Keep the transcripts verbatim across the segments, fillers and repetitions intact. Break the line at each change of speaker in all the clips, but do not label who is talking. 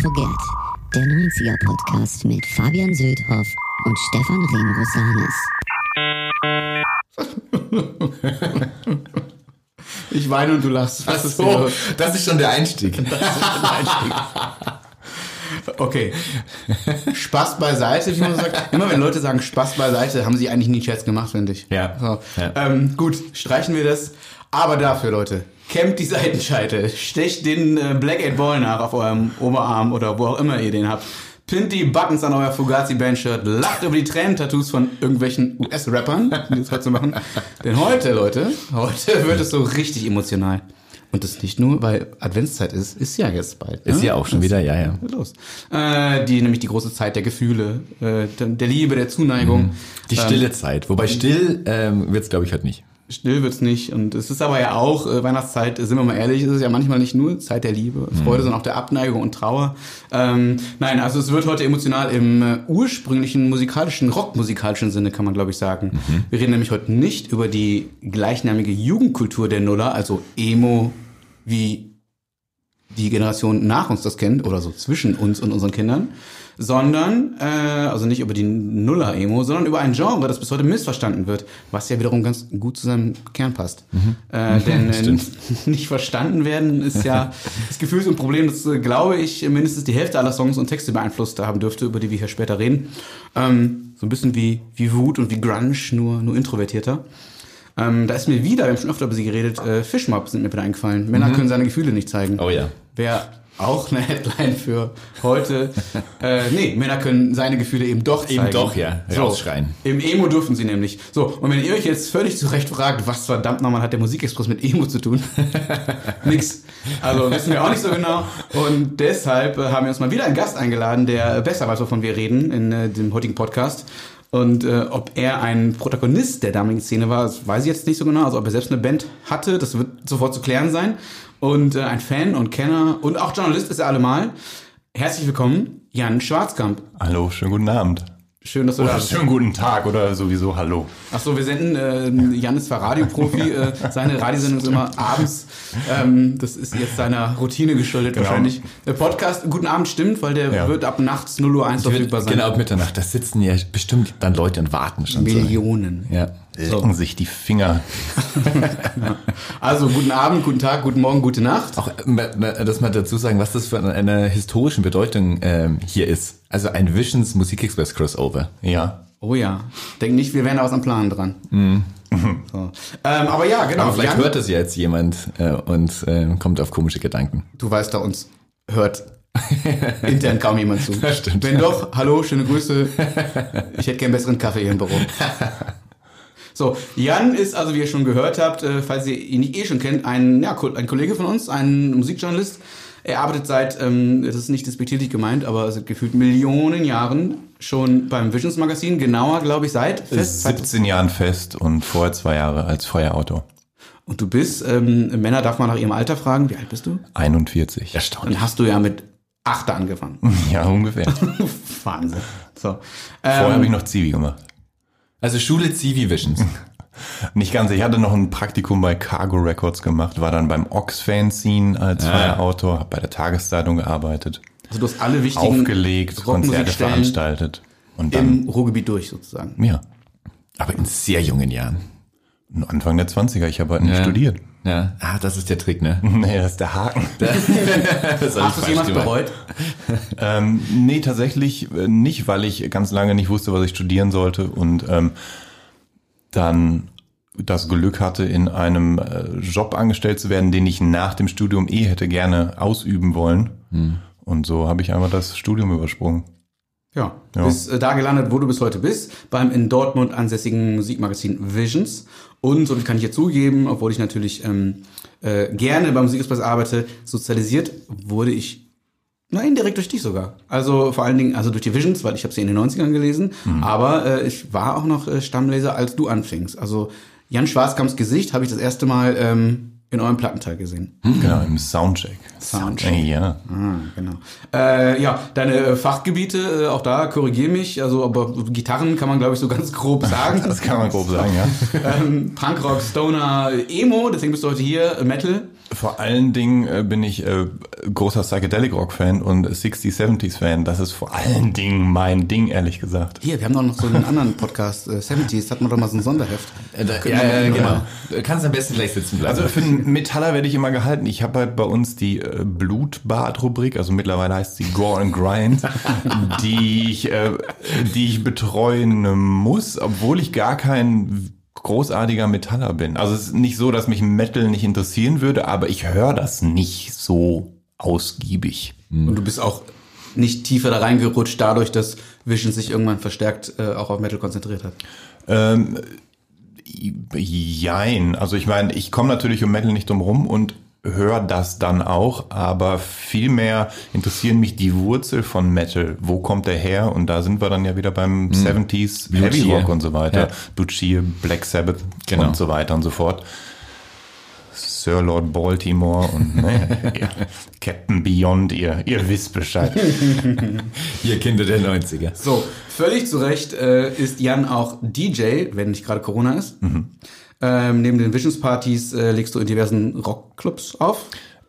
Forget, der neunziger-Podcast mit Fabian Söldhoff und Stefan Remrosanis.
Ich weine und du lachst.
Ach so, das ist schon der Einstieg.
Das ist schon der Einstieg. Okay. Spaß beiseite, wie man sagt. Immer wenn Leute sagen Spaß beiseite, haben sie eigentlich nie einen Scherz gemacht, finde ich.
Ja.
So.
Ja.
Ähm, gut, streichen wir das. Aber dafür, Leute, kämmt die Seitenscheite, stecht den äh, Black Eight Ball nach auf eurem Oberarm oder wo auch immer ihr den habt. Pint die Buttons an euer Fugazi-Band-Shirt, lacht über die Tränen-Tattoos von irgendwelchen U S-Rappern, die das heute so machen. Denn heute, Leute, heute wird es so richtig emotional. Und das nicht nur, weil Adventszeit ist, ist ja jetzt bald. Ne?
Ist ja auch schon wieder, ja, ja.
Los. Äh, die, nämlich die große Zeit der Gefühle, äh, der Liebe, der Zuneigung.
Die stille
ähm,
Zeit. Wobei still ähm, wird's, glaube ich, heute nicht.
Still wird's nicht. Und es ist aber ja auch, äh, Weihnachtszeit, sind wir mal ehrlich, ist es ja manchmal nicht nur Zeit der Liebe, Freude, mhm. sondern auch der Abneigung und Trauer. Ähm, nein, also es wird heute emotional im äh, ursprünglichen musikalischen, rockmusikalischen Sinne, kann man glaube ich sagen. Mhm. Wir reden nämlich heute nicht über die gleichnamige Jugendkultur der Nuller, also Emo, wie die Generation nach uns das kennt, oder so zwischen uns und unseren Kindern, sondern, äh, also nicht über die Nuller-Emo, sondern über ein Genre, das bis heute missverstanden wird, was ja wiederum ganz gut zu seinem Kern passt. Mhm. Äh, denn äh, nicht verstanden werden ist ja das Gefühl und Problem, das, äh, glaube ich, mindestens die Hälfte aller Songs und Texte beeinflusst haben dürfte, über die wir hier später reden. Ähm, so ein bisschen wie, wie Wut und wie Grunge, nur, nur introvertierter. Ähm, da ist mir wieder, wir haben schon öfter über sie geredet, äh, Fishmob sind mir wieder eingefallen. Männer mhm. können seine Gefühle nicht zeigen.
Oh ja.
Wäre auch eine Headline für heute. äh, nee, Männer können seine Gefühle eben doch zeigen.
Eben doch, ja. Rausschreien.
So, im Emo dürfen sie nämlich. So, und wenn ihr euch jetzt völlig zu Recht fragt, was verdammt nochmal hat der Musikexpress mit Emo zu tun? Nix. Also wissen wir auch nicht so genau. Und deshalb äh, haben wir uns mal wieder einen Gast eingeladen, der besser weiß, wovon wir reden in äh, dem heutigen Podcast. Und äh, ob er ein Protagonist der damaligen Szene war, das weiß ich jetzt nicht so genau. Also ob er selbst eine Band hatte, das wird sofort zu klären sein. Und äh, ein Fan und Kenner und auch Journalist ist er allemal. Herzlich willkommen, Jan Schwarzkamp.
Hallo, schönen guten Abend.
Schön, dass du
oder
da bist.
Schönen guten Tag oder sowieso hallo.
Ach so, wir senden, äh, Jan ist zwar Radioprofi, äh, seine Radiosendung ist immer abends. Ähm, das ist jetzt seiner Routine geschuldet genau. wahrscheinlich. Der Podcast, guten Abend stimmt, weil der ja. wird ab nachts null Uhr eins verfügbar sein.
Genau, ab Mitternacht. Da sitzen ja bestimmt dann Leute und warten schon.
Millionen.
So. Ja.
Lecken so. sich die Finger.
Also, guten Abend, guten Tag, guten Morgen, gute Nacht.
Auch, dass man dazu sagen, was das für eine, eine historische Bedeutung ähm, hier ist. Also ein Visions Musikexpress Crossover.
Ja.
Oh ja. Denk nicht, wir wären da was am Plan dran. Mhm. So. Ähm, aber ja, genau.
Aber vielleicht
Jan,
hört es ja jetzt jemand äh, und äh, kommt auf komische Gedanken.
Du weißt, da uns hört intern kaum jemand zu.
Das stimmt.
Wenn doch, hallo, schöne Grüße. Ich hätte gern besseren Kaffee hier im Büro. So, Jan ist also, wie ihr schon gehört habt, äh, falls ihr ihn nicht eh schon kennt, ein, ja, ein Kollege von uns, ein Musikjournalist. Er arbeitet seit, ähm, das ist nicht despektierlich gemeint, aber seit gefühlt Millionen Jahren schon beim Visions Magazin, genauer, glaube ich, seit
fest, siebzehn Jahren fest und vorher zwei Jahre als Feuerautor.
Und du bist, ähm, Männer darf man nach ihrem Alter fragen, wie alt bist du?
einundvierzig.
Erstaunlich. Dann hast du ja mit acht angefangen.
Ja, ungefähr.
Wahnsinn. So. Ähm,
vorher habe ich noch Zivi gemacht.
Also Schule Zivi Visions.
Nicht ganz. Ich hatte noch ein Praktikum bei Cargo Records gemacht, war dann beim Ox-Fanzine als ja. Feierautor, habe bei der Tageszeitung gearbeitet.
Also du hast alle wichtigen
aufgelegt, Konzerte veranstaltet. Und dann
im Ruhrgebiet durch sozusagen.
Ja.
Aber in sehr jungen Jahren.
Anfang der zwanziger, ich habe halt nicht
ja.
studiert.
Ja, ah, das ist der Trick, ne?
Nee, das ist der Haken.
Hast du es jemals bereut?
ähm, nee, tatsächlich nicht, weil ich ganz lange nicht wusste, was ich studieren sollte und ähm, dann das Glück hatte, in einem äh, Job angestellt zu werden, den ich nach dem Studium eh hätte gerne ausüben wollen. Hm. Und so habe ich einfach das Studium übersprungen.
Ja, ja. Bist äh, da gelandet, wo du bis heute bist, beim in Dortmund ansässigen Musikmagazin Visions. Und, so kann ich jetzt zugeben, obwohl ich natürlich ähm, äh, gerne beim Musikexpress arbeite, sozialisiert wurde ich, na, indirekt durch dich sogar. Also vor allen Dingen, also durch die Visions, weil ich habe sie in den neunzigern gelesen, mhm. aber äh, ich war auch noch äh, Stammleser, als du anfingst. Also Jan Schwarzkamps Gesicht habe ich das erste Mal ähm, in eurem Plattenteil gesehen.
Genau, im Soundcheck.
Soundcheck.
Ja.
Ah, genau. Äh, ja, deine Fachgebiete, äh, auch da, korrigier mich, also aber Gitarren kann man, glaube ich, so ganz grob sagen.
Das kann man grob sagen, ja.
ähm, Punkrock, Stoner, Emo, deswegen bist du heute hier, Metal.
Vor allen Dingen äh, bin ich äh, großer Psychedelic-Rock-Fan und sixties, seventies-Fan. Das ist vor allen Dingen mein Ding, ehrlich gesagt.
Hier, wir haben doch noch so einen anderen Podcast, äh, seventies, hatten wir doch mal so ein Sonderheft.
Äh, da, ja, ja, genau. Du kannst am besten gleich sitzen bleiben.
Also für einen Metaller werde ich immer gehalten. Ich habe halt bei uns die äh, Blutbad-Rubrik, also mittlerweile heißt sie Gore and Grind, die ich, äh, die ich betreuen muss, obwohl ich gar kein großartiger Metaller bin. Also es ist nicht so, dass mich Metal nicht interessieren würde, aber ich höre das nicht so ausgiebig.
Und du bist auch nicht tiefer da reingerutscht, dadurch, dass Vision sich irgendwann verstärkt äh, auch auf Metal konzentriert hat.
Ähm, jein. Also ich meine, ich komme natürlich um Metal nicht drum rum und höre das dann auch, aber vielmehr interessieren mich die Wurzel von Metal. Wo kommt der her? Und da sind wir dann ja wieder beim mhm. seventies Heavy Rock und so weiter. Ja. Lucia, Black Sabbath genau. und so weiter und so fort. Sir Lord Baltimore und ne, ja, Captain Beyond, ihr, ihr wisst Bescheid.
Ihr Kinder der neunziger.
So, völlig zu Recht äh, ist Jan auch D J, wenn nicht gerade Corona ist. Mhm. Ähm, neben den Visions-Partys äh, legst du in diversen Rockclubs auf?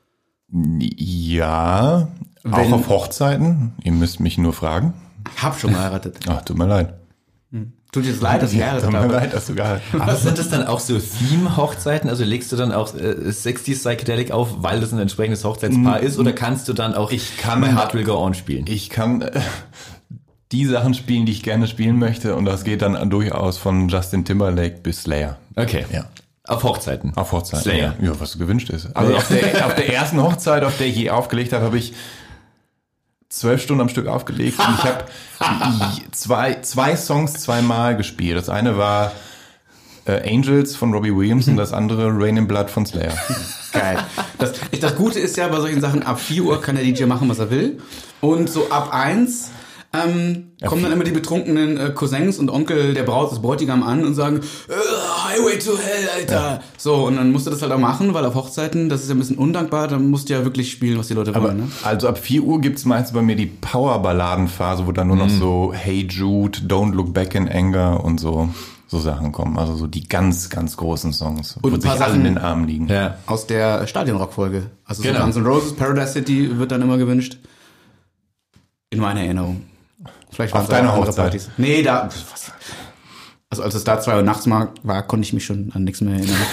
Ja, wenn, auch auf Hochzeiten. Ihr müsst mich nur fragen.
Hab schon geheiratet.
Ach, tut mir leid.
Hm. Tut dir das leid, dass ich geheiratet habe?
Tut mir leid, dass du geheiratet hast.
Aber sind das dann auch so Theme-Hochzeiten? Also legst du dann auch äh, sixties Psychedelic auf, weil das ein entsprechendes Hochzeitspaar ist? Oder kannst du dann auch
ich kann,
My Heart Will Go On spielen?
Ich kann äh, die Sachen spielen, die ich gerne spielen möchte. Und das geht dann durchaus von Justin Timberlake bis Slayer.
Okay.
Ja.
Auf Hochzeiten?
Auf Hochzeiten,
Slayer.
Ja, was gewünscht ist. Also auf der, auf der ersten Hochzeit, auf der ich je aufgelegt habe, habe ich zwölf Stunden am Stück aufgelegt und ich habe zwei, zwei Songs zweimal gespielt. Das eine war äh, Angels von Robbie Williams und das andere Rain in Blood von Slayer.
Geil. Das, das Gute ist ja bei solchen Sachen, ab vier Uhr kann der D J machen, was er will. Und so ab eins ähm, kommen dann immer die betrunkenen äh, Cousins und Onkel der Braut, des Bräutigam an und sagen, Highway to Hell, Alter. Ja. So, und dann musst du das halt auch machen, weil auf Hochzeiten, das ist ja ein bisschen undankbar, dann musst du ja wirklich spielen, was die Leute
Aber,
wollen. Ne?
Also ab vier Uhr gibt's meistens bei mir die Power-Balladen-Phase, wo dann nur noch mhm. so Hey Jude, Don't Look Back in Anger und so so Sachen kommen. Also so die ganz, ganz großen Songs,
und
wo sich alle in den Armen liegen.
Ja. Aus der Stadionrock-Folge. Also
genau.
so Guns N' Roses, Paradise City wird dann immer gewünscht. In meiner Erinnerung. Vielleicht waren
auf deiner
andere
Hochzeit?
Partys. Nee, da... Was? Also als es da zwei Uhr nachts war, war, konnte ich mich schon an nichts mehr erinnern.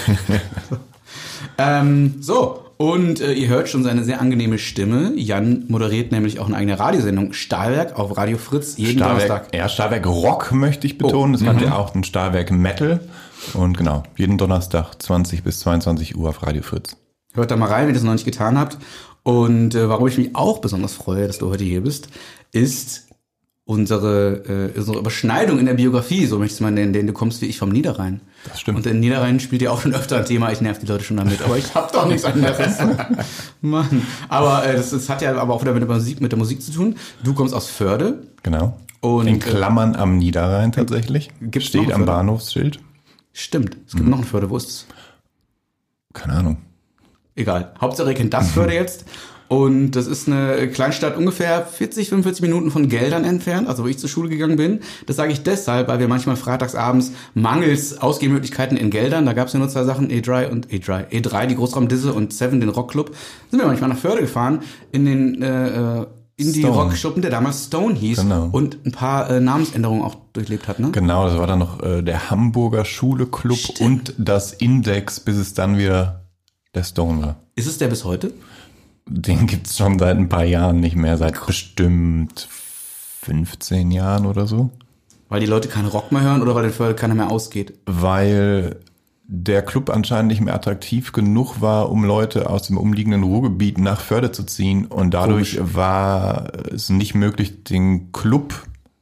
ähm, so, und äh, ihr hört schon seine sehr angenehme Stimme. Jan moderiert nämlich auch eine eigene Radiosendung, Stahlwerk, auf Radio Fritz, jeden
Stahlwerk,
Donnerstag.
Ja, Stahlwerk Rock möchte ich betonen. Es oh, hat ja auch ein Stahlwerk Metal. Und genau, jeden Donnerstag zwanzig bis zweiundzwanzig Uhr auf Radio Fritz.
Hört da mal rein, wenn ihr das noch nicht getan habt. Und äh, warum ich mich auch besonders freue, dass du heute hier bist, ist... Unsere, äh, unsere Überschneidung in der Biografie, so möchte ich es mal nennen, denn du kommst wie ich vom Niederrhein.
Das stimmt.
Und der Niederrhein spielt ja auch schon öfter ein Thema, ich nerv die Leute schon damit, aber ich hab doch nichts anderes. Mann. Aber äh, das, das hat ja aber auch wieder mit der Musik, mit der Musik zu tun. Du kommst aus Förde.
Genau.
Und,
in Klammern am Niederrhein tatsächlich.
Gibt's
Steht am Bahnhofsschild.
Stimmt. Es gibt mhm. noch ein Förde, wo ist es?
Keine Ahnung.
Egal. Hauptsache ihr kennt das Förde jetzt. Und das ist eine Kleinstadt ungefähr vierzig, fünfundvierzig Minuten von Geldern entfernt, also wo ich zur Schule gegangen bin. Das sage ich deshalb, weil wir manchmal freitagsabends mangels Ausgehmöglichkeiten in Geldern, da gab es ja nur zwei Sachen, E drei und E drei. E drei, die Großraumdisse und Seven, den Rockclub, sind wir manchmal nach Förde gefahren, in den äh, Indie-Rock-Schuppen, der damals Stone hieß
genau.
und ein paar äh, Namensänderungen auch durchlebt hat, ne?
Genau, das war dann noch äh, der Hamburger Schule-Club und das Index, bis es dann wieder der Stone war.
Ist es der bis heute?
Den gibt's schon seit ein paar Jahren nicht mehr, seit cool. bestimmt fünfzehn Jahren oder so.
Weil die Leute keinen Rock mehr hören oder weil der keiner mehr ausgeht?
Weil der Club anscheinend nicht mehr attraktiv genug war, um Leute aus dem umliegenden Ruhrgebiet nach Förde zu ziehen. Und dadurch Komisch. war es nicht möglich, den Club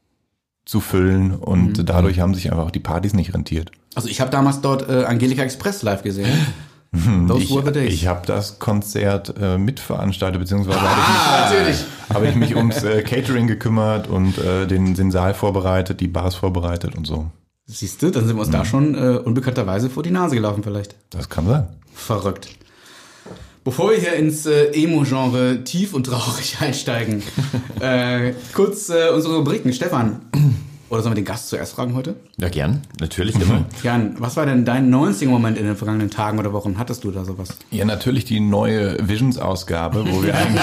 zu füllen. Und mhm. dadurch haben sich einfach auch die Partys nicht rentiert.
Also ich habe damals dort äh, Angelika Express live gesehen.
Those ich ich habe das Konzert äh, mitveranstaltet, beziehungsweise
ah,
habe ich, hab ich mich ums äh, Catering gekümmert und äh, den, den Saal vorbereitet, die Bars vorbereitet und so.
Siehst du, dann sind wir uns mhm. da schon äh, unbekannterweise vor die Nase gelaufen vielleicht.
Das kann sein.
Verrückt. Bevor wir hier ins äh, Emo-Genre tief und traurig einsteigen, äh, kurz äh, unsere Rubriken. Stefan, Oder sollen wir den Gast zuerst fragen heute?
Ja, gern. Natürlich immer.
Jan, was war denn dein neunziger-Moment in den vergangenen Tagen oder Wochen? Hattest du da sowas?
Ja, natürlich die neue Visions-Ausgabe, wo wir ein,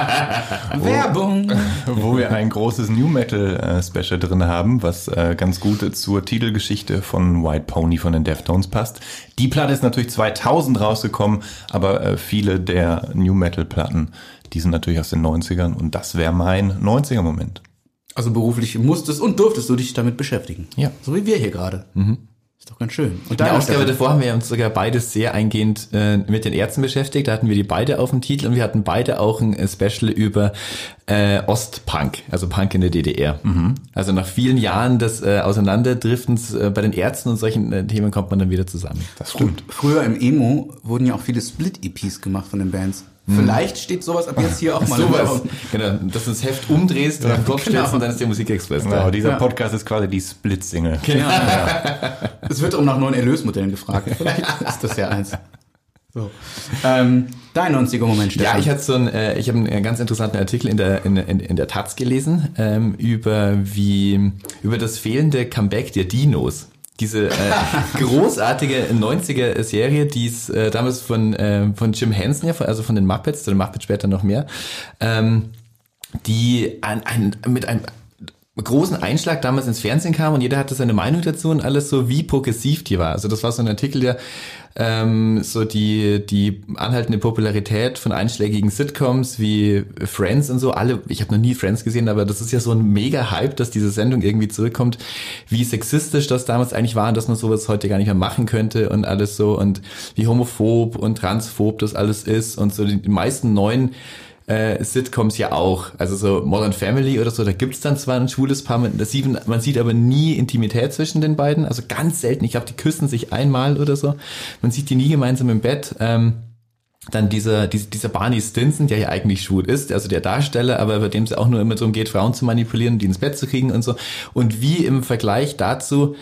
Werbung!
wo wir ein großes New Metal-Special drin haben, was äh, ganz gut zur Titelgeschichte von White Pony von den Deftones passt. Die Platte ist natürlich zweitausend rausgekommen, aber äh, viele der New Metal-Platten, die sind natürlich aus den neunzigern und das wäre mein neunziger-Moment.
Also beruflich musstest und durftest du dich damit beschäftigen.
Ja.
So wie wir hier gerade. Mhm. Ist doch ganz schön. Und
In der Ausgabe davor haben wir uns sogar beide sehr eingehend äh, mit den Ärzten beschäftigt. Da hatten wir die beide auf dem Titel und wir hatten beide auch ein Special über äh, Ostpunk, also Punk in der D D R. Mhm. Also nach vielen Jahren des äh, Auseinanderdriftens äh, bei den Ärzten und solchen äh, Themen kommt man dann wieder zusammen.
Das stimmt.
Früher im Emo wurden ja auch viele Split-E Ps gemacht von den Bands. Vielleicht steht sowas ab jetzt hier auch mal.
Sowas, genau, dass du das Heft umdrehst und auf den Kopf
genau.
stellst und dann ist der Musikexpress da.
Genau, dieser
Ja.
Podcast ist quasi die Split-Single.
Genau. Ja. Es wird auch nach neuen Erlösmodellen gefragt. Vielleicht ist das ja eins. So. Ähm, dein neunziger-Moment, Stefan.
Ja, ich hatte so einen, äh, ich habe einen ganz interessanten Artikel in der in, in, in der Taz gelesen ähm, über wie über das fehlende Comeback der Dinos. Diese äh, großartige neunziger-Serie, die ist äh, damals von äh, von Jim Henson, ja, also von den Muppets, zu den Muppets später noch mehr, ähm, die ein, ein, mit einem großen Einschlag damals ins Fernsehen kam und jeder hatte seine Meinung dazu und alles so, wie progressiv die war. Also das war so ein Artikel, der ähm, so die die anhaltende Popularität von einschlägigen Sitcoms wie Friends und so, alle, ich habe noch nie Friends gesehen, aber das ist ja so ein mega Hype, dass diese Sendung irgendwie zurückkommt, wie sexistisch das damals eigentlich war und dass man sowas heute gar nicht mehr machen könnte und alles so und wie homophob und transphob das alles ist und so die meisten neuen Äh, Sitcoms ja auch, also so Modern Family oder so, da gibt's dann zwar ein schwules Paar, man, das sieht, man sieht aber nie Intimität zwischen den beiden, also ganz selten, ich glaube, die küssen sich einmal oder so, man sieht die nie gemeinsam im Bett. Ähm, dann dieser, dieser, dieser Barney Stinson, der ja eigentlich schwul ist, also der Darsteller, aber bei dem es auch nur immer darum geht, Frauen zu manipulieren, die ins Bett zu kriegen und so, und wie im Vergleich dazu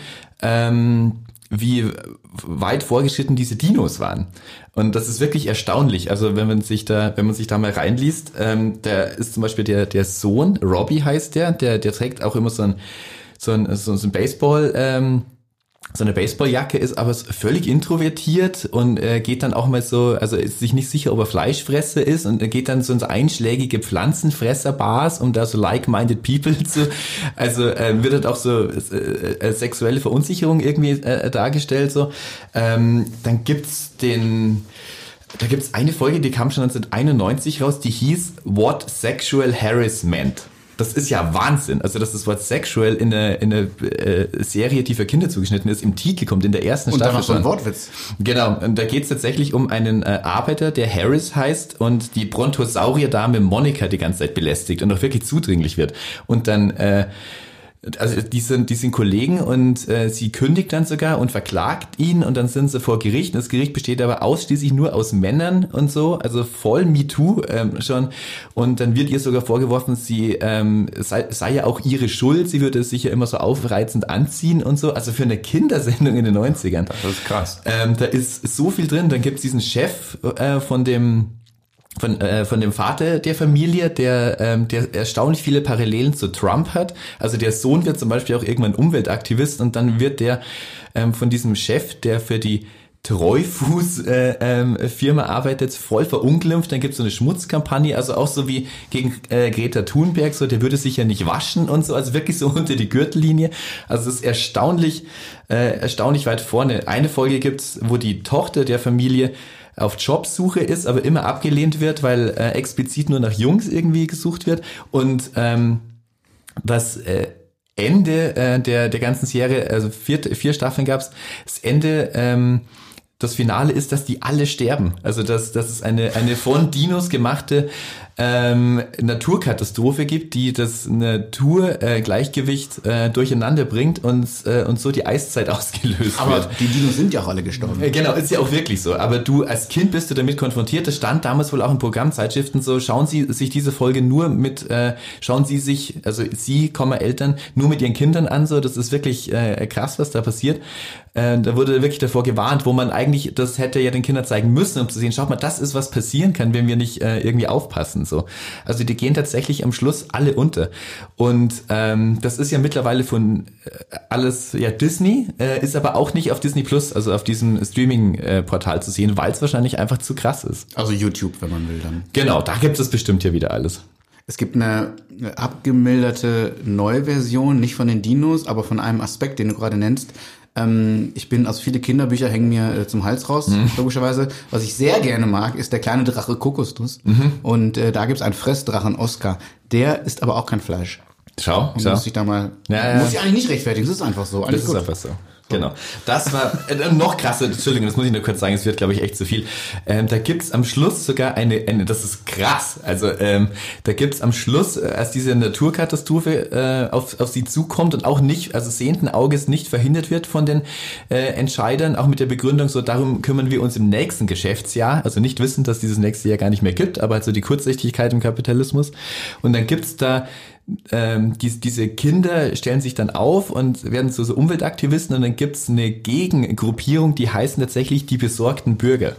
ähm, wie weit vorgeschritten diese Dinos waren. Und das ist wirklich erstaunlich. Also wenn man sich da, wenn man sich da mal reinliest, ähm, da ist zum Beispiel der der Sohn, Robbie heißt der, der der trägt auch immer so ein so ein so ein Baseball ähm, so eine Baseballjacke, ist aber völlig introvertiert und äh, geht dann auch mal so, also ist sich nicht sicher, ob er Fleischfresser ist und er geht dann so ins einschlägige Pflanzenfresser-Bars, um da so like-minded people zu, also äh, wird halt auch so äh, äh, sexuelle Verunsicherung irgendwie äh, dargestellt so. Ähm, dann gibt's den Da gibt's eine Folge, die kam schon neunzehnhunderteinundneunzig raus, die hieß What Sexual Harassment. Das ist ja Wahnsinn. Also, dass das Wort sexual in eine, in eine äh, Serie, die für Kinder zugeschnitten ist, im Titel kommt, in der ersten
und
Staffel
dann noch so ein
schon.
Wortwitz.
Genau, und da geht es tatsächlich um einen äh, Arbeiter, der Harris heißt und die Brontosaurier-Dame Monika die ganze Zeit belästigt und auch wirklich zudringlich wird. Und dann äh, also die sind, die sind Kollegen und äh, sie kündigt dann sogar und verklagt ihn und dann sind sie vor Gericht. Und das Gericht besteht aber ausschließlich nur aus Männern und so, also voll MeToo ähm, schon. Und dann wird ihr sogar vorgeworfen, sie ähm, sei, sei ja auch ihre Schuld, sie würde sich ja immer so aufreizend anziehen und so. Also für eine Kindersendung in den neunzigern.
Das ist krass.
Ähm, da ist so viel drin. Dann gibt's diesen Chef äh, von dem Von, äh, von dem Vater der Familie, der, ähm, der erstaunlich viele Parallelen zu Trump hat. Also der Sohn wird zum Beispiel auch irgendwann Umweltaktivist und dann wird der ähm, von diesem Chef, der für die Treufuß-Firma äh, ähm, arbeitet, voll verunglimpft. Dann gibt's so eine Schmutzkampagne, also auch so wie gegen äh, Greta Thunberg, so der würde sich ja nicht waschen und so, also wirklich so unter die Gürtellinie. Also es ist erstaunlich, äh, erstaunlich weit vorne. Eine Folge gibt's, wo die Tochter der Familie auf Jobsuche ist, aber immer abgelehnt wird, weil äh, explizit nur nach Jungs irgendwie gesucht wird. Und ähm, das äh, Ende äh, der der ganzen Serie, also vier, vier Staffeln gab's, das Ende, ähm, das Finale ist, dass die alle sterben. Also dass, dass es eine eine von Dinos gemachte ähm, Naturkatastrophe gibt, die das Naturgleichgewicht äh, äh, durcheinander bringt und äh, und so die Eiszeit ausgelöst
Aber
wird.
die Dinos sind ja auch alle gestorben.
Äh, Genau, ist ja auch wirklich so. Aber du als Kind bist du damit konfrontiert. Das stand damals wohl auch in Programmzeitschriften so. Schauen Sie sich diese Folge nur mit, äh, schauen Sie sich, also Sie, Eltern, nur mit Ihren Kindern an. So, das ist wirklich äh, krass, was da passiert. Äh, da wurde wirklich davor gewarnt, wo man eigentlich eigentlich, das hätte ja den Kindern zeigen müssen, um zu sehen, schaut mal, das ist, was passieren kann, wenn wir nicht äh, irgendwie aufpassen. So, also die gehen tatsächlich am Schluss alle unter. Und ähm, das ist ja mittlerweile von äh, alles ja Disney, äh, ist aber auch nicht auf Disney Plus, also auf diesem Streaming-Portal äh, zu sehen, weil es wahrscheinlich einfach zu krass ist.
Also YouTube, wenn man will dann.
Genau, da gibt es bestimmt ja wieder alles.
Es gibt eine abgemilderte neue Version, nicht von den Dinos, aber von einem Aspekt, den du gerade nennst. Ähm, ich bin, also viele Kinderbücher hängen mir äh, zum Hals raus, mhm. logischerweise. Was ich sehr gerne mag, ist der kleine Drache Kokosnuss. Mhm. Und äh, da gibt's einen Fressdrachen, Oscar. Der isst aber auch kein Fleisch.
Schau,
Und
schau.
Muss ich da mal,
ja, ja.
muss ich eigentlich nicht rechtfertigen, das ist einfach so. Alles
das
gut.
ist einfach so. Genau. Das war äh, noch krasser, Entschuldigung, das muss ich nur kurz sagen, es wird, glaube ich, echt zu viel. Ähm, da gibt's am Schluss sogar eine, eine das ist krass, also ähm, da gibt's am Schluss, äh, als diese Naturkatastrophe äh, auf, auf sie zukommt und auch nicht, also sehenden Auges nicht verhindert wird von den äh, Entscheidern, auch mit der Begründung, so darum kümmern wir uns im nächsten Geschäftsjahr, also nicht wissen, dass dieses nächste Jahr gar nicht mehr gibt, aber halt so die Kurzsichtigkeit im Kapitalismus. Und dann gibt's da Ähm, die, diese Kinder stellen sich dann auf und werden zu so Umweltaktivisten und dann gibt's eine Gegengruppierung, die heißen tatsächlich die besorgten Bürger.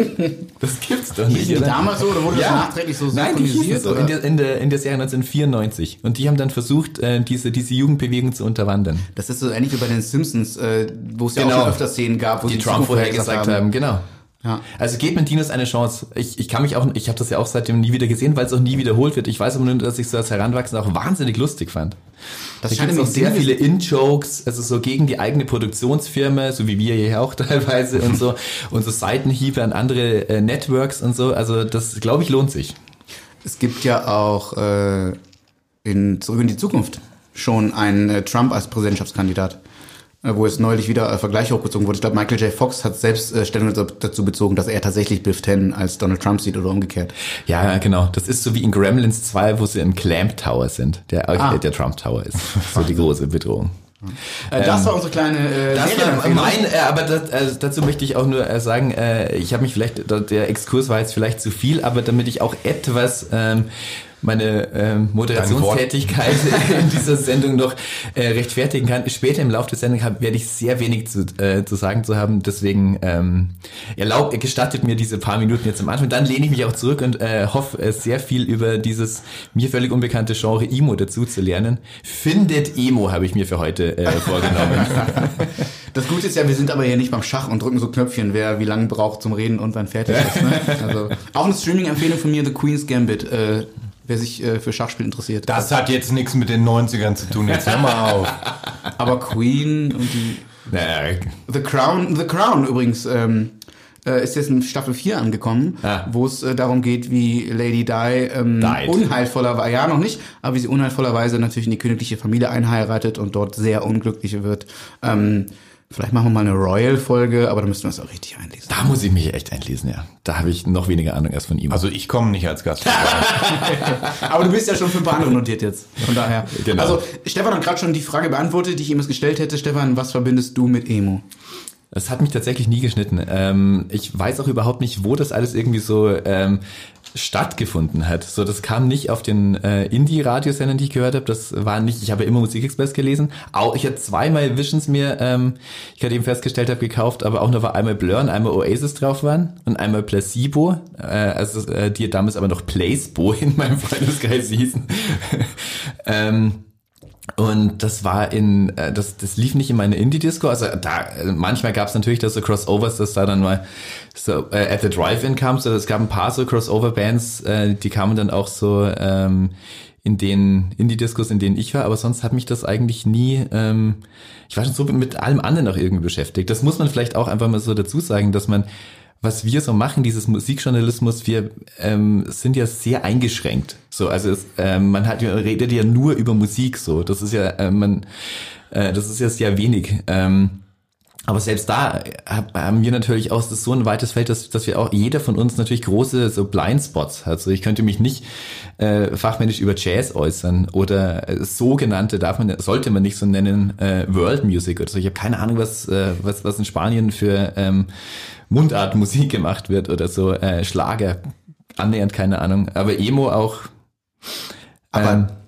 Das gibt's doch nicht.
Hießen die damals so oder wurde
ja.
das nachträglich so
Nein, die hießen
synchronisiert?
so in der, in, der, in der Serie neunzehnhundertvierundneunzig und die haben dann versucht, äh, diese, diese Jugendbewegung zu unterwandern.
Das ist so ähnlich wie bei den Simpsons, äh, wo es ja
Genau.
auch schon öfter Szenen gab, wo
Die
sie
Trump vorher gesagt haben, haben genau.
Ja.
Also gebt mit Dinos eine Chance. Ich, ich kann mich auch, ich habe das ja auch seitdem nie wieder gesehen, weil es auch nie wiederholt wird. Ich weiß aber nur, dass ich so als Heranwachsender auch wahnsinnig lustig fand.
Das
da
scheint
gibt es auch
nämlich
sehr viele In-Jokes, also so gegen die eigene Produktionsfirma, so wie wir hier auch teilweise und so, und so Seitenhiebe an andere äh, Networks und so. Also das, glaube ich, lohnt sich.
Es gibt ja auch äh, in Zurück in die Zukunft schon einen äh, Trump als Präsidentschaftskandidat, äh, wo jetzt neulich wieder äh, Vergleiche hochgezogen wurde. Ich glaube, Michael J. Fox hat selbst äh, Stellung dazu bezogen, dass er tatsächlich Biff Tannen als Donald Trump sieht oder umgekehrt.
Ja, genau. Das ist so wie in Gremlins zwei, wo sie im Clamp Tower sind, der
Ah.
äh, der Trump Tower ist. So die große Bedrohung.
Äh, das war unsere kleine äh,
Das war
Serienempfehlung.
mein, äh, aber das, äh, dazu möchte ich auch nur äh, sagen, äh, ich habe mich vielleicht, der Exkurs war jetzt vielleicht zu viel, aber damit ich auch etwas ähm, meine ähm, Moderationstätigkeit in dieser Sendung noch äh, rechtfertigen kann. Später im Laufe der Sendung hab, werde ich sehr wenig zu, äh, zu sagen zu haben, deswegen ähm, erlaubt, gestattet mir diese paar Minuten jetzt am Anfang. Dann lehne ich mich auch zurück und äh, hoffe äh, sehr viel über dieses mir völlig unbekannte Genre Emo dazu zu lernen. Findet Emo habe ich mir für heute äh, vorgenommen.
Das Gute ist ja, wir sind aber hier nicht beim Schach und drücken so Knöpfchen, wer wie lange braucht zum Reden und wann fertig ist. Ne? Also auch eine Streaming-Empfehlung von mir, The Queen's Gambit, äh, wer sich äh, für Schachspiel interessiert.
Das hat jetzt nichts mit den neunzigern zu tun, jetzt hör mal auf.
Aber Queen und die
Naja,
The Crown, The Crown übrigens, ähm, äh, ist jetzt in Staffel vier angekommen,
Ah.
wo es äh, darum geht, wie Lady Di ähm,
Died.
unheilvollerweise, ja noch nicht, aber wie sie unheilvollerweise natürlich in die königliche Familie einheiratet und dort sehr unglücklich wird. Ähm, vielleicht machen wir mal eine Royal-Folge, aber da müssten wir uns auch richtig einlesen.
da muss ich mich echt einlesen, ja. Da habe ich noch weniger Ahnung erst von ihm.
Also ich komme nicht als Gast.
Aber du bist ja schon für ein paar andere notiert jetzt. Von daher.
Genau.
Also Stefan hat gerade schon die Frage beantwortet, die ich ihm jetzt gestellt hätte. Stefan, was verbindest du mit Emo?
Das hat mich tatsächlich nie geschnitten. Ähm, ich weiß auch überhaupt nicht, wo das alles irgendwie so ähm, stattgefunden hat. So, das kam nicht auf den äh, Indie-Radiosendern, die ich gehört habe. Das war nicht, ich habe ja immer Musikexpress gelesen. Auch ich hatte zweimal Visions mir, ähm, ich gerade eben festgestellt habe, gekauft, aber auch nur weil einmal Blur und einmal Oasis drauf waren und einmal Placebo, äh, also äh, die damals aber noch Placebo in meinem Freundeskreis hießen. ähm, Und das war in, äh, das das lief nicht in meine Indie-Disco, also da, äh, manchmal gab es natürlich da so Crossovers, dass da dann mal so äh, at the Drive-In kam, so es gab ein paar so Crossover-Bands, äh, die kamen dann auch so ähm, in den Indie-Discos, in denen ich war, aber sonst hat mich das eigentlich nie, ähm, ich war schon so mit allem anderen auch irgendwie beschäftigt. Das muss man vielleicht auch einfach mal so dazu sagen, dass man, was wir so machen, dieses Musikjournalismus, wir ähm, sind ja sehr eingeschränkt. So, also es, ähm, man hat, redet ja nur über Musik. So, das ist ja, äh, man, äh, das ist ja sehr wenig. Ähm, aber selbst da haben wir natürlich auch das ist so ein weites Feld, dass, dass wir auch jeder von uns natürlich große so Blindspots hat. Also ich könnte mich nicht äh, fachmännisch über Jazz äußern oder äh, sogenannte darf man sollte man nicht so nennen äh, World Music oder so. Ich habe keine Ahnung, was äh, was was in Spanien für ähm, Mundartmusik gemacht wird oder so äh, Schlager annähernd keine Ahnung. Aber Emo auch.
Aber
Ähm,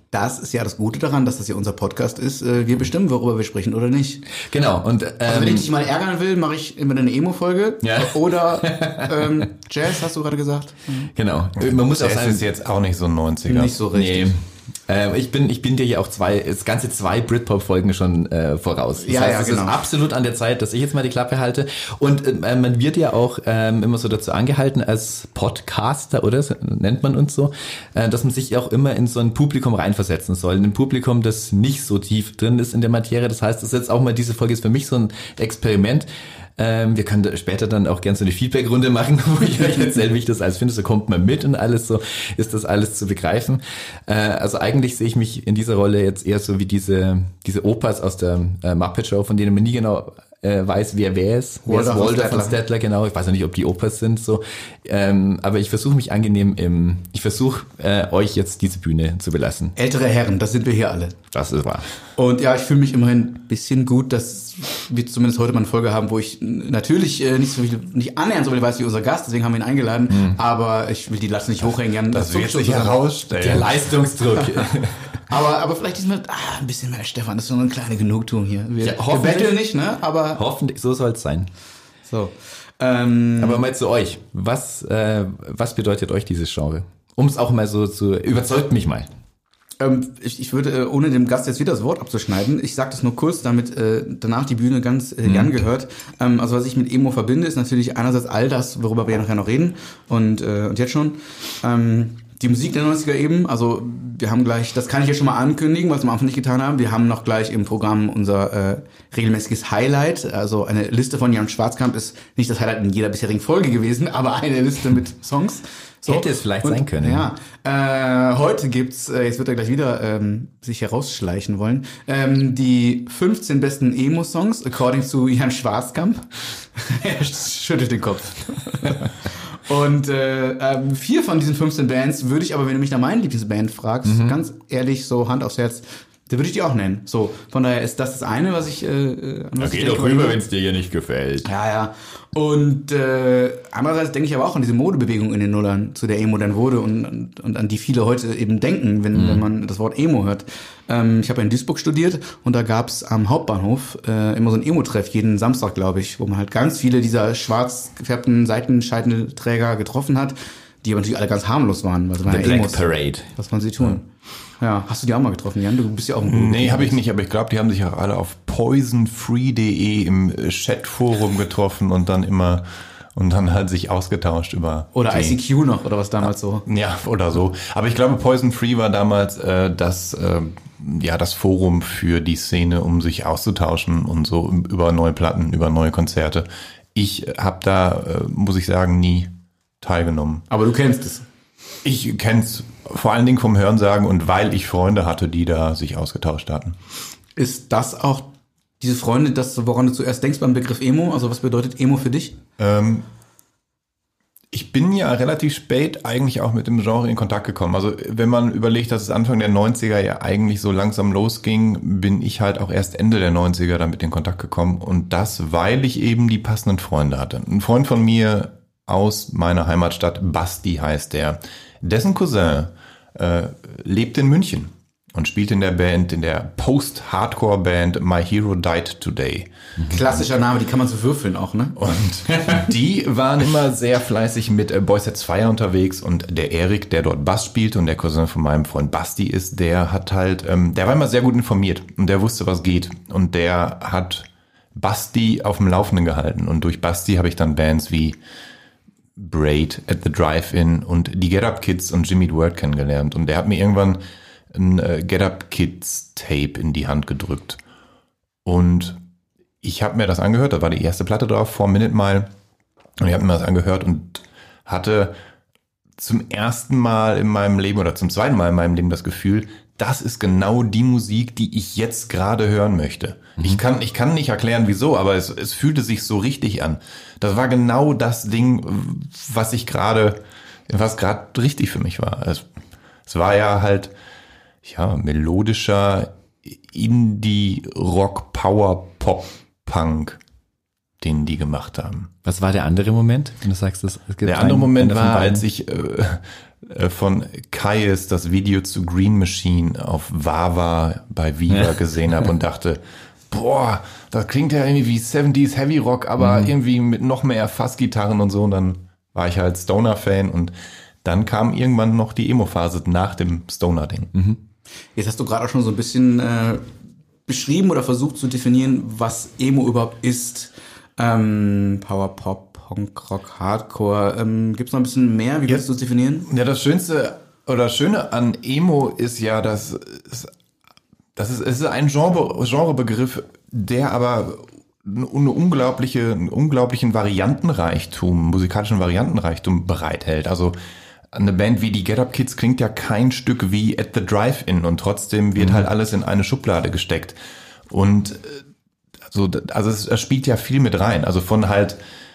das ist ja das Gute daran, dass das ja unser Podcast ist. Wir bestimmen, worüber wir sprechen oder nicht.
Genau. Und ähm,
also wenn ich dich mal ärgern will, mache ich immer eine Emo-Folge.
Ja.
Oder ähm, Jazz, hast du gerade gesagt?
Genau. Man muss auch
Das
sagen,
ist jetzt auch nicht so ein neunziger.
Nicht so richtig.
Nee. Äh, ich bin ich bin dir ja auch zwei, das ganze zwei Britpop-Folgen schon äh, voraus. Das
Ja,
heißt,
ja,
es
genau.
ist absolut an der Zeit, dass ich jetzt mal die Klappe halte. Und äh, man wird ja auch ähm, immer so dazu angehalten als Podcaster, oder? So nennt man uns so, äh, dass man sich auch immer in so ein Publikum reinversetzen soll. In ein Publikum, das nicht so tief drin ist in der Materie. Das heißt, das ist jetzt auch mal, diese Folge ist für mich so ein Experiment. Ähm, wir können später dann auch gerne so eine Feedback-Runde machen, wo ich euch erzähle, wie ich das alles finde. So kommt man mit und alles so, ist das alles zu begreifen. Äh, also eigentlich sehe ich mich in dieser Rolle jetzt eher so wie diese diese Opas aus der äh, Muppet Show, von denen man nie genau äh, weiß, wer wer ist. Wer ist
Waldorf
Waldorf von
Statler.
Statler, genau. Ich weiß noch nicht, ob die Opas sind, so. Ähm, aber ich versuche mich angenehm im, ich versuche äh, euch jetzt diese Bühne zu belassen.
Ältere Herren, das sind wir hier alle.
Das ist wahr.
Und ja, ich fühle mich immerhin ein bisschen gut, dass wir zumindest heute mal eine Folge haben, wo ich natürlich äh, nicht so viel, nicht annähernd so viel weiß wie unser Gast, deswegen haben wir ihn eingeladen, mhm. aber ich will die Latte nicht hochhängen. Jan,
Das wird
zuckt
sich
schon so.
herausstellen.
Der Leistungsdruck.
Aber, aber vielleicht diesmal ah, ein bisschen mehr Stefan, das ist so eine kleine Genugtuung hier. Wir,
Ja,
wir
hoffentlich.
betteln nicht, ne? Aber
Hoffentlich, so soll es sein.
so. Ähm,
Aber mal zu euch. Was, äh, was bedeutet euch dieses Genre? Um es auch mal so zu, überzeugt mich mal.
Ähm, ich, ich würde, äh, ohne dem Gast jetzt wieder das Wort abzuschneiden, ich sage das nur kurz, damit äh, danach die Bühne ganz äh, gern gehört. Ähm, also was ich mit Emo verbinde, ist natürlich einerseits all das, worüber wir ja nachher noch reden und, äh, und jetzt schon. Ähm, die Musik der neunziger eben, also wir haben gleich, das kann ich ja schon mal ankündigen, was wir am Anfang nicht getan haben, wir haben noch gleich im Programm unser äh, regelmäßiges Highlight, also eine Liste von Jan Schwarzkamp ist nicht das Highlight in jeder bisherigen Folge gewesen, aber eine Liste mit Songs. So.
Hätte es vielleicht
Und,
sein können.
Ja, äh, heute gibt's, äh, jetzt wird er gleich wieder ähm, sich herausschleichen wollen, ähm, die fünfzehn besten Emo-Songs according to Jan Schwarzkamp. Er schüttelt den Kopf. Und äh, ähm, vier von diesen fünfzehn Bands würde ich aber, wenn du mich nach meiner Lieblingsband fragst, mhm. ganz ehrlich, so Hand aufs Herz, da würde ich die auch nennen. So, von daher ist das das eine, was ich... Äh, an was ich denke,
wenn es dir hier nicht gefällt.
Ja, ja. Und äh, andererseits denke ich aber auch an diese Modebewegung in den Nullern, zu der Emo dann wurde und, und, und an die viele heute eben denken, wenn, mhm. wenn man das Wort Emo hört. Ähm, ich habe ja in Duisburg studiert und da gab's am Hauptbahnhof äh, immer so ein Emo-Treff, jeden Samstag, glaube ich, wo man halt ganz viele dieser schwarz gefärbten Seitenscheidenträger getroffen hat, die aber natürlich alle ganz harmlos waren. Weil sie waren
The
ja
Black
Emos.
Parade.
Was man sie tun. Ja, hast du die auch mal getroffen, Jan? Du bist ja auch ein
Nee, habe ich nicht, aber ich glaube, die haben sich auch alle auf poisonfree punkt de im Chatforum getroffen und dann immer und dann halt sich ausgetauscht über
Oder
die,
I C Q noch, oder was damals so.
Ja, oder so. Aber ich glaube, Poison Free war damals äh, das äh, ja das Forum für die Szene, um sich auszutauschen und so über neue Platten, über neue Konzerte. Ich habe da, äh, muss ich sagen, nie teilgenommen.
Aber du kennst es.
Ich kenn's vor allen Dingen vom Hörensagen und weil ich Freunde hatte, die da sich ausgetauscht hatten.
Ist das auch diese Freunde, das, woran du zuerst denkst beim Begriff Emo? Also was bedeutet Emo für dich?
Ähm, ich bin ja relativ spät eigentlich auch mit dem Genre in Kontakt gekommen. Also wenn man überlegt, dass es Anfang der neunziger ja eigentlich so langsam losging, bin ich halt auch erst Ende der neunziger damit in Kontakt gekommen. Und das, weil ich eben die passenden Freunde hatte. Ein Freund von mir aus meiner Heimatstadt, Basti heißt der, dessen Cousin äh, lebt in München und spielt in der Band, in der Post-Hardcore-Band My Hero Died Today.
Klassischer Name, die kann man so würfeln auch, ne?
Und die waren immer sehr fleißig mit äh, Boys Sets Fire unterwegs und der Erik, der dort Bass spielt und der Cousin von meinem Freund Basti ist, der hat halt, ähm, der war immer sehr gut informiert und der wusste, was geht und der hat Basti auf dem Laufenden gehalten und durch Basti habe ich dann Bands wie Braid at the Drive-In und die Get Up Kids und Jimmy Word kennengelernt. Und der hat mir irgendwann ein äh, Get Up Kids Tape in die Hand gedrückt. Und ich habe mir das angehört, da war die erste Platte drauf, Four Minute Mile. Und ich habe mir das angehört und hatte zum ersten Mal in meinem Leben oder zum zweiten Mal in meinem Leben das Gefühl, das ist genau die Musik, die ich jetzt gerade hören möchte. Mhm. Ich kann, ich kann nicht erklären, wieso, aber es, es fühlte sich so richtig an. Das war genau das Ding, was ich gerade, was gerade richtig für mich war. Es, es war ja halt, ja, melodischer Indie-Rock-Power-Pop-Punk, den die gemacht haben.
Was war der andere Moment, wenn du sagst, das, es gibt
Der andere
einen,
Moment
einer von
war,
beiden?
als ich äh, von Kaius das Video zu Green Machine auf Wawa bei Viva ja. gesehen habe und dachte, boah, das klingt ja irgendwie wie siebziger Heavy Rock, aber mhm. irgendwie mit noch mehr Fassgitarren und so. Und dann war ich halt Stoner-Fan und dann kam irgendwann noch die Emo-Phase nach dem Stoner-Ding.
Mhm. Jetzt hast du gerade auch schon so ein bisschen äh, beschrieben oder versucht zu definieren, was Emo überhaupt ist. Ähm, Power Pop, Punk Rock, Hardcore. Ähm, Gibt es noch ein bisschen mehr? Wie willst du es definieren?
Ja, das Schönste oder das Schöne an Emo ist ja, dass es, das ist, es ist ein Genre, Genrebegriff, der aber eine unglaubliche, einen unglaublichen Variantenreichtum, musikalischen Variantenreichtum bereithält. Also eine Band wie die Get Up Kids klingt ja kein Stück wie At the Drive-In und trotzdem wird mhm. halt alles in eine Schublade gesteckt. Und so, also es, es spielt ja viel mit rein. Also von halt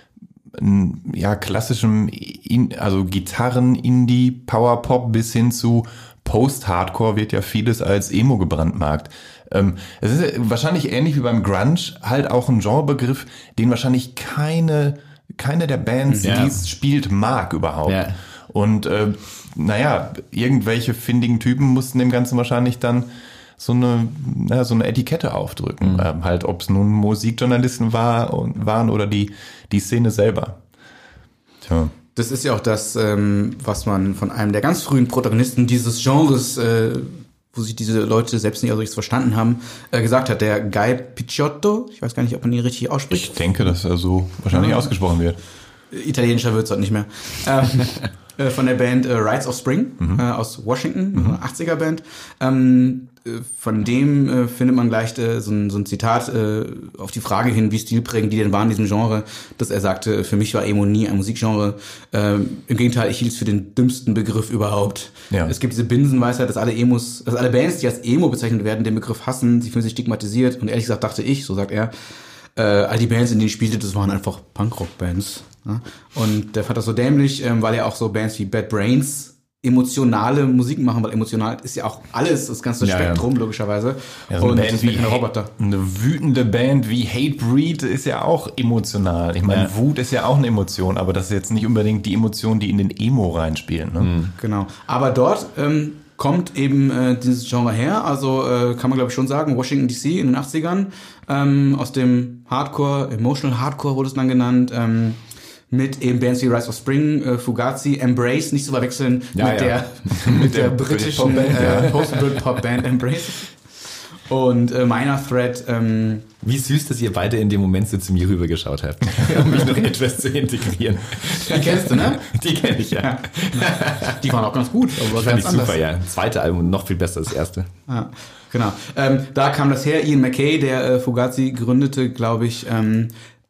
ja klassischem, also Gitarren, Indie, Power Pop bis hin zu Post-Hardcore wird ja vieles als Emo gebrandmarkt. Ähm, es ist wahrscheinlich ähnlich wie beim Grunge, halt auch ein Genrebegriff, den wahrscheinlich keine keine der Bands, ja. die es spielt, mag überhaupt. Ja. Und äh, naja, irgendwelche findigen Typen mussten dem Ganzen wahrscheinlich dann so eine, naja, so eine Etikette aufdrücken. Mhm. Ähm, halt, ob es nun Musikjournalisten war und waren oder die die Szene selber. Tja.
Das ist ja auch das, ähm, was man von einem der ganz frühen Protagonisten dieses Genres, äh, wo sich diese Leute selbst nicht so richtig verstanden haben, äh, gesagt hat, der Guy Picciotto. Ich weiß gar nicht, ob man ihn richtig ausspricht.
Ich denke, dass er so wahrscheinlich ja. ausgesprochen wird.
Italienischer wird's heute nicht mehr. Ähm, äh, von der Band äh, Rites of Spring mhm. äh, aus Washington, mhm. achtziger Band. Ähm, äh, von dem äh, findet man gleich äh, so, ein, so ein Zitat äh, auf die Frage hin, wie stilprägend die denn waren in diesem Genre, dass er sagte, für mich war Emo nie ein Musikgenre. Ähm, Im Gegenteil, ich hielt es für den dümmsten Begriff überhaupt. Ja. Es gibt diese Binsenweisheit, dass alle Emos, dass alle Bands, die als Emo bezeichnet werden, den Begriff hassen, sie fühlen sich stigmatisiert. Und ehrlich gesagt dachte ich, so sagt er, äh, all die Bands, in denen ich spielte, das waren einfach Punkrock-Bands. Ja? Und der fand das so dämlich, ähm, weil er auch so Bands wie Bad Brains emotionale Musik machen, weil emotional ist ja auch alles, das ganze ja, Spektrum, ja. logischerweise.
Ja, so eine, und Band wie eine, Roboter. eine wütende Band wie Hatebreed ist ja auch emotional. Ich meine, ja. Wut ist ja auch eine Emotion, aber das ist jetzt nicht unbedingt die Emotion, die in den Emo reinspielen. Ne?
Mhm. Genau. Aber dort ähm, kommt eben äh, dieses Genre her, also äh, kann man glaube ich schon sagen, Washington D C in den achtzigern, ähm, aus dem Hardcore, Emotional Hardcore wurde es dann genannt, ähm, mit eben Bands wie Rise of Spring, äh, Fugazi, Embrace, nicht zu verwechseln ja, mit, ja. Der, mit der britischen äh, Post-Brit-Pop-Band Embrace. Und äh, Minor Threat. Ähm,
Wie süß, dass ihr beide in dem Moment so zu mir rübergeschaut habt, um mich noch etwas zu integrieren.
Die kennst du, ne?
Die kenne ich, ja. ja.
Die waren auch ganz gut. Aber
fand ich super, ja. Das zweite Album noch viel besser als das erste.
Ja, genau. Ähm, da kam das her. Ian MacKaye, der äh, Fugazi gründete, glaube ich, ähm,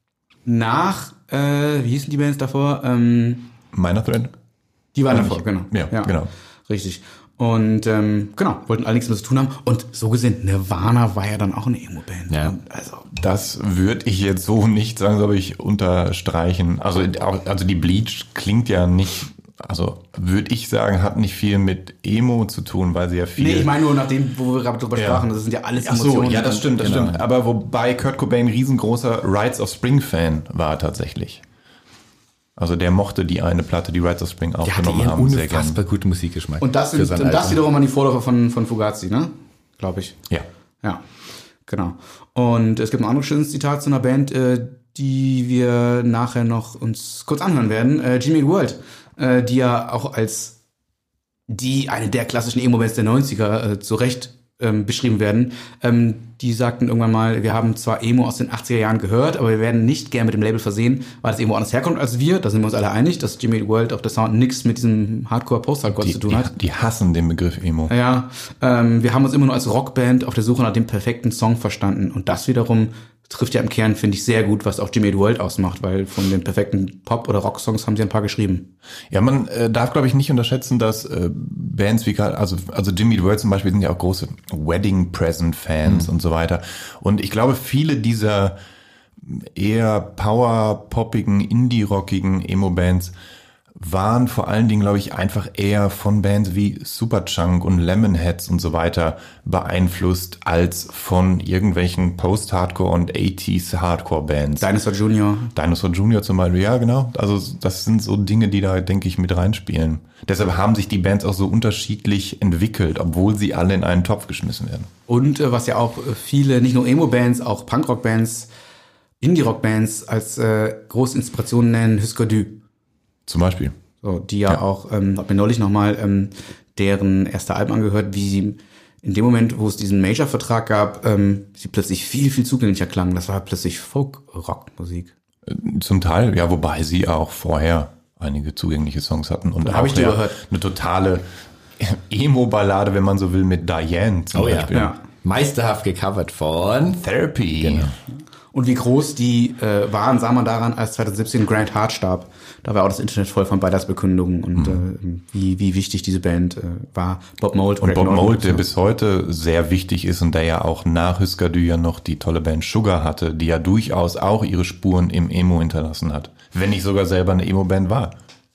nach Äh, wie hießen die Bands davor? Ähm,
Minor Threat?
Die waren davor, genau.
Ja, ja, genau.
Richtig. Und ähm, genau, wollten alle nichts mehr zu tun haben. Und so gesehen, Nirvana war ja dann auch eine Emo-Band.
Ja. Also das würde ich jetzt so nicht sagen, soll ich unterstreichen. Also, also die Bleach klingt ja nicht, also würde ich sagen, hat nicht viel mit Emo zu tun, weil sie ja viel...
Nee, ich meine nur nach dem, wo wir gerade drüber ja. sprachen, das sind ja alles Emotionen.
Ach so, ja, das stimmt, das genau. stimmt. Aber wobei Kurt Cobain ein riesengroßer Rites of Spring-Fan war tatsächlich. Also der mochte die eine Platte, die Rites of Spring aufgenommen
der
haben,
sehr gerne. Unfassbar guten Musikgeschmack.
Und das, sind, und das wiederum an die Vorläufer von, von Fugazi, ne? Glaube ich.
Ja.
Ja, genau. Und es gibt noch ein anderes schönes Zitat zu einer Band, äh, die wir nachher noch uns kurz anhören werden. Äh, Jimmy Eat World, äh, die ja auch als die eine der klassischen Emo-Bands der neunziger äh, zu Recht ähm, beschrieben werden. Ähm, die sagten irgendwann mal, wir haben zwar Emo aus den achtziger Jahren gehört, aber wir werden nicht gern mit dem Label versehen, weil das Emo anders herkommt als wir. Da sind wir uns alle einig, dass Jimmy Eat World auf der Sound nichts mit diesem Hardcore-Post-Hardcore zu tun hat.
Die, die hassen den Begriff Emo.
Ja, ähm, wir haben uns immer nur als Rockband auf der Suche nach dem perfekten Song verstanden. Und das wiederum trifft ja im Kern, finde ich, sehr gut, was auch Jimmy Eat World ausmacht, weil von den perfekten Pop- oder Rock-Songs haben sie ein paar geschrieben.
Ja, man äh, darf, glaube ich, nicht unterschätzen, dass äh, Bands wie, also also Jimmy Eat World zum Beispiel sind ja auch große Wedding-Present-Fans mhm. und so weiter. Und ich glaube, viele dieser eher power-poppigen, indie-rockigen Emo-Bands waren vor allen Dingen, glaube ich, einfach eher von Bands wie Superchunk und Lemonheads und so weiter beeinflusst, als von irgendwelchen Post-Hardcore und achtziger Hardcore-Bands.
Dinosaur Junior.
Dinosaur Junior zum Beispiel, ja genau. Also das sind so Dinge, die da, denke ich, mit reinspielen. Deshalb haben sich die Bands auch so unterschiedlich entwickelt, obwohl sie alle in einen Topf geschmissen werden.
Und äh, was ja auch äh, viele, nicht nur Emo-Bands, auch Punkrock-Bands, Indie-Rock-Bands als äh, große Inspiration nennen, Husker Du.
Zum Beispiel.
So, die ja, ja. auch, ähm, hab mir neulich nochmal ähm, deren erste Alben angehört, wie sie in dem Moment, wo es diesen Major-Vertrag gab, ähm, sie plötzlich viel, viel zugänglicher klangen. Das war plötzlich Folk-Rock-Musik.
Zum Teil, ja, wobei sie auch vorher einige zugängliche Songs hatten. Und
auch ich ja
eine totale Emo-Ballade, wenn man so will, mit Diane zum
oh,
Beispiel.
Ja. Ja. Meisterhaft gecovert von
Therapy.
Genau.
Und wie groß die äh, waren, sah man daran, als zwanzig siebzehn Grant Hart starb. Da war auch das Internet voll von Beileidsbekundungen und mhm. äh, wie wie wichtig diese Band äh, war. Bob Mould.
Und Bob Mould, der bis heute sehr wichtig ist und der ja auch nach Husker Du ja noch die tolle Band Sugar hatte, die ja durchaus auch ihre Spuren im Emo hinterlassen hat. Wenn nicht sogar selber eine Emo-Band war.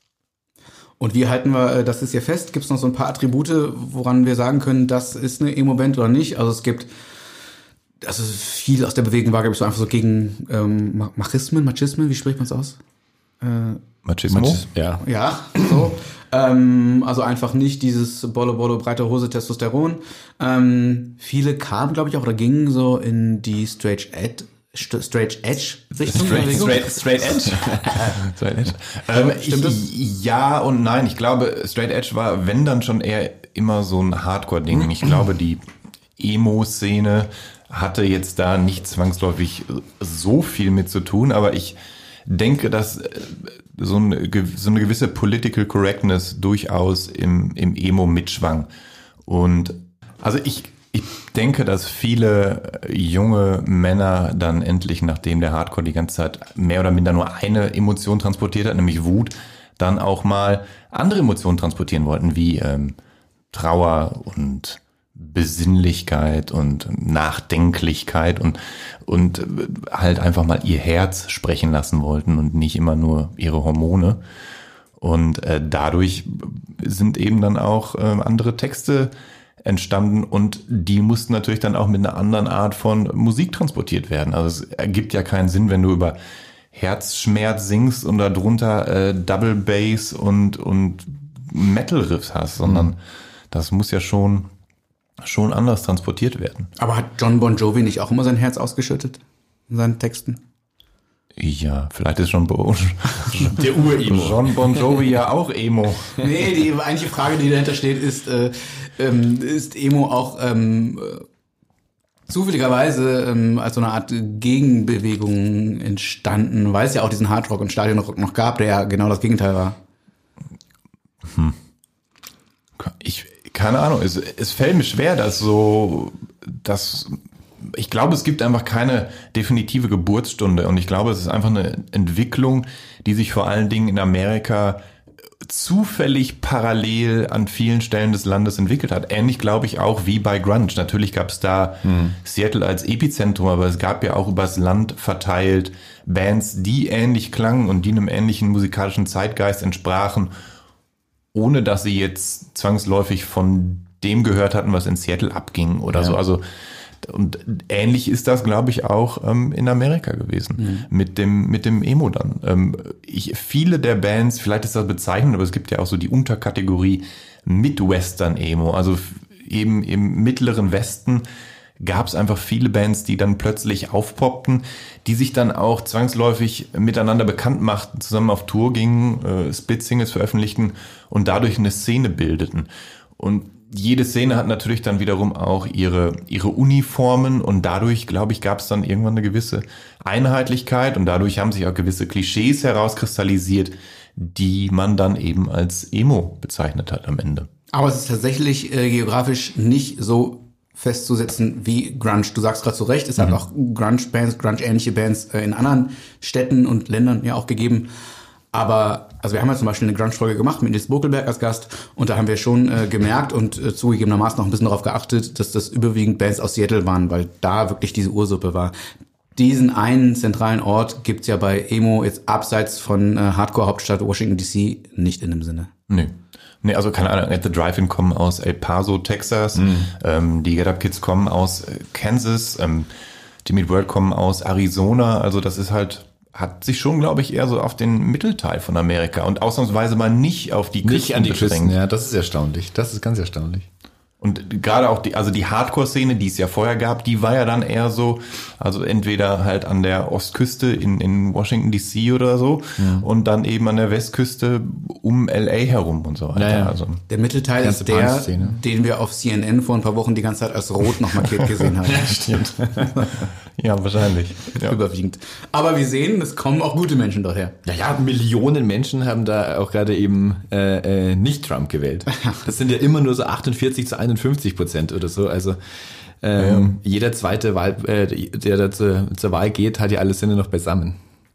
Und wie halten wir das ist hier fest? Gibt es noch so ein paar Attribute, woran wir sagen können, das ist eine Emo-Band oder nicht? Also es gibt also viel aus der Bewegung war, glaube ich, so einfach so gegen ähm, Machismen, Machismen, wie spricht man es aus? Äh,
Machismo?
Mach, ja.
Ja, so. ähm, also einfach nicht dieses Bollo, Bollo, breite Hose, Testosteron. Ähm, viele kamen, glaube ich, auch oder gingen so in die Straight Edge, Straight Edge Richtung.
Straight, straight, straight Edge. Straight Edge. Ähm,
Stimmt das?
Ich, ja und nein. Ich glaube, Straight Edge war, wenn dann schon eher immer so ein Hardcore-Ding. Ich glaube, die Emo-Szene hatte jetzt da nicht zwangsläufig so viel mit zu tun, aber ich denke, dass so eine, so eine gewisse Political Correctness durchaus im, im Emo mitschwang. Und also ich, ich denke, dass viele junge Männer dann endlich, nachdem der Hardcore die ganze Zeit mehr oder minder nur eine Emotion transportiert hat, nämlich Wut, dann auch mal andere Emotionen transportieren wollten, wie ähm, Trauer und Besinnlichkeit und Nachdenklichkeit und und halt einfach mal ihr Herz sprechen lassen wollten und nicht immer nur ihre Hormone. Und äh, dadurch sind eben dann auch äh, andere Texte entstanden und die mussten natürlich dann auch mit einer anderen Art von Musik transportiert werden. Also es ergibt ja keinen Sinn, wenn du über Herzschmerz singst und darunter äh, Double Bass und und Metal Riffs hast, sondern mhm. das muss ja schon schon anders transportiert werden.
Aber hat John Bon Jovi nicht auch immer sein Herz ausgeschüttet in seinen Texten?
Ja, vielleicht ist John Bon
der Ur-Emo.
John Bon Jovi ja auch Emo.
Nee, die eigentliche Frage, die dahinter steht, ist, äh, ähm, ist Emo auch ähm, zufälligerweise ähm, als so eine Art Gegenbewegung entstanden, weil es ja auch diesen Hardrock und Stadionrock noch gab, der ja genau das Gegenteil war.
Hm. Ich Keine Ahnung, es, es fällt mir schwer, dass so, dass ich glaube, es gibt einfach keine definitive Geburtsstunde und ich glaube, es ist einfach eine Entwicklung, die sich vor allen Dingen in Amerika zufällig parallel an vielen Stellen des Landes entwickelt hat. Ähnlich glaube ich auch wie bei Grunge. Natürlich gab es da hm. Seattle als Epizentrum, aber es gab ja auch übers Land verteilt Bands, die ähnlich klangen und die einem ähnlichen musikalischen Zeitgeist entsprachen, ohne dass sie jetzt zwangsläufig von dem gehört hatten, was in Seattle abging oder ja. so. Also und ähnlich ist das, glaube ich, auch ähm, in Amerika gewesen mhm. mit dem mit dem Emo dann. Ähm, ich, viele der Bands, vielleicht ist das bezeichnend, aber es gibt ja auch so die Unterkategorie Midwestern Emo, also eben im mittleren Westen gab es einfach viele Bands, die dann plötzlich aufpoppten, die sich dann auch zwangsläufig miteinander bekannt machten, zusammen auf Tour gingen, äh, Split-Singles veröffentlichten und dadurch eine Szene bildeten. Und jede Szene hat natürlich dann wiederum auch ihre ihre Uniformen und dadurch, glaube ich, gab es dann irgendwann eine gewisse Einheitlichkeit und dadurch haben sich auch gewisse Klischees herauskristallisiert, die man dann eben als Emo bezeichnet hat am Ende.
Aber es ist tatsächlich äh, geografisch nicht so festzusetzen wie Grunge. Du sagst gerade zu Recht, es mhm. hat auch Grunge-Bands, Grunge-ähnliche Bands äh, in anderen Städten und Ländern ja auch gegeben. Aber, also wir haben ja zum Beispiel eine Grunge-Folge gemacht mit Nils Bokelberg als Gast und da haben wir schon äh, gemerkt und äh, zugegebenermaßen noch ein bisschen darauf geachtet, dass das überwiegend Bands aus Seattle waren, weil da wirklich diese Ursuppe war. diesen einen zentralen Ort gibt's ja bei Emo jetzt abseits von äh, Hardcore-Hauptstadt Washington D C nicht in dem Sinne.
Nee. Nee, also keine Ahnung, At the Drive-In kommen aus El Paso, Texas, mhm. ähm, die Get Up Kids kommen aus Kansas, ähm, die Meat World kommen aus Arizona, also das ist halt, hat sich schon, glaube ich, eher so auf den Mittelteil von Amerika und ausnahmsweise mal nicht auf die Küsten
Nicht an die
beschränkt.
Küsten, ja, das ist erstaunlich, das ist ganz erstaunlich.
Und gerade auch die, also die Hardcore-Szene, die es ja vorher gab, die war ja dann eher so, also entweder halt an der Ostküste in, in Washington D C oder so mhm. und dann eben an der Westküste um L A herum und so weiter.
Ja, ja.
Also
der Mittelteil ist der, den wir auf C N N vor ein paar Wochen die ganze Zeit als rot noch markiert gesehen haben.
Ja, stimmt.
Ja, wahrscheinlich. Ja.
Überwiegend. Aber wir sehen, es kommen auch gute Menschen dorthin.
Ja, ja, Millionen Menschen haben da auch gerade eben äh, äh, nicht Trump gewählt. Das sind ja immer nur so achtundvierzig zu einundfünfzig Prozent oder so. Also ähm, ja. jeder zweite Wahl, äh, der da zur, zur Wahl geht, hat ja alle Sinne noch beisammen.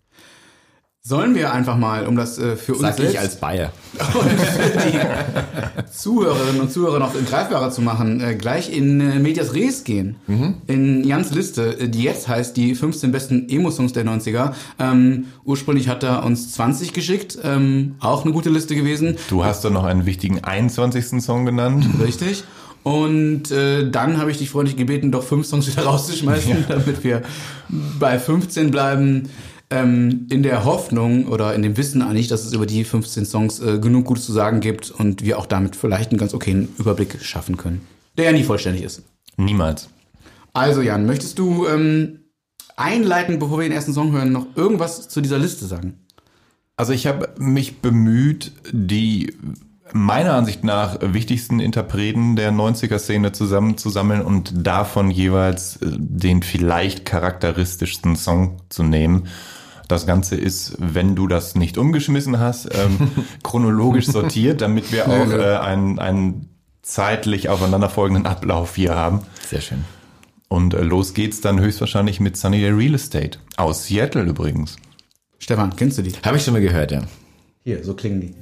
Sollen wir einfach mal, um das äh, für uns
Sag
selbst
ich als Bayer
und für die Zuhörerinnen und Zuhörer noch greifbarer zu machen, äh, gleich in äh, Medias Res gehen. Mhm. In Jans Liste, die jetzt heißt die fünfzehn besten Emo-Songs der neunziger. Ähm, ursprünglich hat er uns zwanzig geschickt, ähm, auch eine gute Liste gewesen.
Du hast doch noch einen wichtigen einundzwanzigsten Song genannt.
Richtig. Und äh, dann habe ich dich freundlich gebeten, doch fünf Songs wieder rauszuschmeißen, ja. damit wir bei fünfzehn bleiben. Ähm, in der Hoffnung oder in dem Wissen eigentlich, dass es über die fünfzehn Songs äh, genug Gutes zu sagen gibt und wir auch damit vielleicht einen ganz okayen Überblick schaffen können, der ja nie vollständig ist.
Niemals.
Also Jan, möchtest du ähm, einleitend, bevor wir den ersten Song hören, noch irgendwas zu dieser Liste sagen?
Also ich habe mich bemüht, die meiner Ansicht nach wichtigsten Interpreten der neunziger-Szene zusammenzusammeln und davon jeweils den vielleicht charakteristischsten Song zu nehmen. Das Ganze ist, wenn du das nicht umgeschmissen hast, ähm, chronologisch sortiert, damit wir auch äh, einen, einen zeitlich aufeinanderfolgenden Ablauf hier haben.
Sehr schön.
Und äh, los geht's dann höchstwahrscheinlich mit Sunny Day Real Estate. Aus Seattle übrigens.
Stefan, kennst du die?
Habe ich schon mal gehört, ja.
Hier, so klingen die.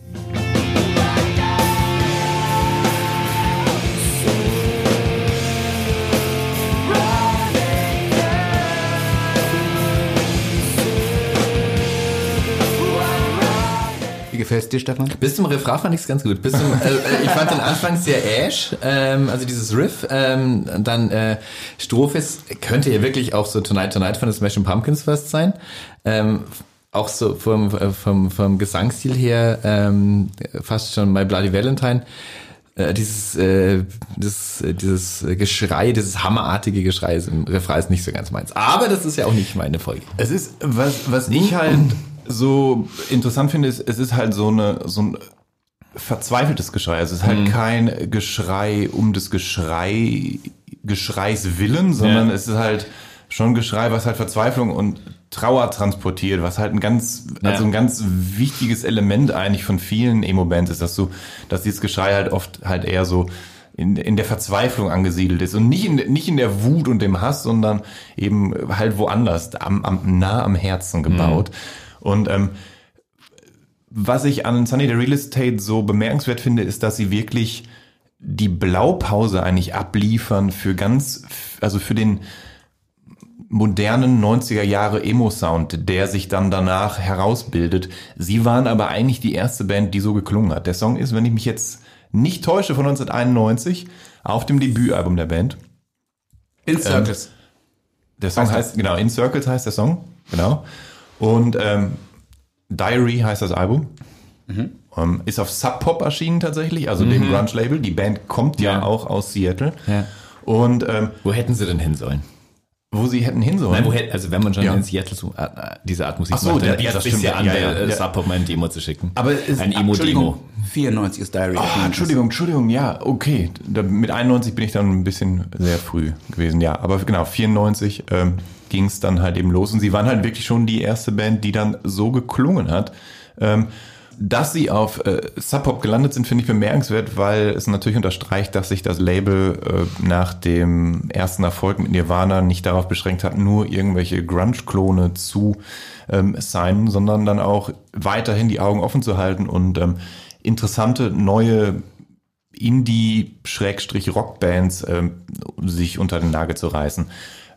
Wie gefällt es dir, Stefan?
Bis zum Refrain fand ich es ganz gut. Bis zum, äh, ich fand den Anfang sehr Ash, ähm, also dieses Riff. Ähm, dann äh, Strophe könnte ja wirklich auch so Tonight Tonight von den Smashing Pumpkins fast sein. Ähm, auch so vom, vom, vom Gesangsstil her ähm, fast schon My Bloody Valentine. Äh, dieses, äh, das, dieses Geschrei, dieses hammerartige Geschrei im Refrain ist nicht so ganz meins. Aber das ist ja auch nicht meine Folge.
Es ist, was, was ich halt so interessant finde, ist, es ist halt so eine, so ein verzweifeltes Geschrei. Es ist halt mhm. kein Geschrei um des Geschrei, Geschreis willen, sondern ja. es ist halt schon Geschrei, was halt Verzweiflung und Trauer transportiert, was halt ein ganz, ja. also ein ganz wichtiges Element eigentlich von vielen Emo-Bands ist, dass du, dass dieses Geschrei halt oft halt eher so in, in der Verzweiflung angesiedelt ist und nicht in, nicht in der Wut und dem Hass, sondern eben halt woanders, am, am, nah am Herzen gebaut. Mhm. Und ähm, was ich an Sunny Day Real Estate so bemerkenswert finde, ist, dass sie wirklich die Blaupause eigentlich abliefern für ganz, also für den modernen neunziger Jahre Emo-Sound, der sich dann danach herausbildet. Sie waren aber eigentlich die erste Band, die so geklungen hat. Der Song ist, wenn ich mich jetzt nicht täusche, von neunzehnhunderteinundneunzig auf dem Debütalbum der Band.
In Circles.
Ähm, der Song heißt, heißt, genau, In Circles heißt der Song, genau. Und ähm, Diary heißt das Album. Mhm. Ähm, ist auf Sub Pop erschienen tatsächlich, also mhm. dem Grunge-Label. Die Band kommt ja, ja auch aus Seattle.
Ja.
Und ähm,
wo hätten sie denn hin sollen?
Wo sie hätten hin sollen?
Nein, wo hätten, also wenn man schon ja. in Seattle so, äh, diese Art Musik
Ach so,
macht,
dann
ja, das stimmt ja an,
ja, ja,
äh,
ja.
Sub Pop mal ein Demo zu schicken.
Aber ist,
ein Emo-Demo.
vierundneunzig ist Diary.
Oh, Entschuldigung, Entschuldigung, ja, okay. Da, mit einundneunzig bin ich dann ein bisschen sehr früh gewesen, ja. Aber genau, vierundneunzig ähm, ging es dann halt eben los. Und sie waren halt wirklich schon die erste Band, die dann so geklungen hat. Ähm, dass sie auf äh, Sub Pop gelandet sind, finde ich bemerkenswert, weil es natürlich unterstreicht, dass sich das Label äh, nach dem ersten Erfolg mit Nirvana nicht darauf beschränkt hat, nur irgendwelche Grunge-Klone zu ähm, signen, sondern dann auch weiterhin die Augen offen zu halten und ähm, interessante neue Indie-Rockbands ähm, sich unter den Nagel zu reißen.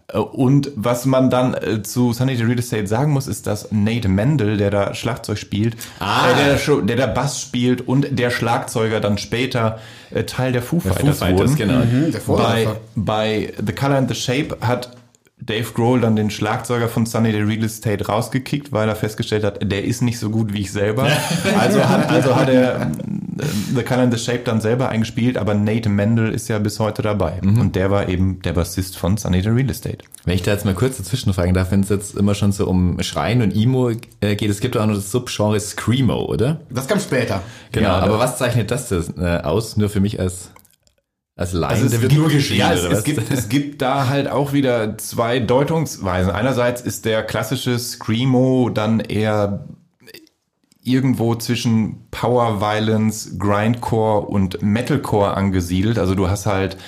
Und was man dann äh, zu Sunny Day Real Estate sagen muss, ist, dass Nate Mendel, der da Schlagzeug spielt,
Ah.
äh, der, da, der da Bass spielt und der Schlagzeuger dann später äh, Teil der Foo Fighters,
Foo Fighters,
wurden.
genau.
Mhm, der
Bei,
Vorläufer.
bei The Color and the Shape hat Dave Grohl dann den Schlagzeuger von Sunny Day Real Estate rausgekickt, weil er festgestellt hat, der ist nicht so gut wie ich selber. Also hat, also hat er äh, The Color and the Shape dann selber eingespielt, aber Nate Mendel ist ja bis heute dabei. Mhm. Und der war eben der Bassist von Sunny Day Real Estate.
Wenn ich da jetzt mal kurz dazwischen fragen darf, wenn es jetzt immer schon so um Schreien und Emo äh, geht, es gibt auch noch das Subgenre Screamo, oder?
Das kam später.
Genau,
Ja,
aber was zeichnet das denn, äh, aus? Nur für mich als als Laien,
Also es
der wird
gibt,
nur geschrien,
ja, es,
oder
es
was?
gibt es gibt da halt auch wieder zwei Deutungsweisen. Einerseits ist der klassische Screamo dann eher irgendwo zwischen Power Violence, Grindcore und Metalcore angesiedelt. Also du hast halt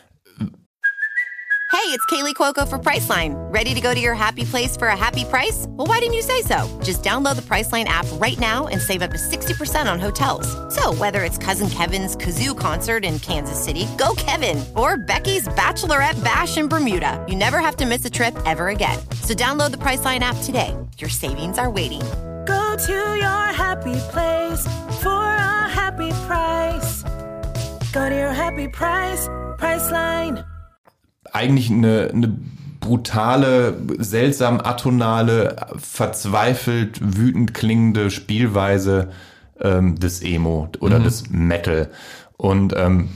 Hey, it's Kaylee Cuoco for Priceline. Ready to go to your happy place for a happy price? Well, why didn't you say so? Just download the Priceline app right now and save up to sixty percent on hotels. So whether it's Cousin Kevin's Kazoo Concert in Kansas City, go Kevin, or Becky's Bachelorette Bash in Bermuda, you never have to miss a trip ever again. So download the Priceline app today. Your savings are waiting.
Go to your happy place for a happy price. Go to your happy price, Priceline.
eigentlich eine, eine brutale, seltsam atonale, verzweifelt wütend klingende Spielweise ähm, des Emo oder mhm. des Metal. Und ähm,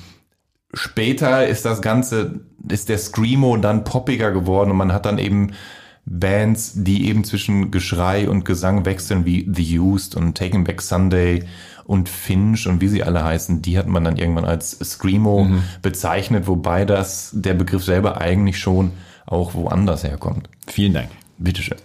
später ist das Ganze, ist der Screamo dann poppiger geworden und man hat dann eben Bands, die eben zwischen Geschrei und Gesang wechseln, wie The Used und Taking Back Sunday und Finch und wie sie alle heißen, die hat man dann irgendwann als Screamo mhm. bezeichnet, wobei das der Begriff selber eigentlich schon auch woanders herkommt.
Vielen Dank.
Bitteschön.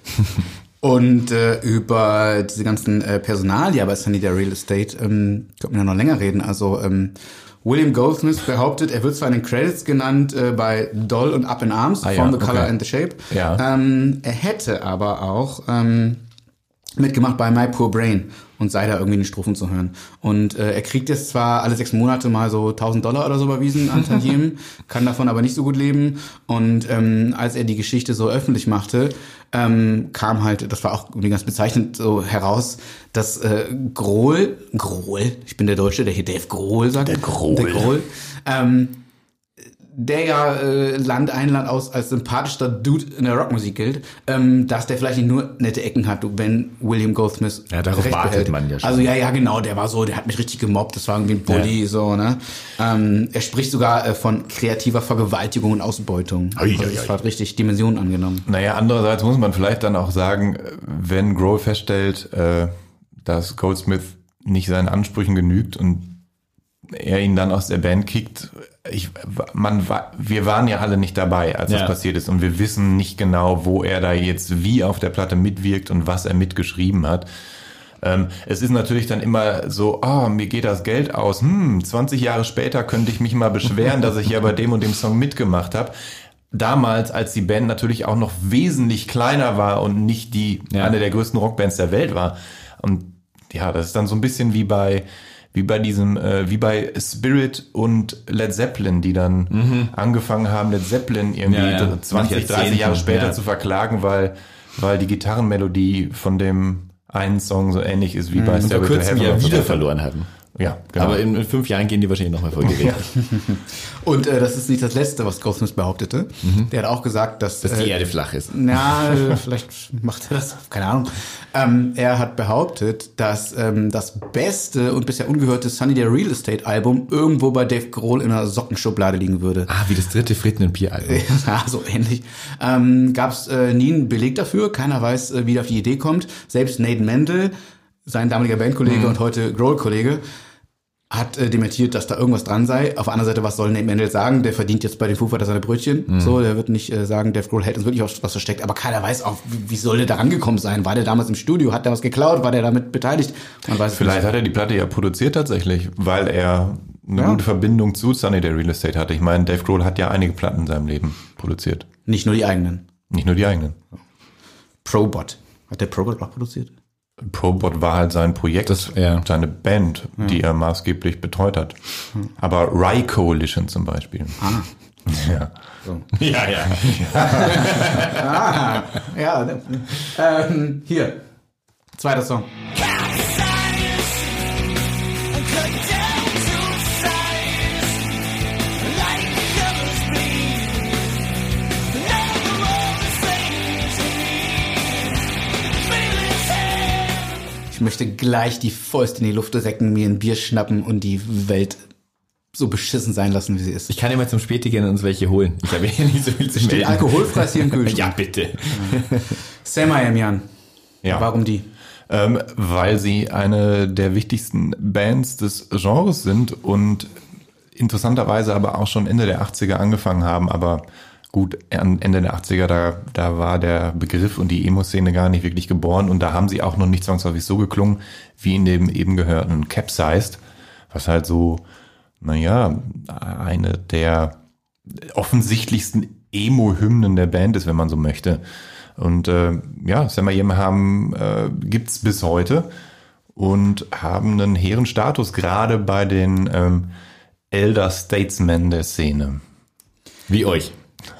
Und äh, über diese ganzen äh, Personalien bei Sunny Day Real Estate ähm, könnte man ja noch länger reden. Also ähm, William Goldsmith behauptet, er wird zwar in den Credits genannt äh, bei Doll und Up in Arms
ah,
von
ja,
The Color
okay.
and the Shape.
Ja.
Ähm, er hätte aber auch ähm, mitgemacht bei My Poor Brain und sei da irgendwie in den Strophen zu hören. Und äh, er kriegt jetzt zwar alle sechs Monate mal so tausend Dollar oder so überwiesen an Tantiemen, kann davon aber nicht so gut leben. Und ähm, als er die Geschichte so öffentlich machte, ähm, kam halt, das war auch irgendwie ganz bezeichnend so heraus, dass äh, Grohl, Grohl, ich bin der Deutsche, der hier Dave Grohl sagt. Der Grohl. Der Grohl, ähm, der ja äh, Land ein, Land aus als sympathischer Dude in der Rockmusik gilt, ähm, dass der vielleicht nicht nur nette Ecken hat, wenn William Goldsmith
ja, darauf
recht
wartet
behält.
man ja schon.
Also ja, ja, genau, der war so, der hat mich richtig gemobbt, das war irgendwie ein Bully,
ja.
so, ne. Ähm, er spricht sogar äh, von kreativer Vergewaltigung und Ausbeutung.
Ui,
also
ui,
das
ui.
hat richtig Dimensionen angenommen.
Naja, andererseits muss man vielleicht dann auch sagen, wenn Grohl feststellt, äh, dass Goldsmith nicht seinen Ansprüchen genügt und er ihn dann aus der Band kickt, ich, man, wir waren ja alle nicht dabei, als
ja.
das passiert ist und wir wissen nicht genau, wo er da jetzt wie auf der Platte mitwirkt und was er mitgeschrieben hat. Ähm, es ist natürlich dann immer so, ah, mir geht das Geld aus, hm, zwanzig Jahre später könnte ich mich mal beschweren, dass ich ja bei dem und dem Song mitgemacht habe. Damals, als die Band natürlich auch noch wesentlich kleiner war und nicht die
ja.
eine der größten Rockbands der Welt war. Und ja, das ist dann so ein bisschen wie bei wie bei diesem, äh, wie bei Spirit und Led Zeppelin, die dann mhm. angefangen haben, Led Zeppelin irgendwie
ja, ja.
zwanzig, dreißig Jahre später
ja.
zu verklagen, weil, weil die Gitarrenmelodie von dem einen Song so ähnlich ist wie bei
und vor
Stairway to
kurzem
Heaven
ja
und so
wieder
weiter.
verloren hatten.
Ja, genau.
Aber in, in fünf Jahren gehen die wahrscheinlich nochmal vor Gericht.
Ja.
Und äh, das ist nicht das Letzte, was Goldsmith behauptete. Mhm. Der hat auch gesagt, dass...
Dass die
äh,
Erde flach ist.
Na, äh, vielleicht macht er das, keine Ahnung. Ähm, er hat behauptet, dass ähm, das beste und bisher ungehörte Sunny Day Real Estate Album irgendwo bei Dave Grohl in einer Sockenschublade liegen würde.
Ah, wie das dritte Fritten- und Bier-Album.
Ja, so ähnlich. Ähm, Gab es äh, nie einen Beleg dafür. Keiner weiß, äh, wie er auf die Idee kommt. Selbst Nate Mendel, sein damaliger Bandkollege mhm. und heute Grohl-Kollege, hat äh, dementiert, dass da irgendwas dran sei. Auf der anderen Seite, was soll Nate Mendel sagen? Der verdient jetzt bei den Foo Fighters seine Brötchen. Mhm. So, der wird nicht äh, sagen, Dave Grohl hält uns wirklich was versteckt. Aber keiner weiß auch, wie, wie soll der da rangekommen sein? War der damals im Studio? Hat der was geklaut? War der damit beteiligt? Man weiß
Vielleicht
nicht.
hat er die Platte ja produziert tatsächlich, weil er eine
Ja.
gute Verbindung zu Sunny Day Real Estate hatte. Ich meine, Dave Grohl hat ja einige Platten in seinem Leben produziert.
Nicht nur die eigenen.
Nicht nur die eigenen.
Probot. Hat der Probot auch produziert?
Probot war halt sein Projekt,
Das- ja.
seine Band, die er maßgeblich betreut hat. Aber Rye Coalition zum Beispiel.
Ah.
Ja.
So.
Ja, ja.
Ah, ja. Ne. Ähm, hier. Zweiter Song. Ich möchte gleich die Fäuste in die Luft recken, mir ein Bier schnappen und die Welt so beschissen sein lassen, wie sie ist.
Ich kann ja mal zum Späti gehen und uns welche holen. Ich habe hier nicht so viel zu
Steht
melden.
alkoholfrei hier im Kühlschrank.
Ja, bitte.
Sam I Am Jan.
Ja.
Warum die?
Ähm, weil sie eine der wichtigsten Bands des Genres sind und interessanterweise aber auch schon Ende der achtziger angefangen haben, aber gut, Ende der achtziger, da, da war der Begriff und die Emo-Szene gar nicht wirklich geboren und da haben sie auch noch nicht zwangsläufig so geklungen, wie in dem eben gehörten Capsized, was halt so, naja, eine der offensichtlichsten Emo-Hymnen der Band ist, wenn man so möchte. Und äh, ja, Sam I Am haben äh, gibt's bis heute und haben einen hehren Status, gerade bei den ähm, Elder Statesmen der Szene.
Wie euch.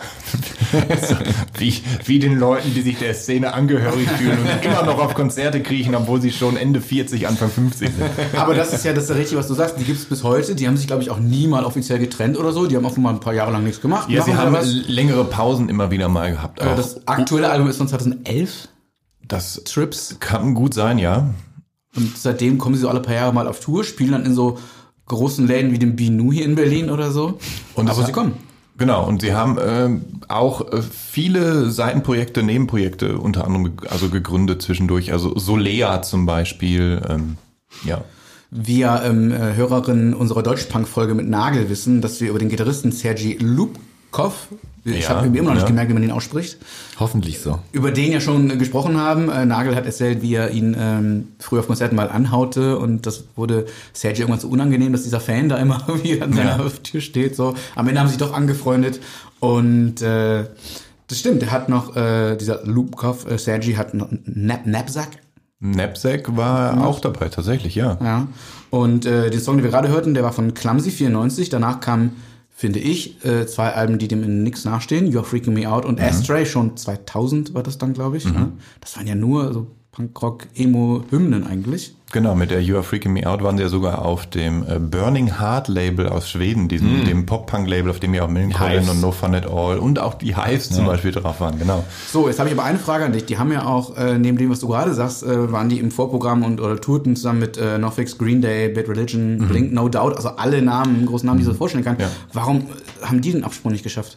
Wie, wie den Leuten, die sich der Szene angehörig fühlen und immer noch auf Konzerte kriechen, obwohl sie schon Ende vierzig, Anfang fünfzig sind.
Aber das ist ja das ist ja richtig, was du sagst. Die gibt es bis heute. Die haben sich, glaube ich, auch nie mal offiziell getrennt oder so. Die haben auch mal ein paar Jahre lang nichts gemacht.
Ja,
Machen
sie haben
was.
längere Pausen immer wieder mal gehabt.
Äh,
Auch.
Das aktuelle Album ist von zweitausendelf.
Das
Trips.
kann gut sein, ja.
Und seitdem kommen sie so alle paar Jahre mal auf Tour, spielen dann in so großen Läden wie dem Binu hier in Berlin oder so.
Und
Aber
es
sie
hat-
kommen.
Genau, und sie haben ähm, auch äh, viele Seitenprojekte, Nebenprojekte unter anderem ge- also gegründet zwischendurch. Also Solea zum Beispiel, ähm, ja.
Wir ähm, äh, Hörerinnen unserer Deutschpunk-Folge mit Nagel wissen, dass wir über den Gitarristen Sergei Lubkov, ich
Ja,
habe immer noch nicht
ja.
gemerkt, wie man ihn ausspricht,
Hoffentlich so.
über den ja schon äh, gesprochen haben. Äh, Nagel hat erzählt, wie er ihn ähm, früher auf Konzerten mal anhaute und das wurde Sergei irgendwann so unangenehm, dass dieser Fan da immer wieder an seiner
Ja.
Tür steht. So. Am Ende haben sie sich doch angefreundet und äh, das stimmt, er hat noch, äh, dieser Lubkov, äh, Sergei hat noch einen Nap Knapsack.
Knapsack war auch dabei, tatsächlich, ja.
Ja. Und äh, den Song, den wir gerade hörten, der war von Clumsy vierundneunzig. Danach kam, finde ich, äh, zwei Alben, die dem in nix nachstehen. You're Freaking Me Out und Astray, schon zweitausend war das dann, glaube ich. Ne? Das waren ja nur so Punkrock, Emo-Hymnen eigentlich.
Genau, mit der You Are Freaking Me Out waren sie ja sogar auf dem äh, Burning Heart Label aus Schweden, diesem dem Pop-Punk-Label, auf dem ja auch Millencolin
Hives.
und No Fun at All und auch die Hives zum Beispiel drauf waren, genau.
So, jetzt habe ich aber eine Frage an dich. Die haben ja auch, äh, neben dem, was du gerade sagst, äh, waren die im Vorprogramm und oder tourten zusammen mit äh, Nofix, Green Day, Bad Religion, Blink, No Doubt, also alle Namen, großen Namen, die man sich vorstellen kann.
Ja.
Warum äh, haben die den Absprung nicht geschafft?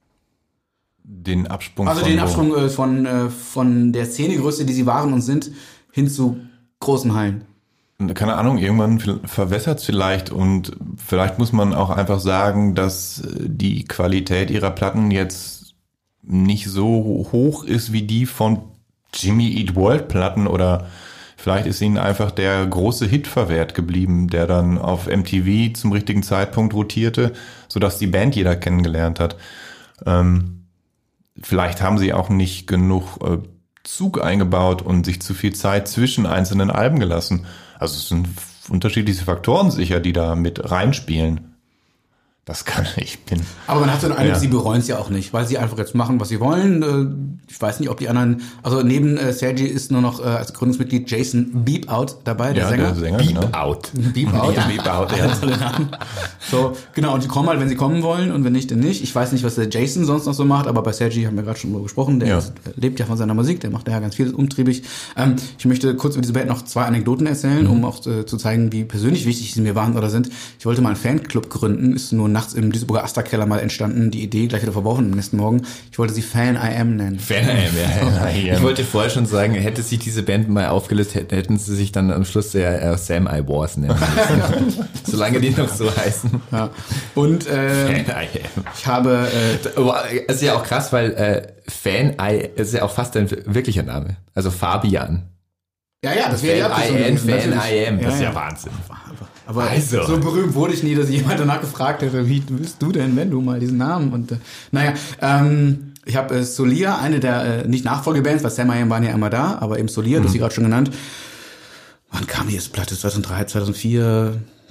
Den Absprung
Also
von
den
wo?
Absprung äh, von, äh, von der Szenegröße, die sie waren und sind, hin zu großen Hallen.
Keine Ahnung, irgendwann verwässert es vielleicht und vielleicht muss man auch einfach sagen, dass die Qualität ihrer Platten jetzt nicht so hoch ist wie die von Jimmy Eat World Platten oder vielleicht ist ihnen einfach der große Hit verwehrt geblieben, der dann auf M T V zum richtigen Zeitpunkt rotierte, sodass die Band jeder kennengelernt hat. Ähm, vielleicht haben sie auch nicht genug äh, Zug eingebaut und sich zu viel Zeit zwischen einzelnen Alben gelassen. Also es sind unterschiedliche Faktoren sicher, die da mit reinspielen. Das kann ich bin.
Aber man hat so den Eindruck,
Ja.
sie bereuen es ja auch nicht, weil sie einfach jetzt machen, was sie wollen. Äh, Ich weiß nicht, ob die anderen, also neben äh, Sergei ist nur noch äh, als Gründungsmitglied Jason Beep Out dabei, der
Ja,
Sänger.
der Sänger,
Beep
genau.
out.
Beep Out.
Ja, Beep Out, ja.
Tolle Namen. So, genau, und die kommen halt, wenn sie kommen wollen und wenn nicht, dann nicht. Ich weiß nicht, was der Jason sonst noch so macht, aber bei Sergei haben wir gerade schon drüber gesprochen, der
Ja.
ist, äh, lebt ja von seiner Musik, der macht ja ganz vieles umtriebig. Ähm, ich möchte kurz über diese Band noch zwei Anekdoten erzählen, um auch äh, zu zeigen, wie persönlich wichtig sie mir waren oder sind. Ich wollte mal einen Fanclub gründen, ist nur nachts im Duisburger Asterkeller mal entstanden, die Idee gleich wieder verworfen am nächsten Morgen. Ich wollte sie Fan I Am nennen.
Fan I Am, ja. Ich wollte vorher schon sagen, hätte sich diese Band mal aufgelöst, hätten hätten sie sich dann am Schluss ja äh, Sam I Wars nennen müssen. Solange die noch so heißen.
Ja. Und äh,
Fan I Am.
ich habe äh,
Aber es ist ja auch krass, weil äh, Fan I ist ja auch fast ein wirklicher Name. Also Fabian.
ja, ja, das wäre
Fan
ja
I Am, Fan
natürlich.
I Am. Das ist
Ja,
ja
ja.
Wahnsinn.
Aber
Also.
so berühmt wurde ich nie, dass jemand danach gefragt hätte, wie bist du denn, wenn du mal diesen Namen und äh, naja, ähm, ich habe äh, Solia, eine der äh, nicht Nachfolgebands, weil Sam I Am waren ja immer da, aber eben Solia, du hast sie gerade schon genannt. Wann kam die jetzt Platte? zweitausenddrei, zweitausendvier,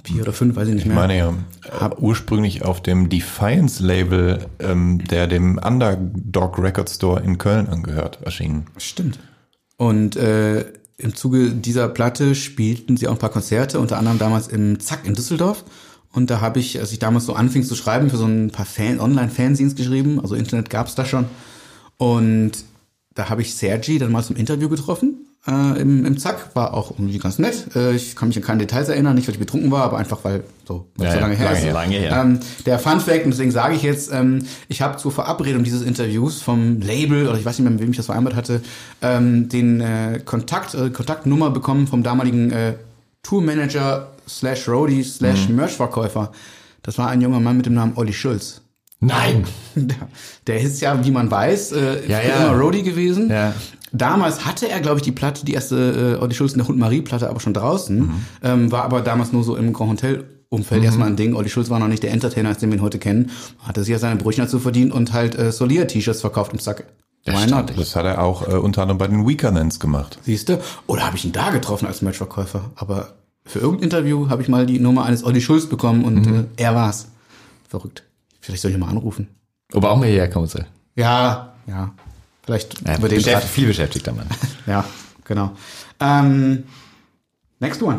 Vier oder fünf, weiß ich nicht
Ich
mehr.
meine ja, äh, ursprünglich auf dem Defiance-Label, ähm, der dem Underdog Record Store in Köln angehört, erschienen.
Stimmt. Und äh, im Zuge dieser Platte spielten sie auch ein paar Konzerte, unter anderem damals im Zack in Düsseldorf. Und da habe ich, als ich damals so anfing zu schreiben, für so ein paar Fan, Online-Fanzines geschrieben, also Internet gab's da schon. Und da habe ich Sergi dann mal zum Interview getroffen. Äh, im, im Zack, war auch irgendwie ganz nett. Äh, ich kann mich an keine Details erinnern, nicht weil ich betrunken war, aber einfach weil so, weil
Ja,
so lange
ja,
her
lange
ist.
her, lange her.
Ähm, der Fun Fact, und deswegen sage ich jetzt, ähm, ich habe zur Verabredung dieses Interviews vom Label, oder ich weiß nicht mehr, mit wem ich das vereinbart hatte, ähm, den äh, Kontakt, äh, Kontaktnummer bekommen vom damaligen äh, Tourmanager slash Roadie slash
Mhm.
Merchverkäufer. Das war ein junger Mann mit dem Namen Olli Schulz.
Nein!
Der ist ja, wie man weiß, äh,
Ja,
für
ja.
immer Roadie gewesen.
Ja.
Damals hatte er, glaube ich, die Platte, die erste äh, Olli Schulz in der Hund Marie Platte, aber schon draußen.
Mhm.
Ähm, war aber damals nur so im Grand Hotel Umfeld erstmal ein Ding. Olli Schulz war noch nicht der Entertainer, als den wir ihn heute kennen. Hatte sich ja seine Brötchen dazu verdient und halt äh, Solia-T-Shirts verkauft im Zack. Why not?
Das hat er auch äh, unter anderem bei den Weekernens gemacht.
Siehste? Oder habe ich ihn da getroffen als Merchverkäufer? Aber für irgendein Interview habe ich mal die Nummer eines Olli Schulz bekommen und
Mhm.
äh, er war's. Verrückt. Vielleicht soll ich ihn mal anrufen.
Ob er auch mal hierher kommen soll.
Ja, ja. Vielleicht
Ja,
über den
beschäftigt,
Grad-
viel beschäftigter Mann.
Ja, genau. Ähm, next one.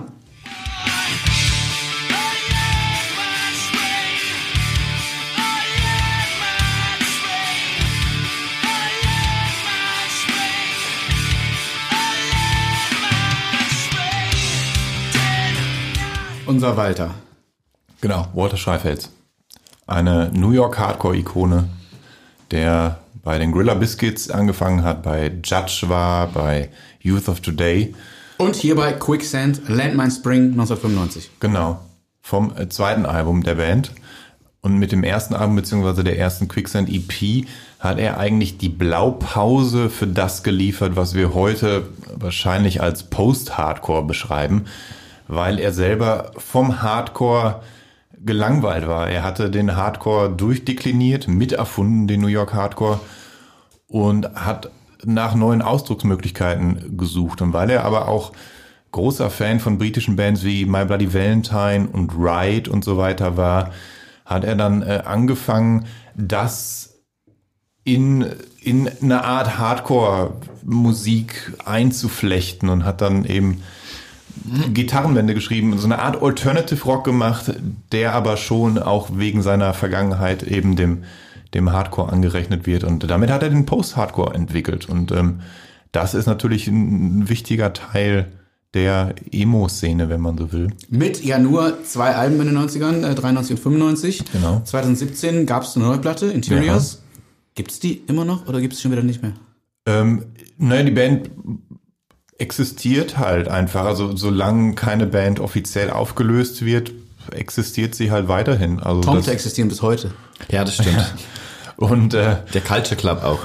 Unser Walter.
Genau, Walter Scheifels. Eine New York Hardcore-Ikone, der bei den Gorilla Biscuits angefangen hat, bei Judge war, bei Youth of Today.
Und hier bei Quicksand, Landmine Spring neunzehnhundertfünfundneunzig.
Genau, vom äh, zweiten Album der Band. Und mit dem ersten Album beziehungsweise der ersten Quicksand E P hat er eigentlich die Blaupause für das geliefert, was wir heute wahrscheinlich als Post-Hardcore beschreiben, weil er selber vom Hardcore gelangweilt war. Er hatte den Hardcore durchdekliniert, miterfunden, den New York Hardcore, und hat nach neuen Ausdrucksmöglichkeiten gesucht. Und weil er aber auch großer Fan von britischen Bands wie My Bloody Valentine und Ride und so weiter war, hat er dann äh, angefangen, das in, in eine Art Hardcore-Musik einzuflechten und hat dann eben Gitarrenwände geschrieben und so eine Art Alternative Rock gemacht, der aber schon auch wegen seiner Vergangenheit eben dem, dem Hardcore angerechnet wird. Und damit hat er den Post-Hardcore entwickelt. Und ähm, das ist natürlich ein wichtiger Teil der Emo-Szene, wenn man so will.
Mit ja nur zwei Alben in den neunzigern, äh, dreiundneunzig und fünfundneunzig.
Genau.
zwanzig siebzehn gab es eine neue Platte, Interiors. Gibt's die immer noch oder gibt's schon wieder nicht mehr?
Ähm, naja, die Band existiert halt einfach. Also solange keine Band offiziell aufgelöst wird, existiert sie halt weiterhin. Also
Tomte
das,
existieren bis heute.
Ja, das stimmt.
und äh,
Der Culture Club auch.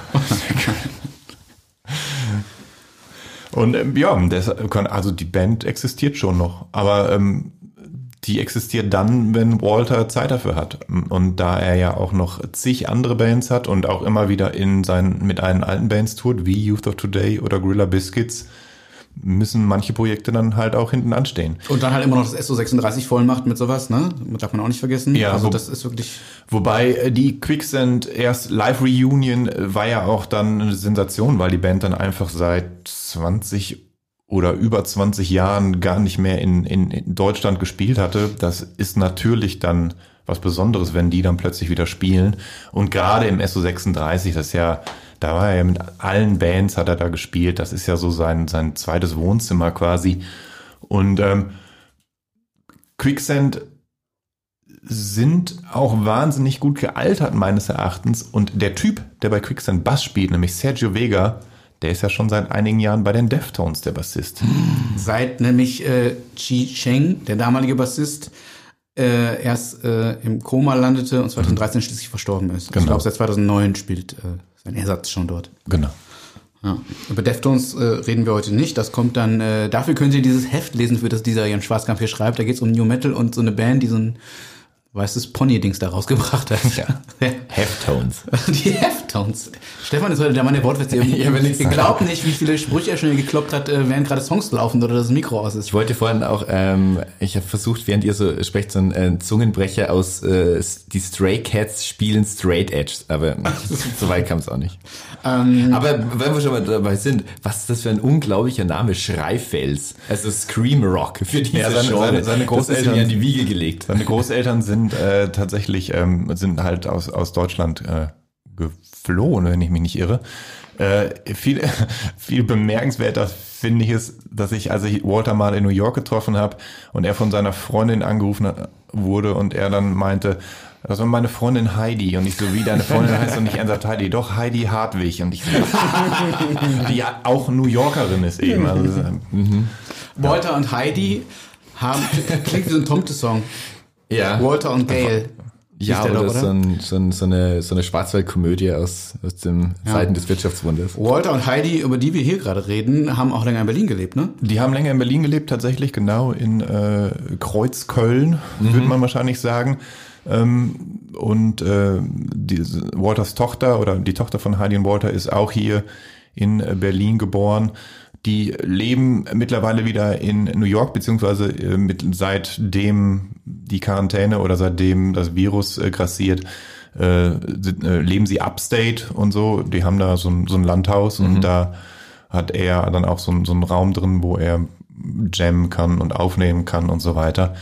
Und ähm, ja, das, also die Band existiert schon noch, aber ähm, die existiert dann, wenn Walter Zeit dafür hat. Und da er ja auch noch zig andere Bands hat und auch immer wieder in seinen mit einen alten Bands tourt, wie Youth of Today oder Gorilla Biscuits, müssen manche Projekte dann halt auch hinten anstehen.
Und dann halt immer noch das S O sechsunddreißig voll macht mit sowas, ne? Darf man auch nicht vergessen.
Ja,
also
wo-
das ist wirklich...
Wobei äh, die Quicksand erst Live Reunion äh, war ja auch dann eine Sensation, weil die Band dann einfach seit zwanzig oder über zwanzig Jahren gar nicht mehr in, in, in Deutschland gespielt hatte. Das ist natürlich dann was Besonderes, wenn die dann plötzlich wieder spielen. Und gerade im S O sechsunddreißig, das ist ja, da war er ja mit allen Bands, hat er da gespielt. Das ist ja so sein, sein zweites Wohnzimmer quasi. Und ähm, Quicksand sind auch wahnsinnig gut gealtert, meines Erachtens. Und der Typ, der bei Quicksand Bass spielt, nämlich Sergio Vega, der ist ja schon seit einigen Jahren bei den Deftones, der Bassist.
Seit nämlich äh, Chi Cheng, der damalige Bassist, äh, erst äh, im Koma landete und zweitausenddreizehn schließlich verstorben ist.
Genau.
Ich glaube, seit zweitausendneun spielt äh, sein Ersatz schon dort.
Genau.
Ja. Über Deftones äh, reden wir heute nicht. Das kommt dann, äh, dafür könnt ihr dieses Heft lesen, für das dieser Jan Schwarzkamp hier schreibt. Da geht es um New Metal und so eine Band, die so ein weißes Pony-Dings da rausgebracht hat. Ja.
Heftones.
Die Heftones. Tones. Stefan ist heute der Mann der Wortwitze. Ihr,
Ja, wenn
ihr
ich's
glaubt nicht, wie viele Sprüche er schon gekloppt hat, äh, während gerade Songs laufen oder das Mikro aus ist.
Ich wollte vorhin auch, ähm, ich habe versucht, während ihr so sprecht, so einen äh, Zungenbrecher aus äh, die Stray Cats spielen Straight Edge, aber so weit kam es auch nicht.
Ähm,
aber wenn wir schon mal dabei sind, was ist das für ein unglaublicher Name? Schreifels, also Scream Rock für diese
Ja, seine-
Genre.
seine- seine
das ist
Großeltern-
mir an die Wiege gelegt.
Seine Großeltern sind äh, tatsächlich ähm, sind halt aus aus Deutschland äh, geflohen, wenn ich mich nicht irre. Äh, viel viel bemerkenswerter finde ich es, dass ich, als ich Walter mal in New York getroffen habe und er von seiner Freundin angerufen hat, wurde und er dann meinte, das war meine Freundin Heidi und ich so, wie deine Freundin heißt doch nicht ernsthaft Heidi, doch Heidi Hartwig und ich so, die ja auch New Yorkerin ist eben. Also, mhm.
Walter und Heidi haben, klingt wie so ein Tomte-Song.
Ja,
Walter und Gail.
ja,
Hieß der
oder,
doch,
so, ein, so, ein, so eine so eine Schwarzwaldkomödie aus aus dem Seiten des Wirtschaftswunders.
Walter und Heidi, über die wir hier gerade reden, haben auch länger in Berlin gelebt, ne?
Die haben länger in Berlin gelebt, tatsächlich, genau, in äh, Kreuzköln, mhm. würde man wahrscheinlich sagen. Ähm, und äh, die, Walters Tochter oder die Tochter von Heidi und Walter ist auch hier in äh, Berlin geboren. Die leben mittlerweile wieder in New York, beziehungsweise äh, mit, seitdem die Quarantäne oder seitdem das Virus äh, grassiert, äh, sind, äh, leben sie upstate und so. Die haben da so ein, so ein Landhaus mhm. und da hat er dann auch so, ein, so einen Raum drin, wo er jammen kann und aufnehmen kann und so weiter.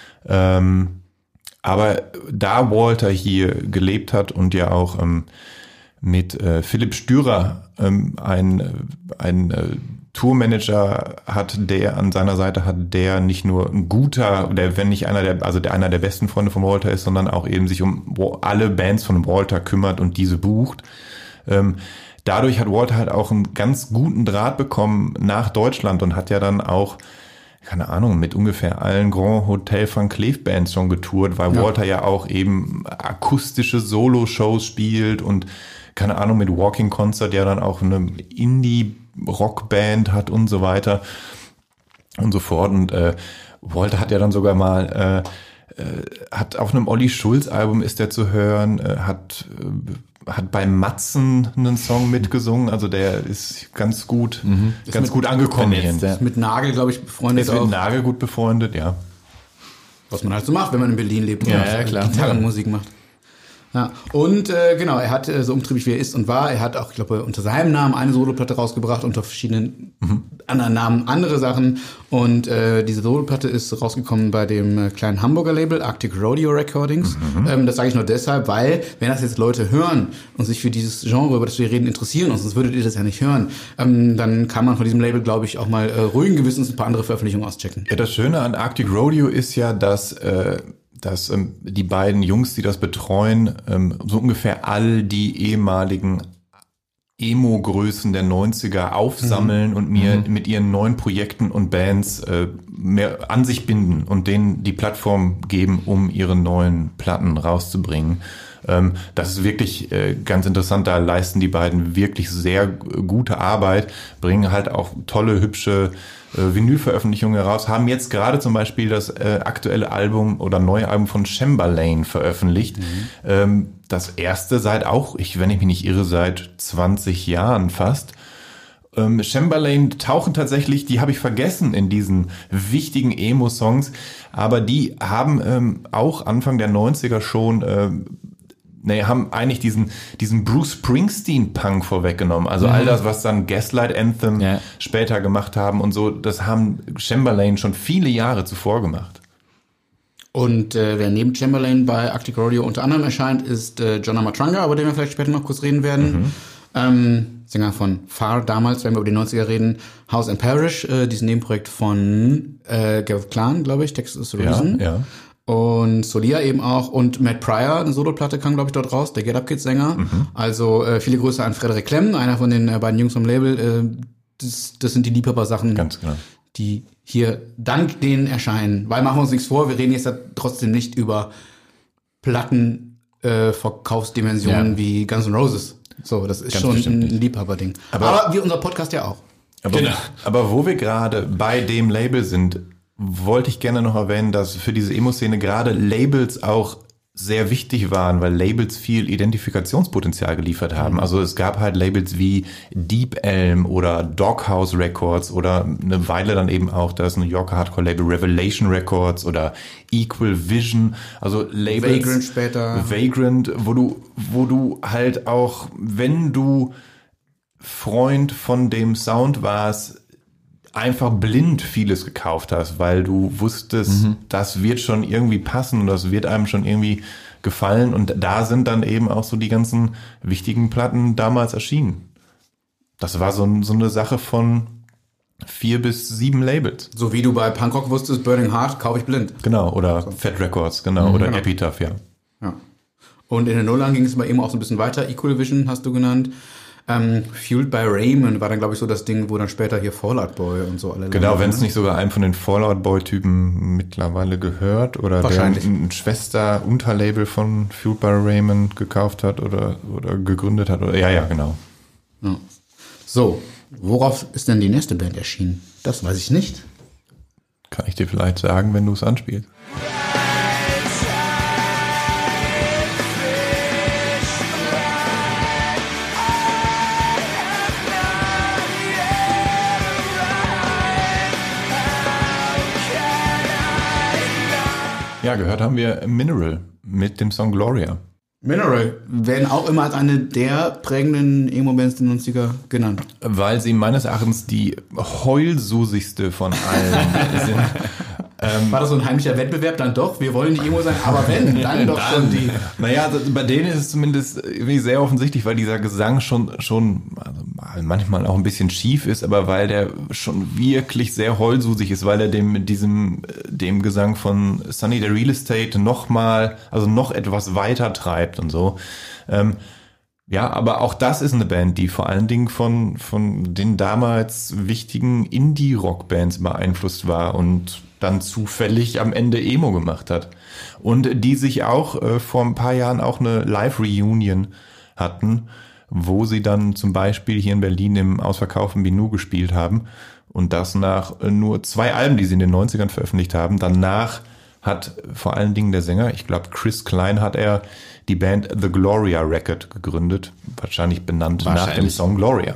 Ähm, aber da Walter hier gelebt hat und ja auch ähm, mit äh, Philipp Stürer ähm, ein, ein äh, Tourmanager hat, der an seiner Seite hat, der nicht nur ein guter, der wenn nicht einer der, also der einer der besten Freunde von Walter ist, sondern auch eben sich um alle Bands von Walter kümmert und diese bucht. Ähm, dadurch hat Walter halt auch einen ganz guten Draht bekommen nach Deutschland und hat ja dann auch, keine Ahnung, mit ungefähr allen Grand Hotel Van Cleef Bands schon getourt, weil ja. Walter ja auch eben akustische Solo-Shows spielt und keine Ahnung, mit Walking Concert ja dann auch eine Indie-Rockband hat und so weiter und so fort. Und äh, Walter hat ja dann sogar mal, äh, äh, hat auf einem Olli Schulz-Album ist der zu hören, äh, hat äh, hat bei Matzen einen Song mitgesungen, also der ist ganz gut, mhm. ganz
mit,
gut angekommen hier.
Ist mit Nagel, glaube ich, befreundet.
Ist mit Nagel gut befreundet, ja.
Was man halt so macht, wenn man in Berlin lebt und
ja, ja, klar.
Gitarrenmusik macht. Ja, und äh, genau, er hat äh, so umtriebig wie er ist und war, er hat auch, ich glaube, unter seinem Namen eine Soloplatte rausgebracht, unter verschiedenen mhm. anderen Namen andere Sachen und äh, diese Soloplatte ist rausgekommen bei dem äh, kleinen Hamburger Label Arctic Rodeo Recordings. Mhm. Ähm, das sage ich nur deshalb, weil, wenn das jetzt Leute hören und sich für dieses Genre, über das wir reden, interessieren, und sonst würdet ihr das ja nicht hören, ähm, dann kann man von diesem Label, glaube ich, auch mal äh, ruhigen Gewissens ein paar andere Veröffentlichungen auschecken.
Ja, das Schöne an Arctic Rodeo ist ja, dass äh, dass ähm, die beiden Jungs, die das betreuen, ähm, so ungefähr all die ehemaligen Emo-Größen der neunziger aufsammeln mhm. und mir mhm. mit ihren neuen Projekten und Bands äh, mehr an sich binden und denen die Plattform geben, um ihre neuen Platten rauszubringen. Ähm, das ist wirklich äh, ganz interessant, da leisten die beiden wirklich sehr gute Arbeit, bringen halt auch tolle, hübsche äh, Vinylveröffentlichungen heraus, haben jetzt gerade zum Beispiel das äh, aktuelle Album oder neue Album von Chamberlain veröffentlicht. Mhm. Ähm, das erste seit auch, ich, wenn ich mich nicht irre, seit zwanzig Jahren fast. Ähm, Chamberlain tauchen tatsächlich, die habe ich vergessen in diesen wichtigen Emo-Songs, aber die haben ähm, auch Anfang der neunziger schon ähm, Nee, haben eigentlich diesen diesen Bruce Springsteen-Punk vorweggenommen. Also mhm. all das, was dann Gaslight Anthem ja. später gemacht haben und so, das haben Chamberlain schon viele Jahre zuvor gemacht.
Und äh, wer neben Chamberlain bei Arctic Rodeo unter anderem erscheint, ist äh, John Matranga, über den wir vielleicht später noch kurz reden werden. Mhm. Ähm, Sänger von Far damals, wenn wir über die neunziger reden. House and Parish, äh, dieses Nebenprojekt von äh, Gareth Klan, glaube ich, Texas is the Reason.
Ja, ja.
Und Solia eben auch. Und Matt Pryor, eine Soloplatte, kam, glaube ich, dort raus, der Get Up Kids Sänger. Mhm. Also äh, viele Grüße an Frederik Klemm, einer von den äh, beiden Jungs vom Label. Äh, das, das sind die Liebhaber-Sachen,
ganz genau,
die hier dank denen erscheinen. Weil machen wir uns nichts vor, wir reden jetzt da trotzdem nicht über Plattenverkaufsdimensionen äh, ja. wie Guns N' Roses. So, das ist ganz schon ein Liebhaberding. Aber, Aber wie unser Podcast ja auch.
Aber,
genau.
aber wo wir gerade bei dem Label sind, wollte ich gerne noch erwähnen, dass für diese Emo-Szene gerade Labels auch sehr wichtig waren, weil Labels viel Identifikationspotenzial geliefert haben. Also es gab halt Labels wie Deep Elm oder Doghouse Records oder eine Weile dann eben auch das New Yorker Hardcore-Label Revelation Records oder Equal Vision, also Labels.
Vagrant später.
Vagrant, wo du, wo du halt auch, wenn du Freund von dem Sound warst, einfach blind vieles gekauft hast, weil du wusstest, mhm. das wird schon irgendwie passen und das wird einem schon irgendwie gefallen. Und da sind dann eben auch so die ganzen wichtigen Platten damals erschienen. Das war so, so eine Sache von vier bis sieben Labels.
So wie du bei Punkrock wusstest, Burning Heart kaufe ich blind.
Genau, oder so. Fat Records, genau, mhm, oder genau. Epitaph, ja.
ja. Und in den Nullern ging es bei ihm auch so ein bisschen weiter. Equal Vision hast du genannt. Ähm, Fueled by Raymond war dann, glaube ich, so das Ding, wo dann später hier Fallout Boy und so alle.
Genau, wenn es nicht sogar einem von den Fallout Boy-Typen mittlerweile gehört oder der ein Schwester-Unterlabel von Fueled by Raymond gekauft hat oder, oder gegründet hat. Oder, ja, ja, genau.
Ja. So, worauf ist denn die nächste Band erschienen? Das weiß ich nicht.
Kann ich dir vielleicht sagen, wenn du es anspielst. Ja, gehört haben wir Mineral mit dem Song Gloria.
Mineral werden auch immer als eine der prägenden Emo-Bands der neunziger genannt.
Weil sie meines Erachtens die heulsusigste von allen sind.
Ähm, War das so ein heimlicher Wettbewerb? Dann doch, wir wollen nicht Emo sein, aber wenn, dann doch dann, schon die.
Naja, also bei denen ist es zumindest irgendwie sehr offensichtlich, weil dieser Gesang schon schon also manchmal auch ein bisschen schief ist, aber weil der schon wirklich sehr heulsusig ist, weil er dem mit diesem dem Gesang von Sonny the Real Estate nochmal, also noch etwas weiter treibt und so. Ähm, Ja, aber auch das ist eine Band, die vor allen Dingen von von den damals wichtigen Indie-Rock-Bands beeinflusst war und dann zufällig am Ende Emo gemacht hat. Und die sich auch äh, vor ein paar Jahren auch eine Live-Reunion hatten, wo sie dann zum Beispiel hier in Berlin im ausverkauften Binu gespielt haben. Und das nach äh, nur zwei Alben, die sie in den neunzigern veröffentlicht haben. Danach hat vor allen Dingen der Sänger, ich glaube Chris Klein, hat er die Band The Gloria Record gegründet, wahrscheinlich benannt wahrscheinlich. nach dem Song Gloria.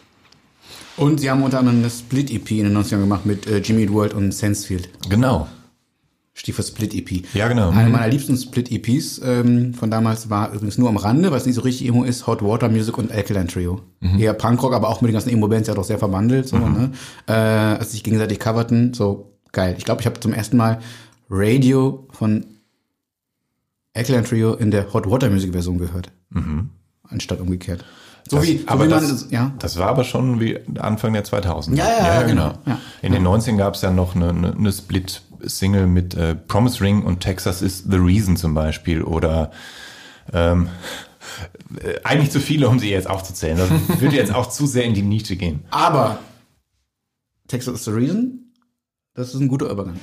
Und sie haben unter anderem eine Split-E P in den neunzigern gemacht mit äh, Jimmy Eat World und Sensefield.
Genau.
Stichwort Split-E P.
Ja, genau.
Eine meiner liebsten Split-E Ps ähm, von damals war übrigens nur am Rande, weil es nicht so richtig Emo ist, Hot Water Music und Alkaline Trio. Mhm. Eher Punkrock, aber auch mit den ganzen Emo-Bands ja doch sehr verwandelt, so, mhm. ne? Äh, als sich gegenseitig coverten, so geil. Ich glaube, ich habe zum ersten Mal Radio von Alkaline Trio in der Hot Water Music Version gehört. Mhm. Anstatt umgekehrt. So
das,
wie, so
aber
wie man,
das,
ja.
das war aber schon wie Anfang der zweitausender.
Ja, ja, ja, genau. Ja.
In den neunzigern gab es ja noch eine, eine, eine Split-Single mit äh, Promise Ring und Texas is the Reason zum Beispiel oder ähm, äh, eigentlich zu viele, um sie jetzt aufzuzählen. Das würde jetzt auch zu sehr in die Nische gehen.
Aber Texas is the Reason, das ist ein guter Übergang.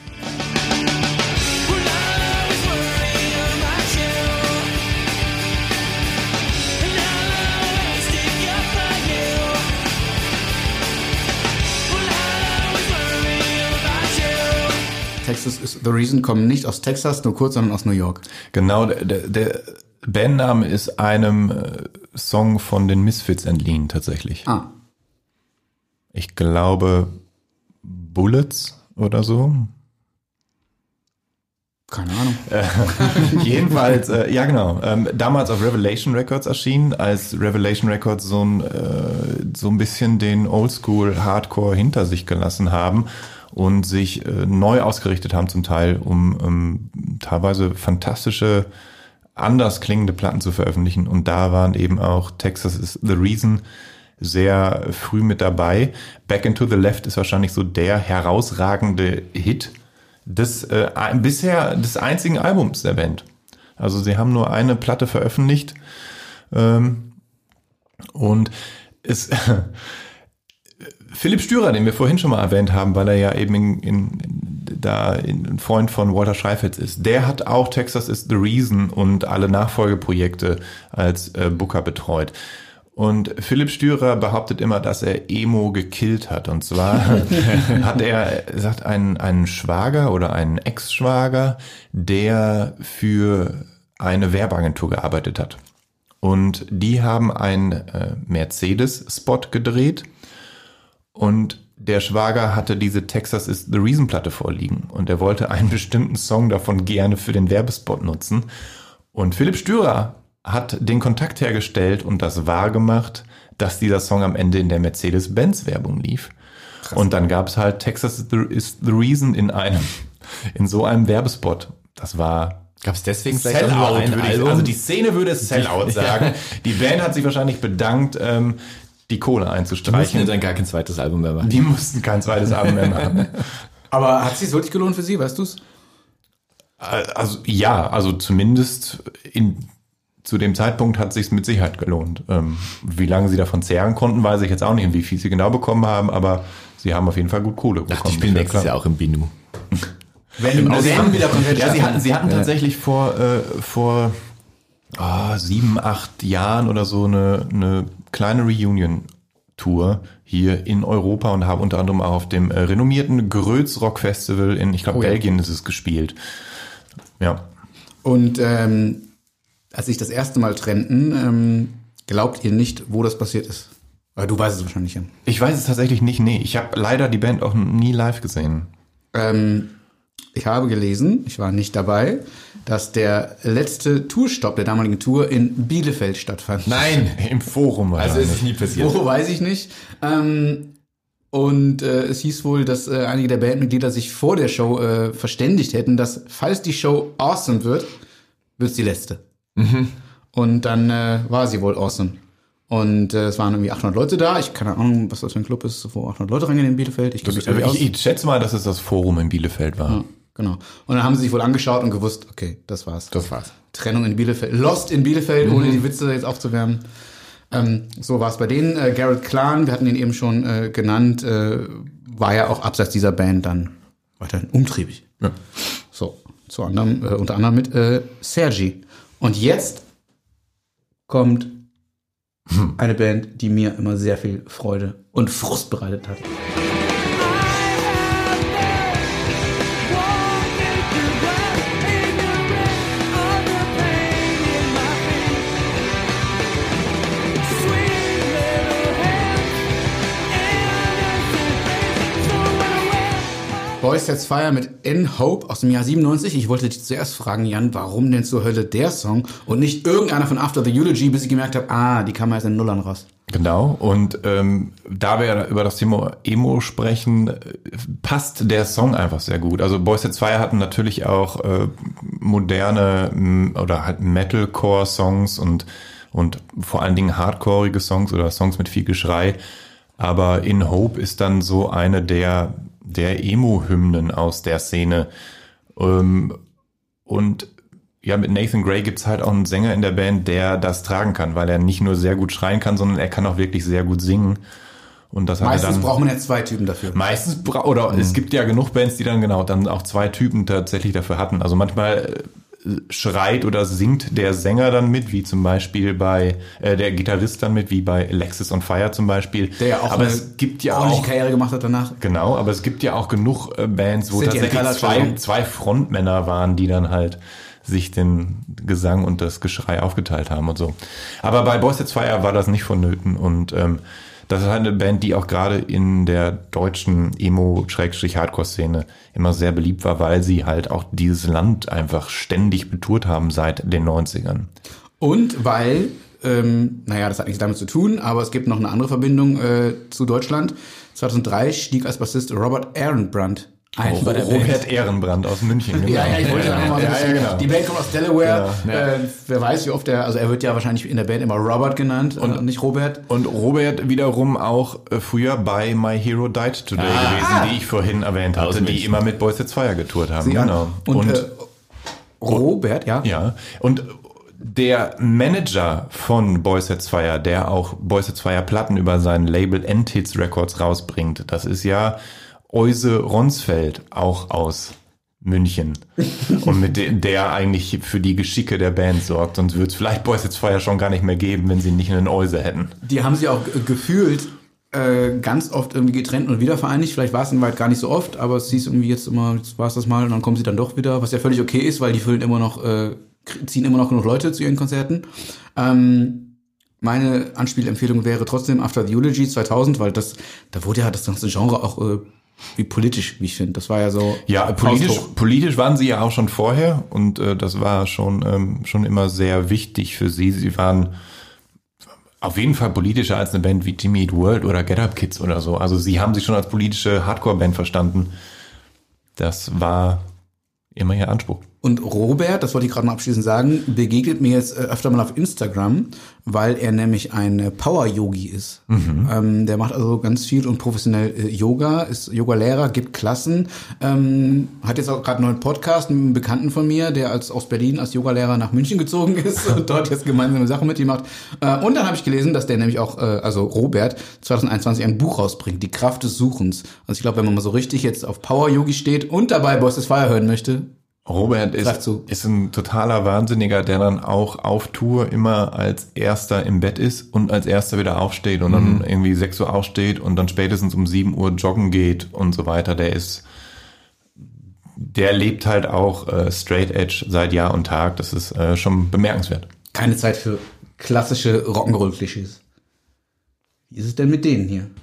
Texas is the Reason kommen nicht aus Texas, nur kurz, sondern aus New York.
Genau, der, der Bandname ist einem äh, Song von den Misfits entliehen, tatsächlich.
Ah.
Ich glaube Bullets oder so.
Keine Ahnung.
Äh, jedenfalls, äh, ja genau, ähm, damals auf Revelation Records erschienen, als Revelation Records so ein, äh, so ein bisschen den Oldschool Hardcore hinter sich gelassen haben und sich äh, neu ausgerichtet haben zum Teil, um ähm, teilweise fantastische, anders klingende Platten zu veröffentlichen. Und da waren eben auch Texas is the Reason sehr früh mit dabei. Back into the Left ist wahrscheinlich so der herausragende Hit des äh, bisher des einzigen Albums der Band. Also sie haben nur eine Platte veröffentlicht ähm, und es Philipp Stürer, den wir vorhin schon mal erwähnt haben, weil er ja eben in, in, in, da ein Freund von Walter Scheifetz ist, der hat auch Texas is the Reason und alle Nachfolgeprojekte als äh, Booker betreut. Und Philipp Stürer behauptet immer, dass er Emo gekillt hat. Und zwar hat er, er sagt, einen, einen Schwager oder einen Ex-Schwager, der für eine Werbeagentur gearbeitet hat. Und die haben einen äh, Mercedes-Spot gedreht und der Schwager hatte diese Texas is the Reason Platte vorliegen und er wollte einen bestimmten Song davon gerne für den Werbespot nutzen. Und Philipp Stürer hat den Kontakt hergestellt und das wahrgemacht, dass dieser Song am Ende in der Mercedes-Benz-Werbung lief. Krass. Und dann gab es halt Texas is the, is the Reason in einem, in so einem Werbespot. Das war...
Gab es deswegen vielleicht auch nur ein
würde ich,
Album?
Also die Szene würde Sellout sagen. Ja. Die Band hat sich wahrscheinlich bedankt, ähm, die Kohle einzustreichen.
Die mussten dann gar kein zweites Album mehr machen.
Die mussten kein zweites Album mehr machen.
Aber hat es sich wirklich gelohnt für Sie, weißt du's?
Also ja, also zumindest in, zu dem Zeitpunkt hat es sich mit Sicherheit gelohnt. Ähm, wie lange sie davon zehren konnten, weiß ich jetzt auch nicht, und wie viel sie genau bekommen haben, aber sie haben auf jeden Fall gut Kohle bekommen.
Ach, die spielen nächstes Jahr auch im Binu.
Wenn
also sie haben wieder ja, sie hatten, sie hatten
ja.
tatsächlich vor äh, vor oh, sieben, acht Jahren oder so eine, eine kleine Reunion-Tour hier in Europa und haben unter anderem auch auf dem äh, renommierten Gröz Rock Festival in, ich glaube,
oh, ja.
Belgien ist es gespielt. Ja.
Und ähm, als sich das erste Mal trennten, ähm, glaubt ihr nicht, wo das passiert ist? Weil du weißt es wahrscheinlich, ja.
Ich weiß es tatsächlich nicht, nee. Ich habe leider die Band auch nie live gesehen.
Ähm, ich habe gelesen, ich war nicht dabei, dass der letzte Tourstopp der damaligen Tour in Bielefeld stattfand.
Nein,
im Forum.
Also ist es nie passiert.
Wo, weiß ich nicht. Ähm, und äh, es hieß wohl, dass äh, einige der Bandmitglieder sich vor der Show äh, verständigt hätten, dass, falls die Show awesome wird, wird es die letzte. Mhm. Und dann äh, war sie wohl awesome. Und äh, es waren irgendwie achthundert Leute da. Ich keine Ahnung, was das für ein Club ist, wo achthundert Leute reingehen in Bielefeld. Ich,
das,
ich,
ich, ich schätze mal, dass es das Forum in Bielefeld war.
Ja, genau. Und dann haben sie sich wohl angeschaut und gewusst, okay, das war's.
Das war's.
Trennung in Bielefeld. Lost in Bielefeld, mhm. ohne die Witze jetzt aufzuwärmen. Ähm, so war es bei denen. Äh, Garrett Klan, wir hatten ihn eben schon äh, genannt, äh, war ja auch abseits dieser Band dann weiterhin umtriebig. Ja. So, zu anderem, äh, unter anderem mit äh, Sergi. Und jetzt kommt hm. eine Band, die mir immer sehr viel Freude und Frust bereitet hat. Boys Sets Fire mit In Hope aus dem Jahr siebenundneunzig. Ich wollte dich zuerst fragen, Jan, warum denn zur Hölle der Song und nicht irgendeiner von After the Eulogy, bis ich gemerkt habe, ah, die kam erst in den Nullern raus.
Genau, und ähm, da wir über das Thema Emo sprechen, passt der Song einfach sehr gut. Also Boys Sets Fire hatten natürlich auch äh, moderne m- oder halt Metalcore-Songs und, und vor allen Dingen hardcoreige Songs oder Songs mit viel Geschrei. Aber In Hope ist dann so eine der der Emo-Hymnen aus der Szene. Und ja, mit Nathan Gray gibt's halt auch einen Sänger in der Band, der das tragen kann, weil er nicht nur sehr gut schreien kann, sondern er kann auch wirklich sehr gut singen. Und das
meistens
hat er dann,
braucht man ja zwei Typen dafür.
Meistens, bra- oder mhm. es gibt ja genug Bands, die dann genau dann auch zwei Typen tatsächlich dafür hatten. Also manchmal schreit oder singt der Sänger dann mit, wie zum Beispiel bei, äh, der Gitarrist dann mit, wie bei Alexis on Fire zum Beispiel.
Der ja auch
aber
eine
es gibt ja
ordentliche
auch
Karriere gemacht hat danach.
Genau, aber es gibt ja auch genug äh, Bands, wo
City
tatsächlich zwei, zwei Frontmänner waren, die dann halt sich den Gesang und das Geschrei aufgeteilt haben und so. Aber bei Boys Sets Fire war das nicht vonnöten und ähm, das ist halt eine Band, die auch gerade in der deutschen Emo-Hardcore-Szene immer sehr beliebt war, weil sie halt auch dieses Land einfach ständig betourt haben seit den neunzigern.
Und weil, ähm, naja, das hat nichts damit zu tun, aber es gibt noch eine andere Verbindung äh, zu Deutschland. zweitausenddrei stieg als Bassist Robert Ehrenbrand ein.
Oh, Robert Ehrenbrand aus München. Genau.
Ja, ja, ich wollte ja, noch mal
ja, ja, genau.
Die Band kommt aus Delaware.
Ja, ja.
Äh, wer weiß, wie oft er, also er wird ja wahrscheinlich in der Band immer Robert genannt und, und nicht Robert.
Und Robert wiederum auch äh, früher bei My Hero Died Today ah, gewesen, die ich vorhin erwähnt hatte, die immer mit Boys Sets Fire getourt haben.
Sie
genau.
Und, und äh, Robert, ja.
Ja, und der Manager von Boys Sets Fire, der auch Boys Sets Fire Platten über sein Label N-Tits Records rausbringt, das ist ja Euse Ronsfeld, auch aus München. Und mit de- der eigentlich für die Geschicke der Band sorgt. Sonst würde es vielleicht Boys Sets Fire schon gar nicht mehr geben, wenn sie nicht einen Euse hätten.
Die haben sie auch g- gefühlt äh, ganz oft irgendwie getrennt und wieder vereinigt. Vielleicht war es in Wahrheit gar nicht so oft, aber es hieß irgendwie jetzt immer, jetzt war es das mal und dann kommen sie dann doch wieder, was ja völlig okay ist, weil die füllen immer noch äh, ziehen immer noch genug Leute zu ihren Konzerten. Ähm, meine Anspielempfehlung wäre trotzdem After the Eulogy zweitausend, weil das, da wurde ja das ganze Genre auch äh, wie politisch, wie ich finde. Das war ja so.
Ja, politisch, politisch waren sie ja auch schon vorher und äh, das war schon ähm, schon immer sehr wichtig für sie. Sie waren auf jeden Fall politischer als eine Band wie Jimmy Eat World oder Get Up Kids oder so. Also sie haben sich schon als politische Hardcore-Band verstanden. Das war immer ihr Anspruch.
Und Robert, das wollte ich gerade mal abschließend sagen, begegnet mir jetzt öfter mal auf Instagram, weil er nämlich ein Power-Yogi ist. Mhm. Ähm, der macht also ganz viel und professionell äh, Yoga, ist Yoga-Lehrer, gibt Klassen, ähm, hat jetzt auch gerade einen neuen Podcast mit einem Bekannten von mir, der als aus Berlin als Yoga-Lehrer nach München gezogen ist und dort jetzt gemeinsame Sachen mit ihm macht. Äh, und dann habe ich gelesen, dass der nämlich auch, äh, also Robert, zwanzig einundzwanzig ein Buch rausbringt, Die Kraft des Suchens. Also ich glaube, wenn man mal so richtig jetzt auf Power-Yogi steht und dabei Boys des Fire hören möchte,
Robert ist, ist ein totaler Wahnsinniger, der dann auch auf Tour immer als Erster im Bett ist und als Erster wieder aufsteht und dann mhm. irgendwie sechs Uhr aufsteht und dann spätestens um sieben Uhr joggen geht und so weiter. Der ist, der lebt halt auch äh, Straight Edge seit Jahr und Tag. Das ist äh, schon bemerkenswert.
Keine Zeit für klassische Rock'n'Roll-Klischees. Wie ist es denn mit denen hier?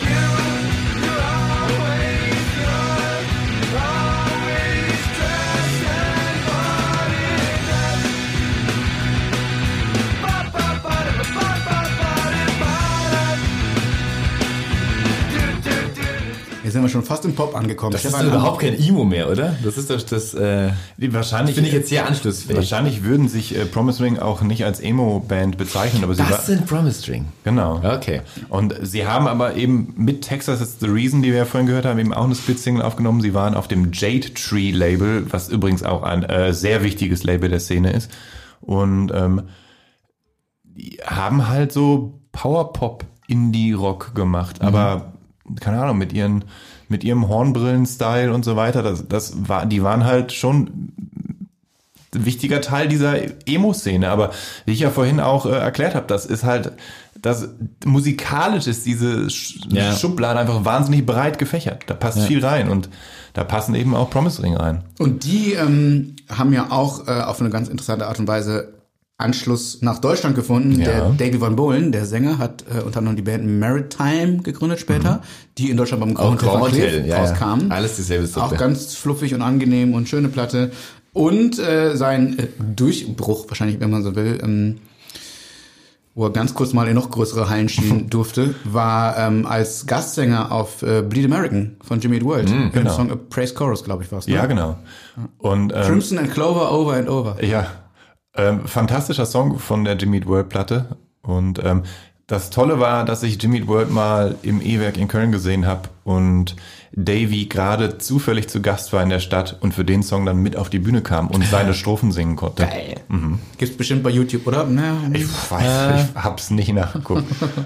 Jetzt sind wir schon fast im Pop angekommen.
Das ist doch überhaupt kein Emo mehr, oder? Das ist doch das, äh,
wahrscheinlich
finde ich jetzt sehr anschlussfähig.
Wahrscheinlich würden sich äh, Promise Ring auch nicht als Emo-Band bezeichnen, aber sie
Das
war,
sind Promise Ring.
Genau.
Okay.
Und sie haben aber eben mit Texas is the Reason, die wir ja vorhin gehört haben, eben auch eine Split-Single aufgenommen. Sie waren auf dem Jade Tree Label, was übrigens auch ein äh, sehr wichtiges Label der Szene ist. Und ähm, die haben halt so Power-Pop-Indie-Rock gemacht, mhm. aber keine Ahnung, mit ihren, mit ihrem Hornbrillen-Style und so weiter, das, das war, die waren halt schon ein wichtiger Teil dieser Emo-Szene. Aber wie ich ja vorhin auch äh, erklärt habe, das ist halt, das musikalisch ist diese Sch- ja. Schublade einfach wahnsinnig breit gefächert. Da passt ja. viel rein und da passen eben auch Promise Ring rein.
Und die ähm, haben ja auch äh, auf eine ganz interessante Art und Weise Anschluss nach Deutschland gefunden. Ja. Der Davey Van Bohlen, der Sänger, hat äh, unter anderem die Band Maritime gegründet später, mhm. die in Deutschland beim Grand Hotel
ja,
rauskam.
Ja. Alles dieselbe Suppe.
Auch ganz fluffig und angenehm und schöne Platte. Und äh, sein äh, Durchbruch, wahrscheinlich, wenn man so will, ähm, wo er ganz kurz mal in noch größere Hallen schieben durfte, war ähm, als Gastsänger auf äh, Bleed American von Jimmy Eat World.
Mhm, genau.
Im Song A Praise Chorus, glaube ich, war es. Ne?
Ja, genau. Und, ähm,
Crimson and Clover, Over and Over.
Ja, ähm, fantastischer Song von der Jimmy Eat World Platte. Und ähm, das Tolle war, dass ich Jimmy Eat World mal im E-Werk in Köln gesehen habe und Davey gerade zufällig zu Gast war in der Stadt und für den Song dann mit auf die Bühne kam und seine Strophen singen konnte.
Geil. Mhm. Gibt's bestimmt bei YouTube, oder? Naja,
ich weiß, äh. ich hab's nicht nachgeguckt.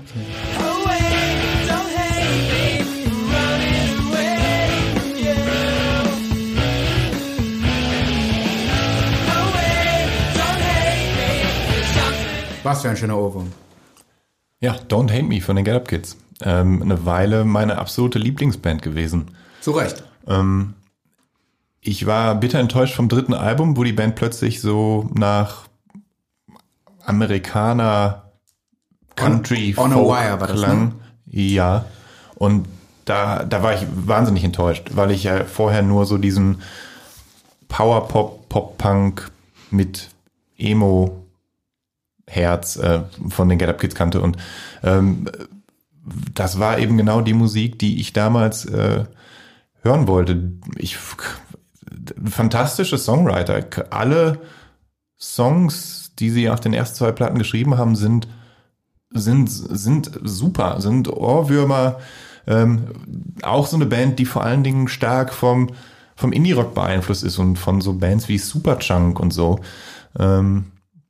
Was für ein schöner Ohrwurm.
Ja, Don't Hate Me von den Get Up Kids. Ähm, eine Weile meine absolute Lieblingsband gewesen.
Zu Recht.
Ähm, ich war bitter enttäuscht vom dritten Album, wo die Band plötzlich so nach Amerikaner Country
On, on
Folk
a Wire war das,
klang.
Ne?
Ja, und da, da war ich wahnsinnig enttäuscht, weil ich ja vorher nur so diesen Power-Pop, Pop-Punk mit Emo Herz äh, von den Get Up Kids kannte und ähm, das war eben genau die Musik, die ich damals äh, hören wollte. Ich fantastische Songwriter. Alle Songs, die sie auf den ersten zwei Platten geschrieben haben, sind sind sind super, sind Ohrwürmer. Ähm, auch so eine Band, die vor allen Dingen stark vom vom Indie-Rock beeinflusst ist und von so Bands wie Superchunk und so. Ähm,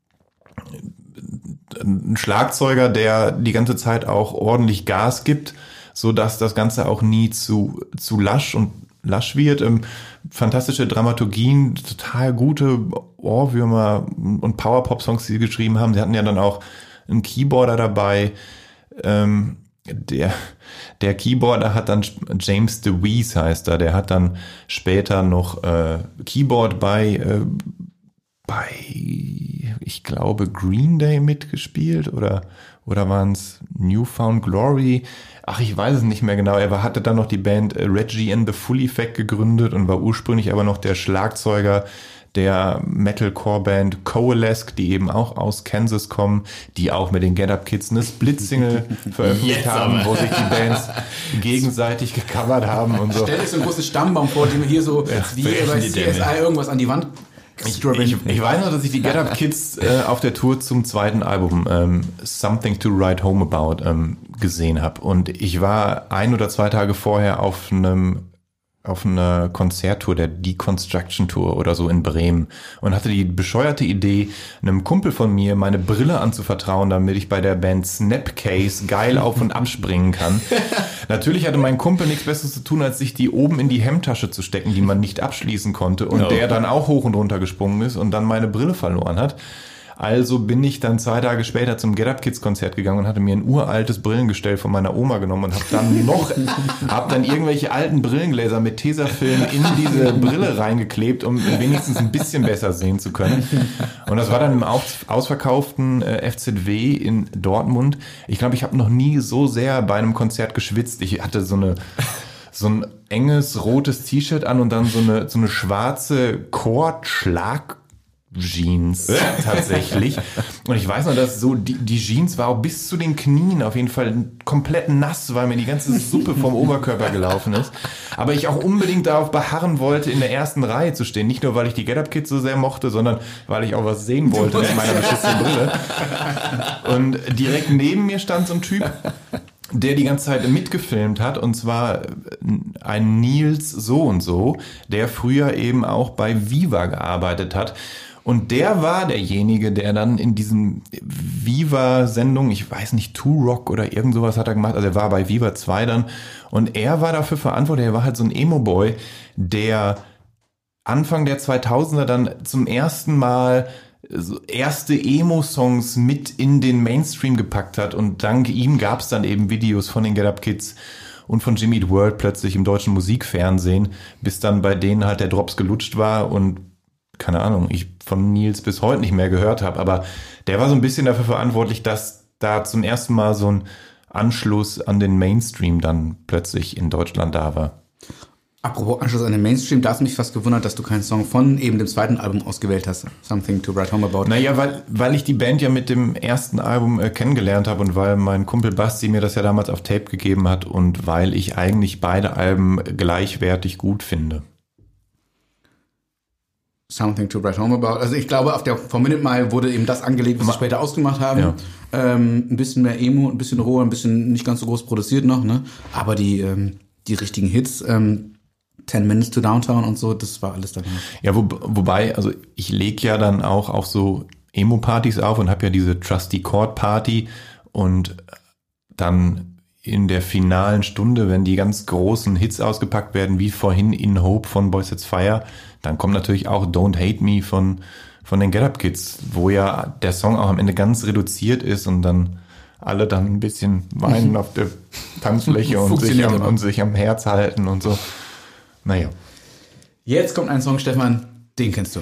ein Schlagzeuger, der die ganze Zeit auch ordentlich Gas gibt, so dass das Ganze auch nie zu zu lasch und lasch wird. Ähm, fantastische Dramaturgien, total gute Ohrwürmer und Power-Pop-Songs, die sie geschrieben haben. Sie hatten ja dann auch einen Keyboarder dabei. Ähm, der der Keyboarder hat dann James DeWeese heißt er. Der hat dann später noch äh, Keyboard bei äh, bei, ich glaube, Green Day mitgespielt oder, oder waren es Newfound Glory? Ach, ich weiß es nicht mehr genau. Er war, hatte dann noch die Band Reggie and the Full Effect gegründet und war ursprünglich aber noch der Schlagzeuger der Metalcore-Band Coalesce, die eben auch aus Kansas kommen, die auch mit den Get Up Kids eine Split-Single veröffentlicht
Jetzt
haben,
aber.
wo sich die Bands gegenseitig gecovert haben und so.
Stell dir so einen großen Stammbaum vor, den wir hier so wie
brechen
bei
die
C S I
Dämme.
irgendwas an die Wand
Ich, ich, ich weiß noch, dass ich die Get Up Kids äh, auf der Tour zum zweiten Album ähm, Something to Write Home About ähm, gesehen habe. Und ich war ein oder zwei Tage vorher auf einem auf einer Konzerttour, der Deconstruction Tour oder so in Bremen und hatte die bescheuerte Idee, einem Kumpel von mir meine Brille anzuvertrauen, damit ich bei der Band Snapcase geil auf und abspringen kann. Natürlich hatte mein Kumpel nichts Besseres zu tun, als sich die oben in die Hemdtasche zu stecken, die man nicht abschließen konnte und
No.
der dann auch hoch und runter gesprungen ist und dann meine Brille verloren hat. Also bin ich dann zwei Tage später zum Get Up Kids Konzert gegangen und hatte mir ein uraltes Brillengestell von meiner Oma genommen und habe dann noch, habe dann irgendwelche alten Brillengläser mit Tesafilm in diese Brille reingeklebt, um wenigstens ein bisschen besser sehen zu können. Und das war dann im aus, ausverkauften äh, F Z W in Dortmund. Ich glaube, ich habe noch nie so sehr bei einem Konzert geschwitzt. Ich hatte so eine so ein enges rotes T-Shirt an und dann so eine so eine schwarze Kordschlag Jeans tatsächlich. Und ich weiß noch, dass so die, die Jeans war auch bis zu den Knien auf jeden Fall komplett nass, weil mir die ganze Suppe vom Oberkörper gelaufen ist. Aber ich auch unbedingt darauf beharren wollte, in der ersten Reihe zu stehen. Nicht nur, weil ich die Get Up Kids so sehr mochte, sondern weil ich auch was sehen wollte mit meiner beschissenen Brille. Und direkt neben mir stand so ein Typ, der die ganze Zeit mitgefilmt hat, und zwar ein Nils so und so, der früher eben auch bei Viva gearbeitet hat. Und der war derjenige, der dann in diesen Viva-Sendungen, ich weiß nicht, Two Rock oder irgend sowas hat er gemacht, also er war bei Viva zwei dann, und er war dafür verantwortlich, er war halt so ein Emo-Boy, der Anfang der zweitausender dann zum ersten Mal so erste Emo-Songs mit in den Mainstream gepackt hat, und dank ihm gab es dann eben Videos von den Get Up Kids und von Jimmy Eat World plötzlich im deutschen Musikfernsehen, bis dann bei denen halt der Drops gelutscht war und keine Ahnung, ich von Nils bis heute nicht mehr gehört habe, aber der war so ein bisschen dafür verantwortlich, dass da zum ersten Mal so ein Anschluss an den Mainstream dann plötzlich in Deutschland da war.
Apropos Anschluss an den Mainstream, da hast du mich fast gewundert, dass du keinen Song von eben dem zweiten Album ausgewählt hast. Something to Write Home About.
Naja, weil, weil ich die Band ja mit dem ersten Album äh, kennengelernt habe und weil mein Kumpel Basti mir das ja damals auf Tape gegeben hat und weil ich eigentlich beide Alben gleichwertig gut finde.
Something to Write Home About. Also ich glaube, auf der Four Minute Mile wurde eben das angelegt, was sie später ausgemacht haben.
Ja.
Ähm, ein bisschen mehr Emo, ein bisschen roher, ein bisschen nicht ganz so groß produziert noch, ne? Aber die, ähm, die richtigen Hits, ähm, Ten Minutes to Downtown und so, das war alles dabei.
Ja, wo, wobei, also ich lege ja dann auch auf so Emo-Partys auf und habe ja diese Trusty Chord Party, und dann in der finalen Stunde, wenn die ganz großen Hits ausgepackt werden, wie vorhin In Hope von Boys It's Fire, dann kommt natürlich auch Don't Hate Me von, von den Get Up Kids, wo ja der Song auch am Ende ganz reduziert ist und dann alle dann ein bisschen weinen auf der Tanzfläche und sich, am, und sich am Herz halten und so. Naja.
Jetzt kommt ein Song, Stefan, den kennst du auch.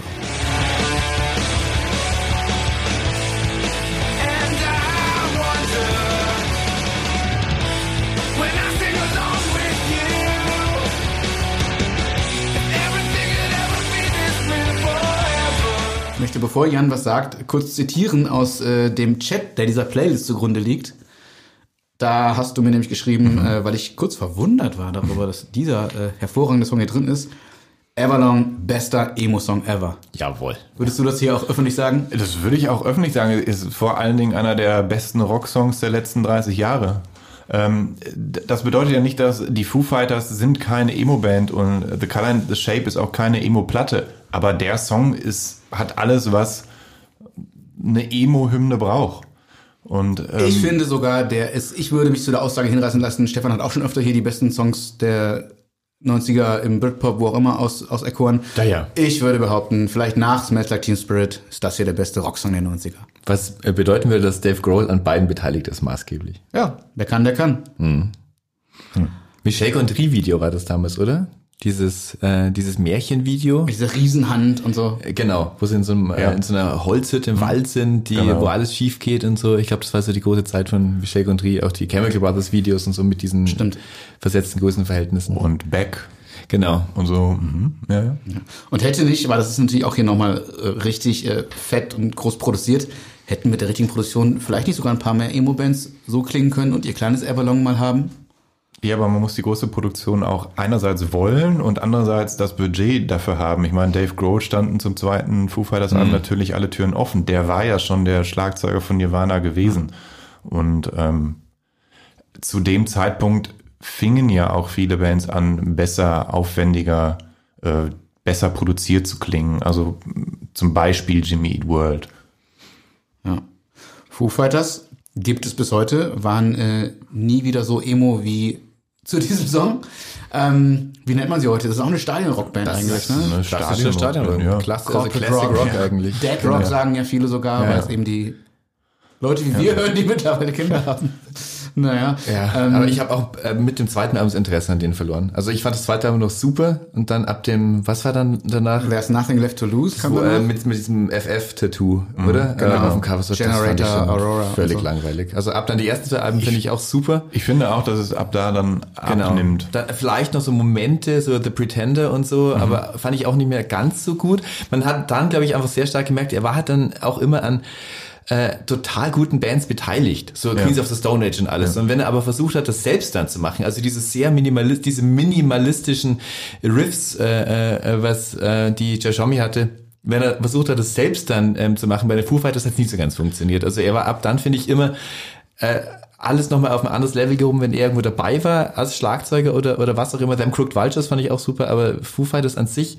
Ich möchte, bevor Jan was sagt, kurz zitieren aus äh, dem Chat, der dieser Playlist zugrunde liegt. Da hast du mir nämlich geschrieben, mhm. äh, weil ich kurz verwundert war darüber, dass dieser äh, hervorragende Song hier drin ist. Everlong, bester Emo-Song ever.
Jawohl.
Würdest du das hier auch öffentlich sagen?
Das würde ich auch öffentlich sagen. Ist vor allen Dingen einer der besten Rocksongs der letzten dreißig Jahre. Ähm, das bedeutet ja nicht, dass die Foo Fighters sind keine Emo-Band und The Color and the Shape ist auch keine Emo-Platte. Aber der Song ist, hat alles, was eine Emo-Hymne braucht. Und, ähm,
ich finde sogar, der ist, ich würde mich zu der Aussage hinreißen lassen, Stefan hat auch schon öfter hier die besten Songs der neunziger im Britpop, wo auch immer, aus, aus Echoren.
Ja, ja.
Ich würde behaupten, vielleicht nach Smells Like Teen Spirit ist das hier der beste Rocksong der neunziger.
Was bedeuten würde, dass Dave Grohl an beiden beteiligt ist, maßgeblich.
Ja, wer kann, der kann.
Mhm. Hm. Michel Gondry-Video war das damals, oder? dieses äh, dieses Märchenvideo.
Mit dieser Riesenhand und so.
Äh, Genau, wo sie in so, einem,
Ja.
äh, in so einer Holzhütte im Wald sind, die,
Genau.
wo alles schief geht und so. Ich glaube, das war so die große Zeit von Michel Gondry, auch die Chemical Brothers Videos und so mit diesen
Stimmt.
versetzten Größenverhältnissen.
Und Beck
Genau.
und so. Mhm. Ja, ja.
Und hätte nicht, aber das ist natürlich auch hier nochmal äh, richtig äh, fett und groß produziert, hätten mit der richtigen Produktion vielleicht nicht sogar ein paar mehr Emo-Bands so klingen können und ihr kleines Everlong mal haben?
Ja, aber man muss die große Produktion auch einerseits wollen und andererseits das Budget dafür haben. Ich meine, Dave Grohl standen zum zweiten Foo Fighters Album natürlich alle Türen offen. Der war ja schon der Schlagzeuger von Nirvana gewesen. Und ähm, zu dem Zeitpunkt fingen ja auch viele Bands an, besser, aufwendiger, äh, besser produziert zu klingen. Also zum Beispiel Jimmy Eat World.
Ja. Foo Fighters gibt es bis heute, waren äh, nie wieder so emo wie zu diesem Song. Ähm, wie nennt man sie heute? Das ist auch eine Stadion-Rockband eigentlich, ne?
Eine
Klassische Stadion,
ja.
Klasse, also
Corporate
Classic Rock,
Rock, ja.
eigentlich.
Dead Rock
Ja.
sagen ja viele sogar,
Ja.
weil es eben die Leute wie wir hören, die mittlerweile Kinder haben. Naja.
Ja,
ähm,
aber ich habe auch äh, mit dem zweiten Album das Interesse an denen verloren. Also ich fand das zweite Album noch super und dann ab dem, was war dann danach?
There's Nothing Left to Lose. kam
Wo,
danach.
äh, mit, mit diesem F F-Tattoo, oder?
genau.
Äh, auf dem Cover. So, das fand ich
Generator,
schon
Aurora und
völlig
so.
langweilig. Also ab dann die ersten zwei Alben finde ich auch super.
Ich finde auch, dass es ab da dann abnimmt.
Dann vielleicht noch so Momente, so The Pretender und so,
Mhm.
aber fand ich auch nicht mehr ganz so gut. Man hat dann, glaube ich, einfach sehr stark gemerkt, er war halt dann auch immer an äh, total guten Bands beteiligt, so Queens of the Stone Age und alles. Und wenn er aber versucht hat, das selbst dann zu machen, also diese sehr minimalist, diese minimalistischen Riffs, äh, äh, was äh, die Josh Homme hatte, wenn er versucht hat, das selbst dann ähm, zu machen, bei den Foo Fighters hat es nicht so ganz funktioniert. Also er war ab dann, finde ich, immer äh, alles nochmal auf ein anderes Level gehoben, wenn er irgendwo dabei war, als Schlagzeuger oder oder was auch immer. Them Crooked Vultures fand ich auch super, aber Foo Fighters an sich,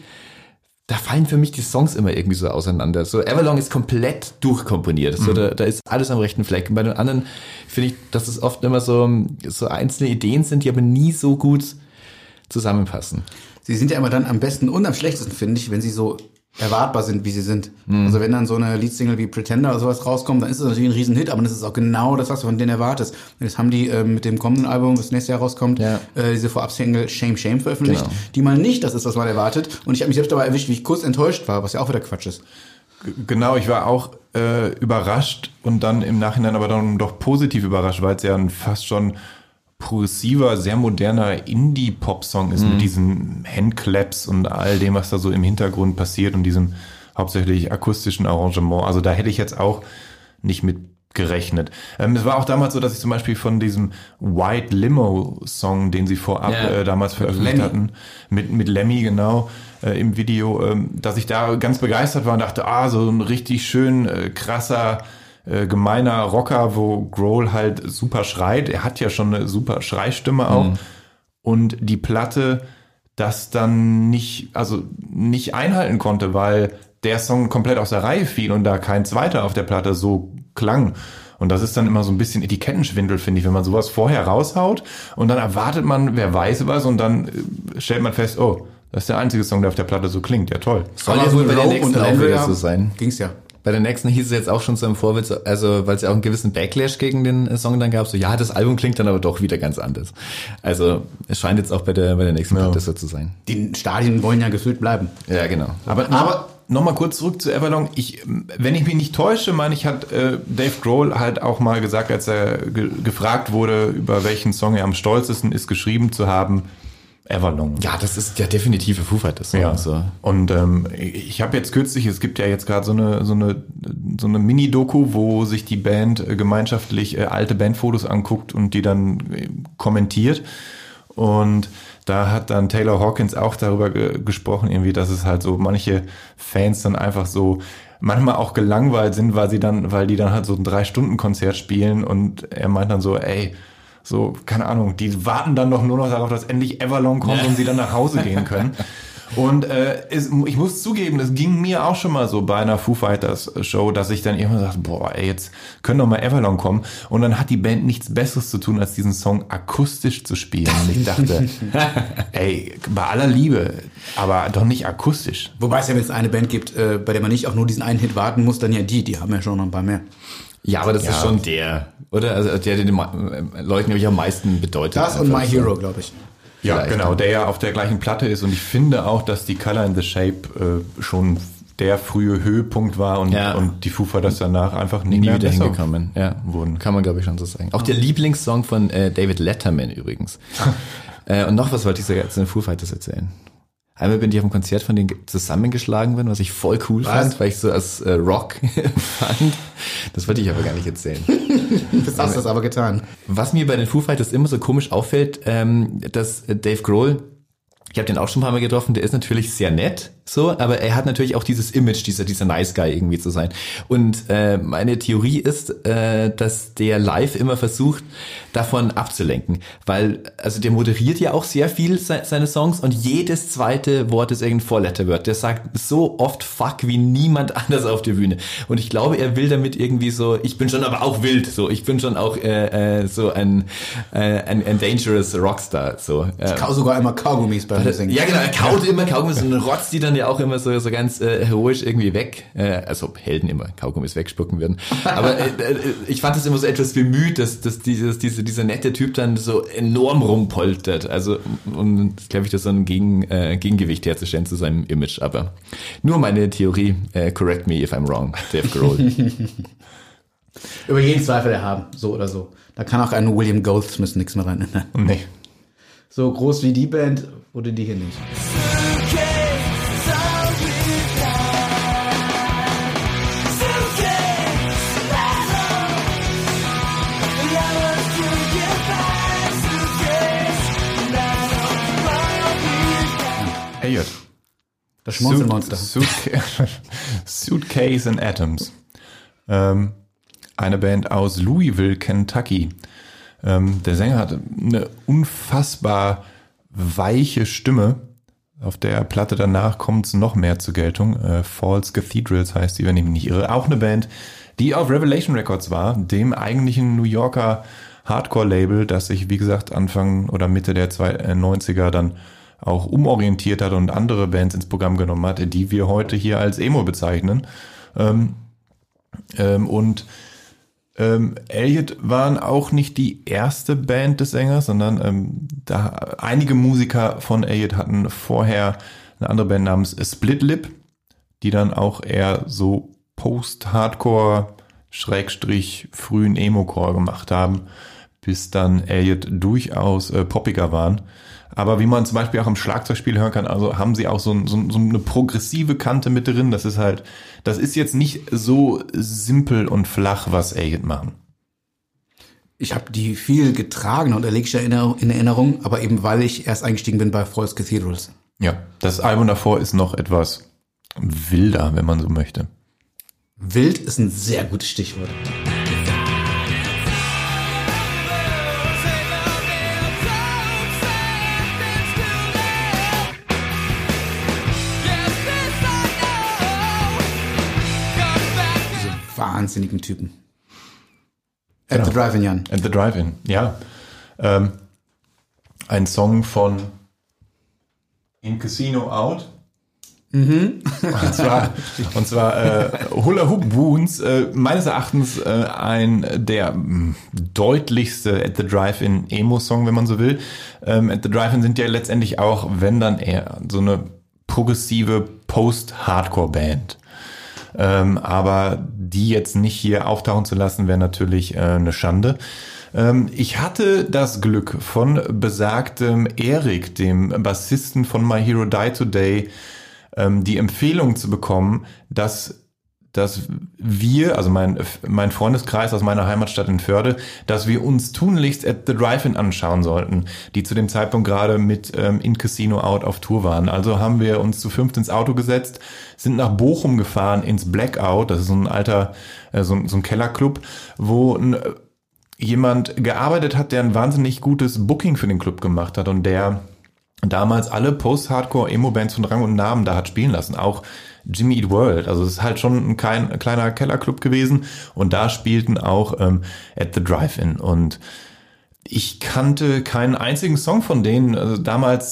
da fallen für mich die Songs immer irgendwie so auseinander. So Everlong ist komplett durchkomponiert. So, da, da ist alles am rechten Fleck. Und bei den anderen finde ich, dass es oft immer so, so einzelne Ideen sind, die aber nie so gut zusammenpassen.
Sie sind ja immer dann am besten und am schlechtesten, finde ich, wenn sie so erwartbar sind, wie sie sind. Also wenn dann so eine Leadsingle wie Pretender oder sowas rauskommt, dann ist es natürlich ein Riesenhit, aber das ist auch genau das, was du von denen erwartest. Und jetzt haben die äh, mit dem kommenden Album, was nächstes Jahr rauskommt,
Ja.
äh, diese Vorab-Single Shame Shame veröffentlicht,
Genau.
die mal nicht das ist, was man erwartet. Und ich habe mich selbst dabei erwischt, wie ich kurz enttäuscht war, was ja auch wieder Quatsch ist.
Genau, ich war auch äh, überrascht und dann im Nachhinein aber dann doch positiv überrascht, weil es ja ein fast schon progressiver, sehr moderner Indie-Pop-Song ist mit diesen Handclaps und all dem, was da so im Hintergrund passiert und diesem hauptsächlich akustischen Arrangement. Also da hätte ich jetzt auch nicht mit gerechnet. Ähm, es war auch damals so, dass ich zum Beispiel von diesem White Limo Song, den sie vorab
Ja.
äh, damals veröffentlicht
Lemmy.
hatten, mit, mit Lemmy, genau, äh, im Video, ähm, dass ich da ganz begeistert war und dachte, ah, so ein richtig schön äh, krasser, äh, gemeiner Rocker, wo Grohl halt super schreit. Er hat ja schon eine super Schreistimme auch.
Mhm.
Und die Platte das dann nicht, also nicht einhalten konnte, weil der Song komplett aus der Reihe fiel und da kein zweiter auf der Platte so klang. Und das ist dann immer so ein bisschen Etikettenschwindel, finde ich, wenn man sowas vorher raushaut und dann erwartet man, wer weiß was und dann äh, stellt man fest, oh, das ist der einzige Song, der auf der Platte so klingt. Ja, toll.
Soll ja wohl bei der
Rope
nächsten
und
auch
Anvil
wieder
haben.
so sein.
Ging's ja.
Bei der nächsten hieß es jetzt auch schon so im Vorwitz, also weil es ja auch einen gewissen Backlash gegen den äh, Song dann gab, so ja, das Album klingt dann aber doch wieder ganz anders. Also es scheint jetzt auch bei der bei der nächsten Platte so zu sein.
Die Stadien wollen ja gefüllt bleiben.
Ja, genau.
Aber, aber nochmal kurz zurück zu Everlong. Ich, wenn ich mich nicht täusche, meine ich, hat äh, Dave Grohl halt auch mal gesagt, als er ge- gefragt wurde, über welchen Song er am stolzesten ist, geschrieben zu haben, Everlong.
Ja, das ist der definitive Foo Fighters Song.
Ja.
So.
Und ähm, ich habe jetzt kürzlich, es gibt ja jetzt gerade so eine so eine so eine Mini-Doku, wo sich die Band äh, gemeinschaftlich äh, alte Bandfotos anguckt und die dann äh, kommentiert. Und da hat dann Taylor Hawkins auch darüber ge- gesprochen, irgendwie, dass es halt so manche Fans dann einfach so manchmal auch gelangweilt sind, weil sie dann, weil die dann halt so ein Drei-Stunden-Konzert spielen und er meint dann so, ey, so, keine Ahnung, die warten dann doch nur noch darauf, dass endlich Everlong kommt und sie dann nach Hause gehen können. Und äh, es, ich muss zugeben, es ging mir auch schon mal so bei einer Foo Fighters Show, dass ich dann irgendwann sagte, boah, ey, jetzt können doch mal Everlong kommen. Und dann hat die Band nichts Besseres zu tun, als diesen Song akustisch zu spielen. Und ich dachte, ey, bei aller Liebe, aber doch nicht akustisch.
Wobei es ja jetzt eine Band gibt, äh, bei der man nicht auf nur diesen einen Hit warten muss, dann ja die, die haben ja schon noch ein paar mehr.
Ja, aber das
Ja.
ist schon der, oder? Also der, der den Ma- äh, Leuten nämlich am meisten bedeutet.
Das und
einfach
My
so.
Hero, glaube ich.
Ja,
vielleicht.
genau, der ja auf der gleichen Platte ist und ich finde auch, dass die Color in the Shape äh, schon der frühe Höhepunkt war und,
Ja.
und die Foo Fighters danach einfach nie,
Nie
mehr
wieder
besser
hingekommen. Ja,
wurden.
kann man glaube ich schon so sagen. Auch der Lieblingssong von äh, David Letterman übrigens. äh, und noch was wollte ich sogar zu den Foo Fighters erzählen. Einmal bin ich auf einem Konzert von denen zusammengeschlagen worden, was ich voll cool
Was?
fand, weil ich so als äh, Rock fand. Das wollte ich aber gar nicht erzählen.
Das hast du das aber getan.
Was mir bei den Foo Fighters immer so komisch auffällt, ähm, dass Dave Grohl, ich habe den auch schon ein paar Mal getroffen, der ist natürlich sehr nett, so, aber er hat natürlich auch dieses Image, dieser dieser Nice Guy irgendwie zu sein. Und äh, meine Theorie ist, äh, dass der live immer versucht, davon abzulenken, weil also der moderiert ja auch sehr viel se- seine Songs und jedes zweite Wort ist irgendein Four-Letter-Word. Der sagt so oft Fuck wie niemand anders auf der Bühne. Und ich glaube, er will damit irgendwie so, ich bin schon aber auch wild, so, ich bin schon auch äh, äh, so ein, äh, ein ein dangerous Rockstar, so.
Ich kau sogar immer Kaugummis beim Singen.
Ja, genau, er kaut immer Kaugummis und rotzt die dann ja auch immer so, so ganz äh, heroisch irgendwie weg. Äh, also Helden immer Kaugummis wegspucken würden. Aber äh, äh, ich fand es immer so etwas bemüht, dass, dass dieses, diese, dieser nette Typ dann so enorm rumpoltert. Also, um, glaube ich, das so ein Gegen, äh, Gegengewicht herzustellen zu seinem Image. Aber nur meine Theorie, äh, correct me if I'm wrong, Dave Grohl.
Über jeden Zweifel erhaben, so oder so. Da kann auch ein William Goldsmith nichts mehr rein ändern.
Nee.
So groß wie die Band wurde die hier nicht.
Elliot.
Das Schmunzelmonster.
Suit, Suitca- Suitcase and Atoms. Ähm, eine Band aus Louisville, Kentucky. Ähm, der Sänger hat eine unfassbar weiche Stimme. Auf der Platte danach kommt es noch mehr zur Geltung. Äh, False Cathedrals heißt die, wenn ich mich nicht irre. Auch eine Band, die auf Revelation Records war, dem eigentlichen New Yorker Hardcore-Label, das sich, wie gesagt, Anfang oder Mitte der neunziger dann auch umorientiert hat und andere Bands ins Programm genommen hat, die wir heute hier als Emo bezeichnen. Ähm, ähm, und ähm, Elliot waren auch nicht die erste Band des Sängers, sondern ähm, da einige Musiker von Elliot hatten vorher eine andere Band namens Split Lip, die dann auch eher so Post-Hardcore Schrägstrich frühen Emo-Core gemacht haben, bis dann Elliot durchaus äh, poppiger waren. Aber wie man zum Beispiel auch im Schlagzeugspiel hören kann, also haben sie auch so, ein, so, so eine progressive Kante mit drin. Das ist halt, das ist jetzt nicht so simpel und flach, was Elliot machen.
Ich habe die viel getragen und erlegt in Erinnerung, aber eben weil ich erst eingestiegen bin bei False Cathedrals.
Ja, das Album davor ist noch etwas wilder, wenn man so möchte.
Wild ist ein sehr gutes Stichwort. Wahnsinnigen Typen. At
Genau.
the Drive-In, Jan.
At the Drive-In, ja. Ähm, ein Song von In Casino Out. Mhm. Und zwar, und zwar äh, Hula Hoop Wounds, äh, meines Erachtens äh, ein der mh, deutlichste At the Drive-In Emo-Song, wenn man so will. Ähm, At the Drive-In sind ja letztendlich auch, wenn dann eher so eine progressive Post-Hardcore-Band. Ähm, aber die jetzt nicht hier auftauchen zu lassen, wäre natürlich äh, eine Schande. Ähm, ich hatte das Glück von besagtem Erik, dem Bassisten von My Hero Die Today, ähm, die Empfehlung zu bekommen, dass dass wir, also mein mein Freundeskreis aus meiner Heimatstadt in Förde, dass wir uns tunlichst At the Drive-In anschauen sollten, die zu dem Zeitpunkt gerade mit ähm, In Casino Out auf Tour waren. Also haben wir uns zu fünft ins Auto gesetzt, sind nach Bochum gefahren, ins Blackout, das ist so ein alter, äh, so, so ein Kellerclub, wo ein, jemand gearbeitet hat, der ein wahnsinnig gutes Booking für den Club gemacht hat und der damals alle Post-Hardcore-Emo-Bands von Rang und Namen da hat spielen lassen, auch Jimmy Eat World, also es ist halt schon ein, kein, ein kleiner Kellerclub gewesen und da spielten auch ähm, At the Drive-In und ich kannte keinen einzigen Song von denen, also damals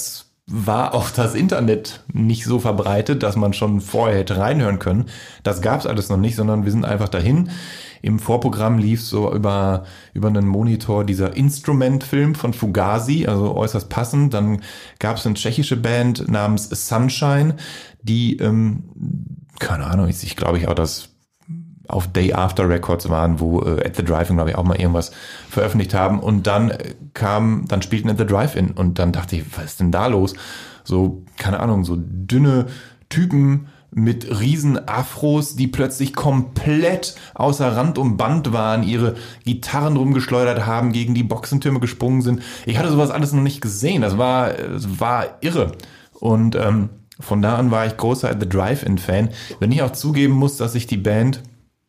war auch das Internet nicht so verbreitet, dass man schon vorher hätte reinhören können. Das gab's alles noch nicht, sondern wir sind einfach dahin. Im Vorprogramm lief so über, über einen Monitor dieser Instrument-Film von Fugazi, also äußerst passend. Dann gab's eine tschechische Band namens Sunshine, die, ähm, keine Ahnung, ich, ich glaube ich auch das auf Day After Records waren, wo äh, At the Drive-In, glaube ich, auch mal irgendwas veröffentlicht haben. Und dann äh, kam, dann spielten At the Drive-In und dann dachte ich, was ist denn da los? So, keine Ahnung, so dünne Typen mit riesen Afros, die plötzlich komplett außer Rand und Band waren, ihre Gitarren rumgeschleudert haben, gegen die Boxentürme gesprungen sind. Ich hatte sowas alles noch nicht gesehen. Das war, das war irre. Und ähm, von da an war ich großer At the Drive-In-Fan. Wenn ich auch zugeben muss, dass ich die Band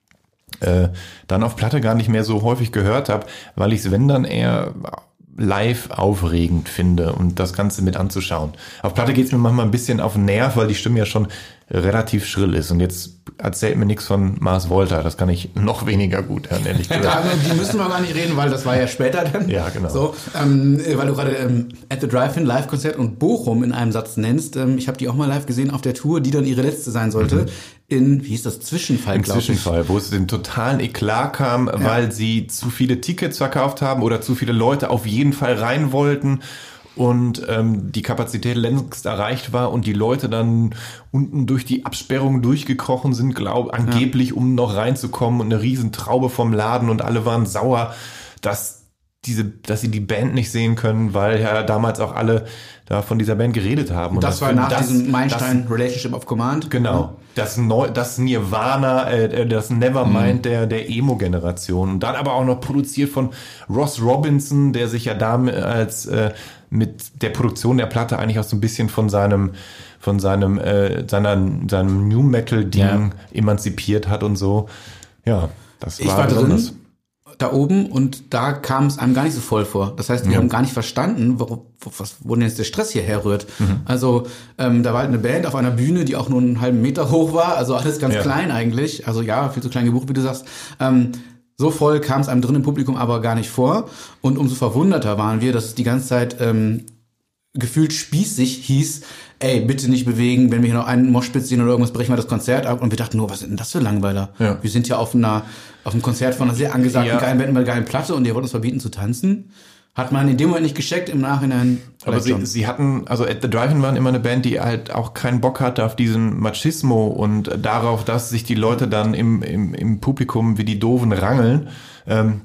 äh, dann auf Platte gar nicht mehr so häufig gehört habe, weil ich es, wenn dann eher live aufregend finde und das Ganze mit anzuschauen. Auf Platte geht es mir manchmal ein bisschen auf den Nerv, weil die Stimme ja schon relativ schrill ist. Und jetzt erzählt mir nichts von Mars Volta. Das kann ich noch weniger gut hören, ehrlich gesagt.
Die müssen wir gar nicht reden, weil das war ja später dann.
Ja, genau.
So, ähm, weil du gerade ähm, At the Drive-In Live-Konzert und Bochum in einem Satz nennst. Ähm, ich habe die auch mal live gesehen auf der Tour, die dann ihre letzte sein sollte. Mhm. In, wie hieß das, Zwischenfall,
Im
glaube ich.
Zwischenfall, wo es den totalen Eklat kam, ja. weil sie zu viele Tickets verkauft haben oder zu viele Leute auf jeden Fall rein wollten. Und ähm, die Kapazität längst erreicht war und die Leute dann unten durch die Absperrung durchgekrochen sind, glaub, angeblich, ja. um noch reinzukommen und eine riesen Traube vom Laden und alle waren sauer, dass diese, dass sie die Band nicht sehen können, weil ja damals auch alle da von dieser Band geredet haben.
Und das,
und
war nach
das,
diesem Meilenstein das, Relationship of Command.
Genau. Das, Neu, das Nirvana, äh, das Nevermind mhm. der, der Emo-Generation. Und dann aber auch noch produziert von Ross Robinson, der sich ja damit als äh, mit der Produktion der Platte eigentlich auch so ein bisschen von seinem von seinem äh, seiner seinem New Metal Ding ja. emanzipiert hat und so. Ja, das war,
ich war
besonders.
drin, da oben, und da kam es einem gar nicht so voll vor. Das heißt, wir ja. haben gar nicht verstanden, wo, wo, was, wo denn jetzt der Stress hierher rührt. Mhm. Also ähm, da war halt eine Band auf einer Bühne, die auch nur einen halben Meter hoch war, also alles ganz ja. klein eigentlich. Also ja, viel zu klein gebucht, wie du sagst. Ähm, So voll kam es einem drin im Publikum aber gar nicht vor. Und umso verwunderter waren wir, dass es die ganze Zeit ähm, gefühlt spießig hieß, ey, bitte nicht bewegen, wenn wir hier noch einen Moshpit sehen oder irgendwas, brechen wir das Konzert ab. Und wir dachten nur, was sind denn das für Langweiler? Ja. Wir sind ja auf einer auf einem Konzert von einer sehr angesagten, ja. geilen Band mit einer geilen Platte und ihr wollt uns verbieten zu tanzen. Hat man in dem Moment nicht gecheckt, im Nachhinein.
Aber sie, sie hatten, also At the Drive-In waren immer eine Band, die halt auch keinen Bock hatte auf diesen Machismo und darauf, dass sich die Leute dann im, im, im Publikum wie die Doofen rangeln. Ähm,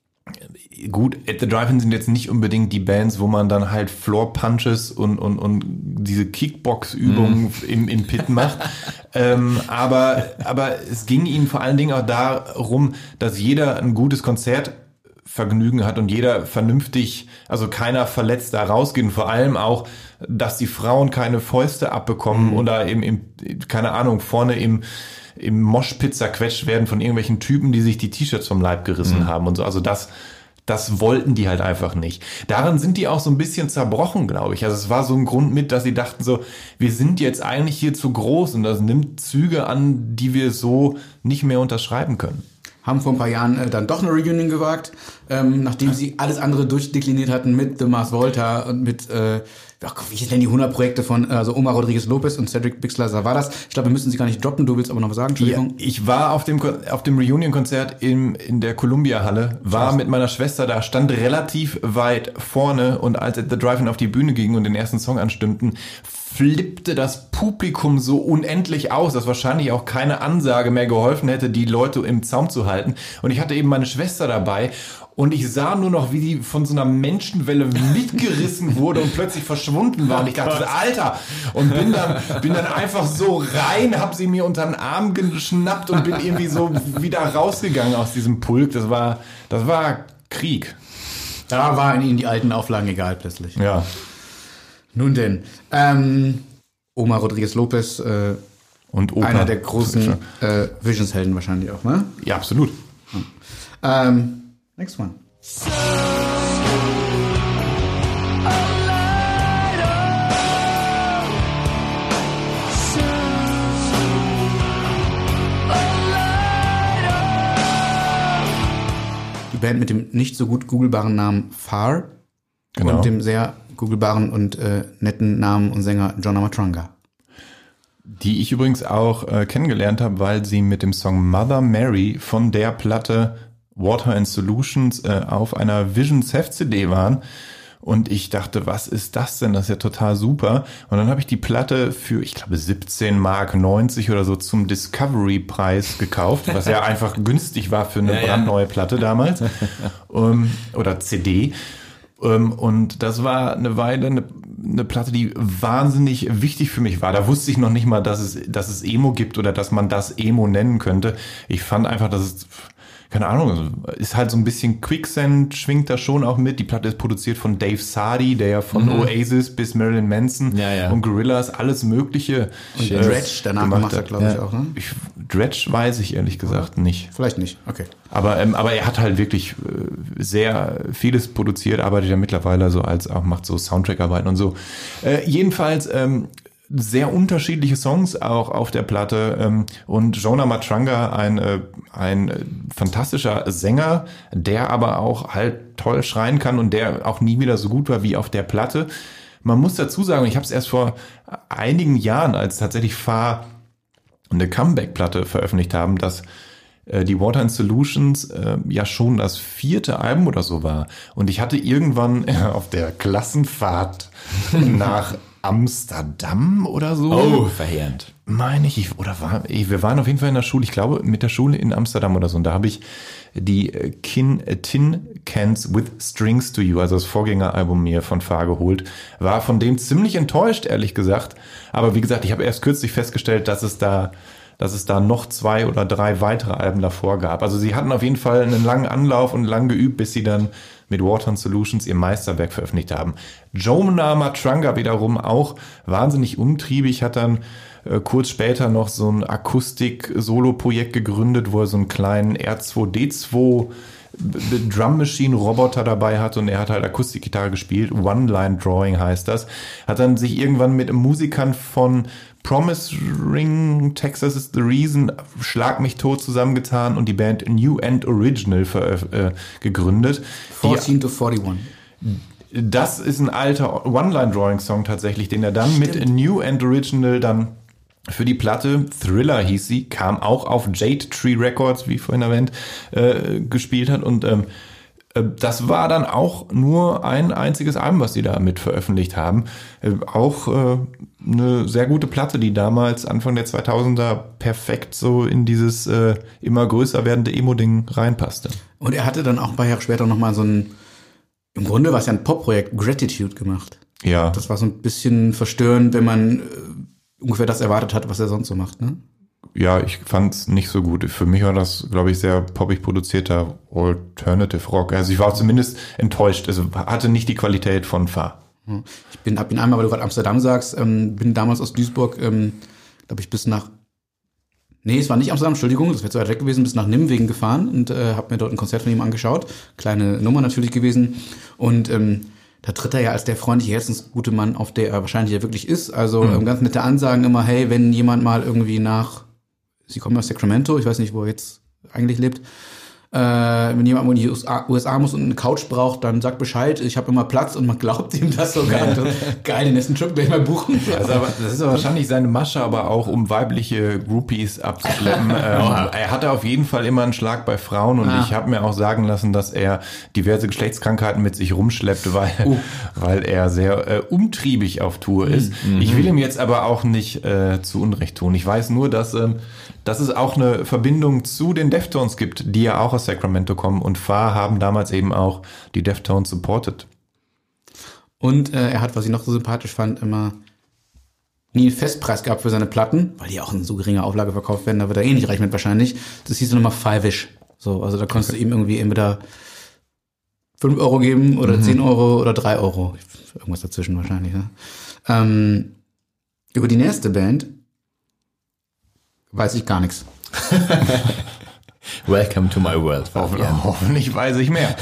gut, At the Drive-In sind jetzt nicht unbedingt die Bands, wo man dann halt Floor Punches und, und, und diese Kickbox-Übungen mm. im, im Pit macht. ähm, aber, aber es ging ihnen vor allen Dingen auch darum, dass jeder ein gutes Konzert Vergnügen hat und jeder vernünftig, also keiner verletzt da rausgeht und vor allem auch, dass die Frauen keine Fäuste abbekommen mhm. oder im, im, keine Ahnung, vorne im, im Moshpit zerquetscht werden von irgendwelchen Typen, die sich die T-Shirts vom Leib gerissen mhm. haben und so. Also das, das wollten die halt einfach nicht. Daran sind die auch so ein bisschen zerbrochen, glaube ich. Also es war so ein Grund mit, dass sie dachten so, wir sind jetzt eigentlich hier zu groß und das nimmt Züge an, die wir so nicht mehr unterschreiben können.
Haben vor ein paar Jahren äh, dann doch eine Reunion gewagt, ähm, nachdem sie alles andere durchdekliniert hatten mit The Mars Volta und mit, äh, ach, wie hieß denn die hundert Projekte von also Omar Rodriguez Lopez und Cedric Bixler-Savalas. Ich glaube, wir müssen sie gar nicht droppen, du willst aber noch was sagen, Entschuldigung.
Ja, ich war auf dem auf dem Reunion-Konzert im, in der Columbia-Halle, war Krass. mit meiner Schwester da, stand relativ weit vorne und als The Drive-In auf die Bühne ging und den ersten Song anstimmten, flippte das Publikum so unendlich aus, dass wahrscheinlich auch keine Ansage mehr geholfen hätte, die Leute im Zaum zu halten. Und ich hatte eben meine Schwester dabei und ich sah nur noch, wie die von so einer Menschenwelle mitgerissen wurde und plötzlich verschwunden war. Und ich dachte, Alter! Und bin dann, bin dann einfach so rein, hab sie mir unter den Arm geschnappt und bin irgendwie so wieder rausgegangen aus diesem Pulk. Das war, das war Krieg.
Da waren ihnen die alten Auflagen egal plötzlich.
Ja.
Nun denn, ähm, Omar Rodriguez Lopez, äh,
und Opa.
Einer der großen äh, Visions-Helden wahrscheinlich auch, ne?
Ja, absolut.
Ja. Ähm, next one. Die Band mit dem nicht so gut googelbaren Namen Far
Genau.
Und dem sehr googelbaren und äh, netten Namen und Sänger John Matranga.
Die ich übrigens auch äh, kennengelernt habe, weil sie mit dem Song Mother Mary von der Platte Water and Solutions äh, auf einer Visions Heft-C D waren. Und ich dachte, was ist das denn? Das ist ja total super. Und dann habe ich die Platte für, ich glaube, siebzehn Mark neunzig oder so zum Discovery-Preis gekauft, was ja einfach günstig war für eine
ja,
brandneue Platte damals. um, oder C D. Um, und das war eine Weile eine, eine Platte, die wahnsinnig wichtig für mich war. Da wusste ich noch nicht mal, dass es, dass es Emo gibt oder dass man das Emo nennen könnte. Ich fand einfach, dass es... Keine Ahnung, ist halt so ein bisschen Quicksand, schwingt da schon auch mit. Die Platte ist produziert von Dave Sardi, der ja von mhm. Oasis bis Marilyn Manson
ja, ja.
und Gorillaz alles Mögliche.
Und äh, Dredge danach gemacht hat, glaube ich,
ja.
auch, ne?
Ich, Dredge weiß ich ehrlich gesagt
Oder?
nicht.
Vielleicht nicht, okay.
Aber, ähm, aber er hat halt wirklich äh, sehr vieles produziert, arbeitet ja mittlerweile so als auch, macht so Soundtrack-Arbeiten und so. Äh, jedenfalls, ähm, sehr unterschiedliche Songs auch auf der Platte ähm, und Jonah Matranga, ein, äh, ein äh, fantastischer Sänger, der aber auch halt toll schreien kann und der auch nie wieder so gut war wie auf der Platte. Man muss dazu sagen, ich habe es erst vor einigen Jahren, als tatsächlich Far eine Comeback-Platte veröffentlicht haben, dass äh, die Water and Solutions äh, ja schon das vierte Album oder so war. Und ich hatte irgendwann äh, auf der Klassenfahrt nach Amsterdam oder so.
Oh, verheerend.
Meine ich, ich oder war, wir waren auf jeden Fall in der Schule, ich glaube mit der Schule in Amsterdam oder so. Und da habe ich die Kin, Tin Cans with Strings to You, also das Vorgängeralbum mir von Far geholt. War von dem ziemlich enttäuscht, ehrlich gesagt. Aber wie gesagt, ich habe erst kürzlich festgestellt, dass es da dass es da noch zwei oder drei weitere Alben davor gab. Also sie hatten auf jeden Fall einen langen Anlauf und lang geübt, bis sie dann mit Water and Solutions ihr Meisterwerk veröffentlicht haben. Jonah Matranga wiederum auch wahnsinnig umtriebig, hat dann äh, kurz später noch so ein Akustik-Solo-Projekt gegründet, wo er so einen kleinen R zwei D zwei Drum Machine Roboter dabei hat und er hat halt Akustikgitarre gespielt. One-Line Drawing heißt das. Hat dann sich irgendwann mit Musikern von Promise Ring, Texas is the Reason, Schlag mich tot zusammengetan und die Band New End Original ver- äh, gegründet.
fourteen to forty-one.
Das ist ein alter One-Line-Drawing-Song tatsächlich, den er dann Stimmt. mit New End Original dann für die Platte, Thriller hieß sie, kam auch auf Jade Tree Records, wie vorhin erwähnt, äh, gespielt hat und ähm, das war dann auch nur ein einziges Album, was die da mit veröffentlicht haben. Auch äh, eine sehr gute Platte, die damals Anfang der zweitausender perfekt so in dieses äh, immer größer werdende Emo-Ding reinpasste.
Und er hatte dann auch ein paar Jahre später nochmal so ein, im Grunde war es ja ein Pop-Projekt, Gratitude gemacht.
Ja.
Das war so ein bisschen verstörend, wenn man äh, ungefähr das erwartet hat, was er sonst so macht, ne?
Ja, ich fand's nicht so gut. Für mich war das, glaube ich, sehr poppig produzierter Alternative Rock. Also ich war zumindest enttäuscht. Also hatte nicht die Qualität von Far.
Ich bin, hab ihn einmal, weil du gerade Amsterdam sagst, ähm, bin damals aus Duisburg, ähm, glaube ich, bis nach, nee, es war nicht Amsterdam, Entschuldigung, das wäre zu weit weg gewesen, bis nach Nimwegen gefahren und äh, habe mir dort ein Konzert von ihm angeschaut. Kleine Nummer natürlich gewesen. Und ähm, da tritt er ja als der freundliche, herzensgute Mann, auf der er wahrscheinlich ja wirklich ist. Also mhm. ähm, ganz nette Ansagen immer, hey, wenn jemand mal irgendwie nach, sie kommen aus Sacramento, ich weiß nicht, wo er jetzt eigentlich lebt, äh, wenn jemand mal in die U S A muss und eine Couch braucht, dann sagt Bescheid, ich habe immer Platz und man glaubt ihm das sogar. Geil, den nächsten Trip werde ich mal buchen.
Also, aber, das ist aber wahrscheinlich seine Masche, aber auch um weibliche Groupies abzuschleppen. ähm, er hatte auf jeden Fall immer einen Schlag bei Frauen und ah. ich habe mir auch sagen lassen, dass er diverse Geschlechtskrankheiten mit sich rumschleppt, weil, uh. weil er sehr äh, umtriebig auf Tour ist. Mhm. Ich will ihm jetzt aber auch nicht äh, zu Unrecht tun. Ich weiß nur, dass ähm, dass es auch eine Verbindung zu den Deftones gibt, die ja auch aus Sacramento kommen und Far haben damals eben auch die Deftones supported.
Und äh, er hat, was ich noch so sympathisch fand, immer nie einen Festpreis gehabt für seine Platten, weil die auch in so geringer Auflage verkauft werden, da wird er eh nicht reich mit wahrscheinlich. Das hieß nochmal Five-ish. So, also da konntest okay. du ihm irgendwie entweder fünf Euro geben oder mhm. zehn Euro oder drei Euro. Irgendwas dazwischen wahrscheinlich. Ne? Ähm, über die nächste Band weiß ich gar nichts.
Welcome to my world.
Hoffen, hoffentlich weiß ich mehr.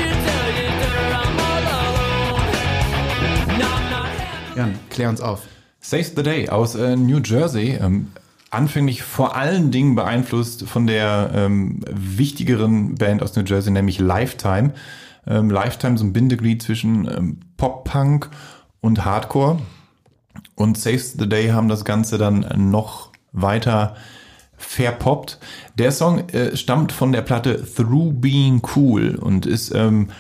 Jan, klär uns auf.
Saves the Day aus äh, New Jersey. Ähm, anfänglich vor allen Dingen beeinflusst von der ähm, wichtigeren Band aus New Jersey, nämlich Lifetime. Ähm, Lifetime, so ein Bindeglied zwischen ähm, Pop-Punk und Hardcore. Und Saves the Day haben das Ganze dann noch weiter verpoppt. Der Song äh, stammt von der Platte Through Being Cool und ist ähm,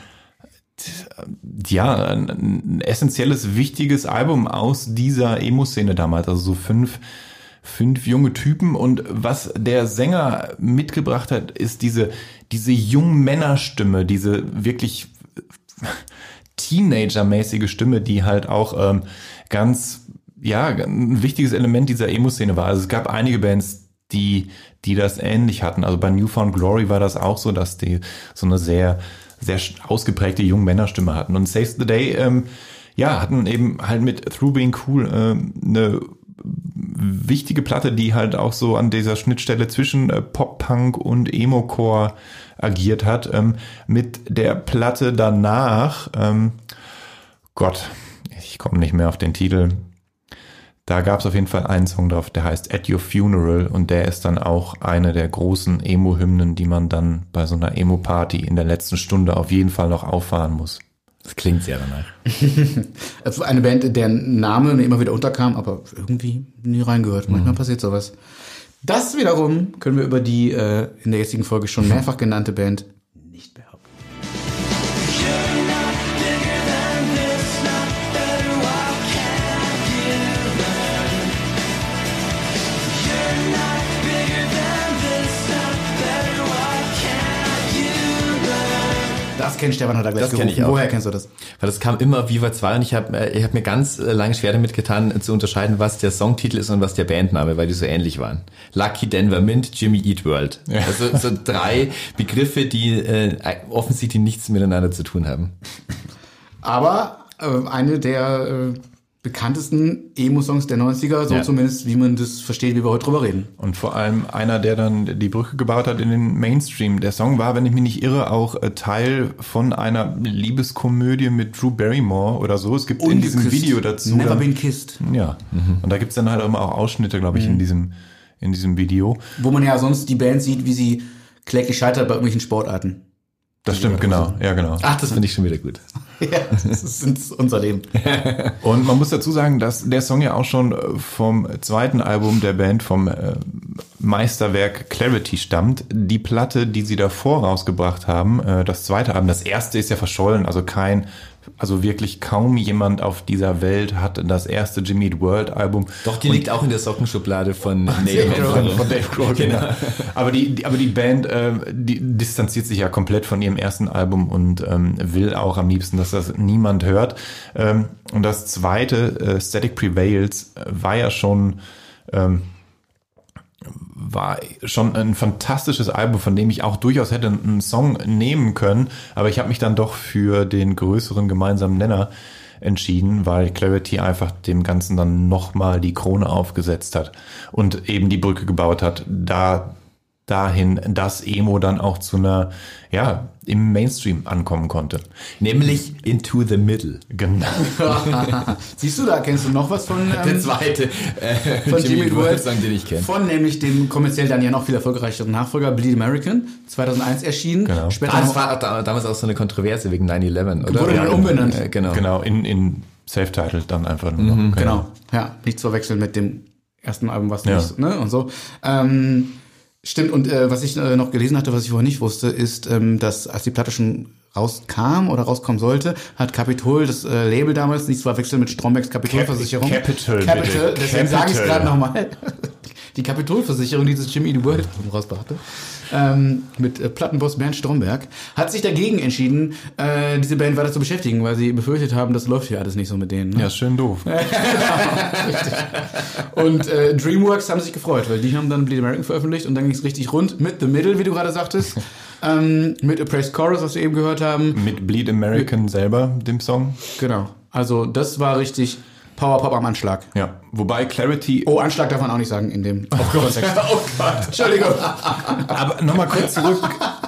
ja ein, ein essentielles, wichtiges Album aus dieser Emo-Szene damals. Also so fünf Fünf junge Typen, und was der Sänger mitgebracht hat, ist diese, diese Jungmännerstimme, diese wirklich Teenager-mäßige Stimme, die halt auch ähm, ganz, ja, ein wichtiges Element dieser Emo-Szene war. Also es gab einige Bands, die, die das ähnlich hatten. Also bei New Found Glory war das auch so, dass die so eine sehr, sehr ausgeprägte Jungmännerstimme hatten. Und Saves the Day, ähm, ja, hatten eben halt mit Through Being Cool ähm, eine wichtige Platte, die halt auch so an dieser Schnittstelle zwischen äh, Pop-Punk und Emo-Core agiert hat. Ähm, mit der Platte danach, ähm, Gott, ich komme nicht mehr auf den Titel, da gab es auf jeden Fall einen Song drauf, der heißt At Your Funeral, und der ist dann auch eine der großen Emo-Hymnen, die man dann bei so einer Emo-Party in der letzten Stunde auf jeden Fall noch auffahren muss.
Das klingt sehr danach.
Also eine Band, deren Name mir immer wieder unterkam, aber irgendwie nie reingehört. Manchmal mhm. passiert sowas. Das wiederum können wir über die äh, in der jetzigen Folge schon mehrfach genannte Band nicht behaupten. Das kennt Stefan, hat er gleich
das gerufen.
Ich auch. Woher kennst du das?
Weil das kam immer Viva zwei, und ich habe ich hab mir ganz lange schwer damit getan, zu unterscheiden, was der Songtitel ist und was der Bandname, weil die so ähnlich waren. Lucky Denver Mint, Jimmy Eat World. Ja. Also so drei Begriffe, die äh, offensichtlich nichts miteinander zu tun haben.
Aber äh, eine der äh, bekanntesten Emo-Songs der neunziger, so ja. zumindest, wie man das versteht, wie wir heute drüber reden.
Und vor allem einer, der dann die Brücke gebaut hat in den Mainstream. Der Song war, wenn ich mich nicht irre, auch Teil von einer Liebeskomödie mit Drew Barrymore oder so. Es gibt in diesem Video dazu...
Never Been Kissed.
Ja, mhm. Und da gibt's dann halt immer auch Ausschnitte, glaube ich, mhm. in diesem in diesem Video.
Wo man ja sonst die Band sieht, wie sie kläglich scheitert bei irgendwelchen Sportarten.
Das stimmt, genau. Ja, genau.
Ach, das finde ich schon wieder gut.
Ja, das ist unser Leben.
Und man muss dazu sagen, dass der Song ja auch schon vom zweiten Album der Band, vom äh, Meisterwerk Clarity stammt. Die Platte, die sie davor rausgebracht haben, äh, das zweite Album, das erste ist ja verschollen, also kein, also wirklich kaum jemand auf dieser Welt hat das erste Jimmy Eat World Album.
Doch, die Und liegt auch in der Sockenschublade von Dave
Grohl. Von Dave Grohl, genau. Aber die, die, aber die Band, äh, die distanziert sich ja komplett von ihrem ersten Album und ähm, will auch am liebsten, dass das niemand hört. Ähm, und das zweite, äh, Static Prevails, war ja schon, ähm, war schon ein fantastisches Album, von dem ich auch durchaus hätte einen Song nehmen können, aber ich habe mich dann doch für den größeren gemeinsamen Nenner entschieden, weil Clarity einfach dem Ganzen dann nochmal die Krone aufgesetzt hat und eben die Brücke gebaut hat, da dahin, dass Emo dann auch zu einer, ja, im Mainstream ankommen konnte.
Nämlich Into the Middle.
Genau.
Siehst du, da kennst du noch was von ähm,
der zweite äh,
von Jimmy Eat World
Song, den ich kenne.
Von nämlich dem kommerziell dann ja noch viel erfolgreicheren Nachfolger Bleed American, zweitausendeins erschienen.
Genau.
Später
ah, das war da, damals auch so eine Kontroverse wegen nine eleven, oder?
Wurde dann umbenannt.
Äh, genau.
Genau, in, in Self-Titled dann einfach nur noch.
Mhm, genau. Ja, nicht zu verwechseln mit dem ersten Album, was ja. nicht, ne, und so. Ähm, Stimmt, und äh, was ich äh, noch gelesen hatte, was ich vorher nicht wusste, ist, ähm, dass als die Platte schon rauskam oder rauskommen sollte, hat Capitol, das äh, Label damals, nicht zu verwechseln mit Strombergs Kapitolversicherung.
Capital,
Capital,
bitte.
deswegen sage ich es gerade nochmal. Die Kapitolversicherung, dieses Jimmy Eat World rausbrachte, ähm, mit äh, Plattenboss Bernd Stromberg, hat sich dagegen entschieden, äh, diese Band weiter zu beschäftigen, weil sie befürchtet haben, das läuft hier alles nicht so mit denen. Ne?
Ja, schön doof.
Genau, richtig. Und äh, Dreamworks haben sich gefreut, weil die haben dann Bleed American veröffentlicht und dann ging es richtig rund mit The Middle, wie du gerade sagtest, ähm, mit A Praised Chorus, was wir eben gehört haben.
Mit Bleed American mit, selber, dem Song.
Genau, also das war richtig Power Pop am Anschlag.
Ja, wobei Clarity...
Oh, Anschlag darf man auch nicht sagen in dem oh Kontext. Oh Gott, Entschuldigung.
Aber nochmal kurz zurück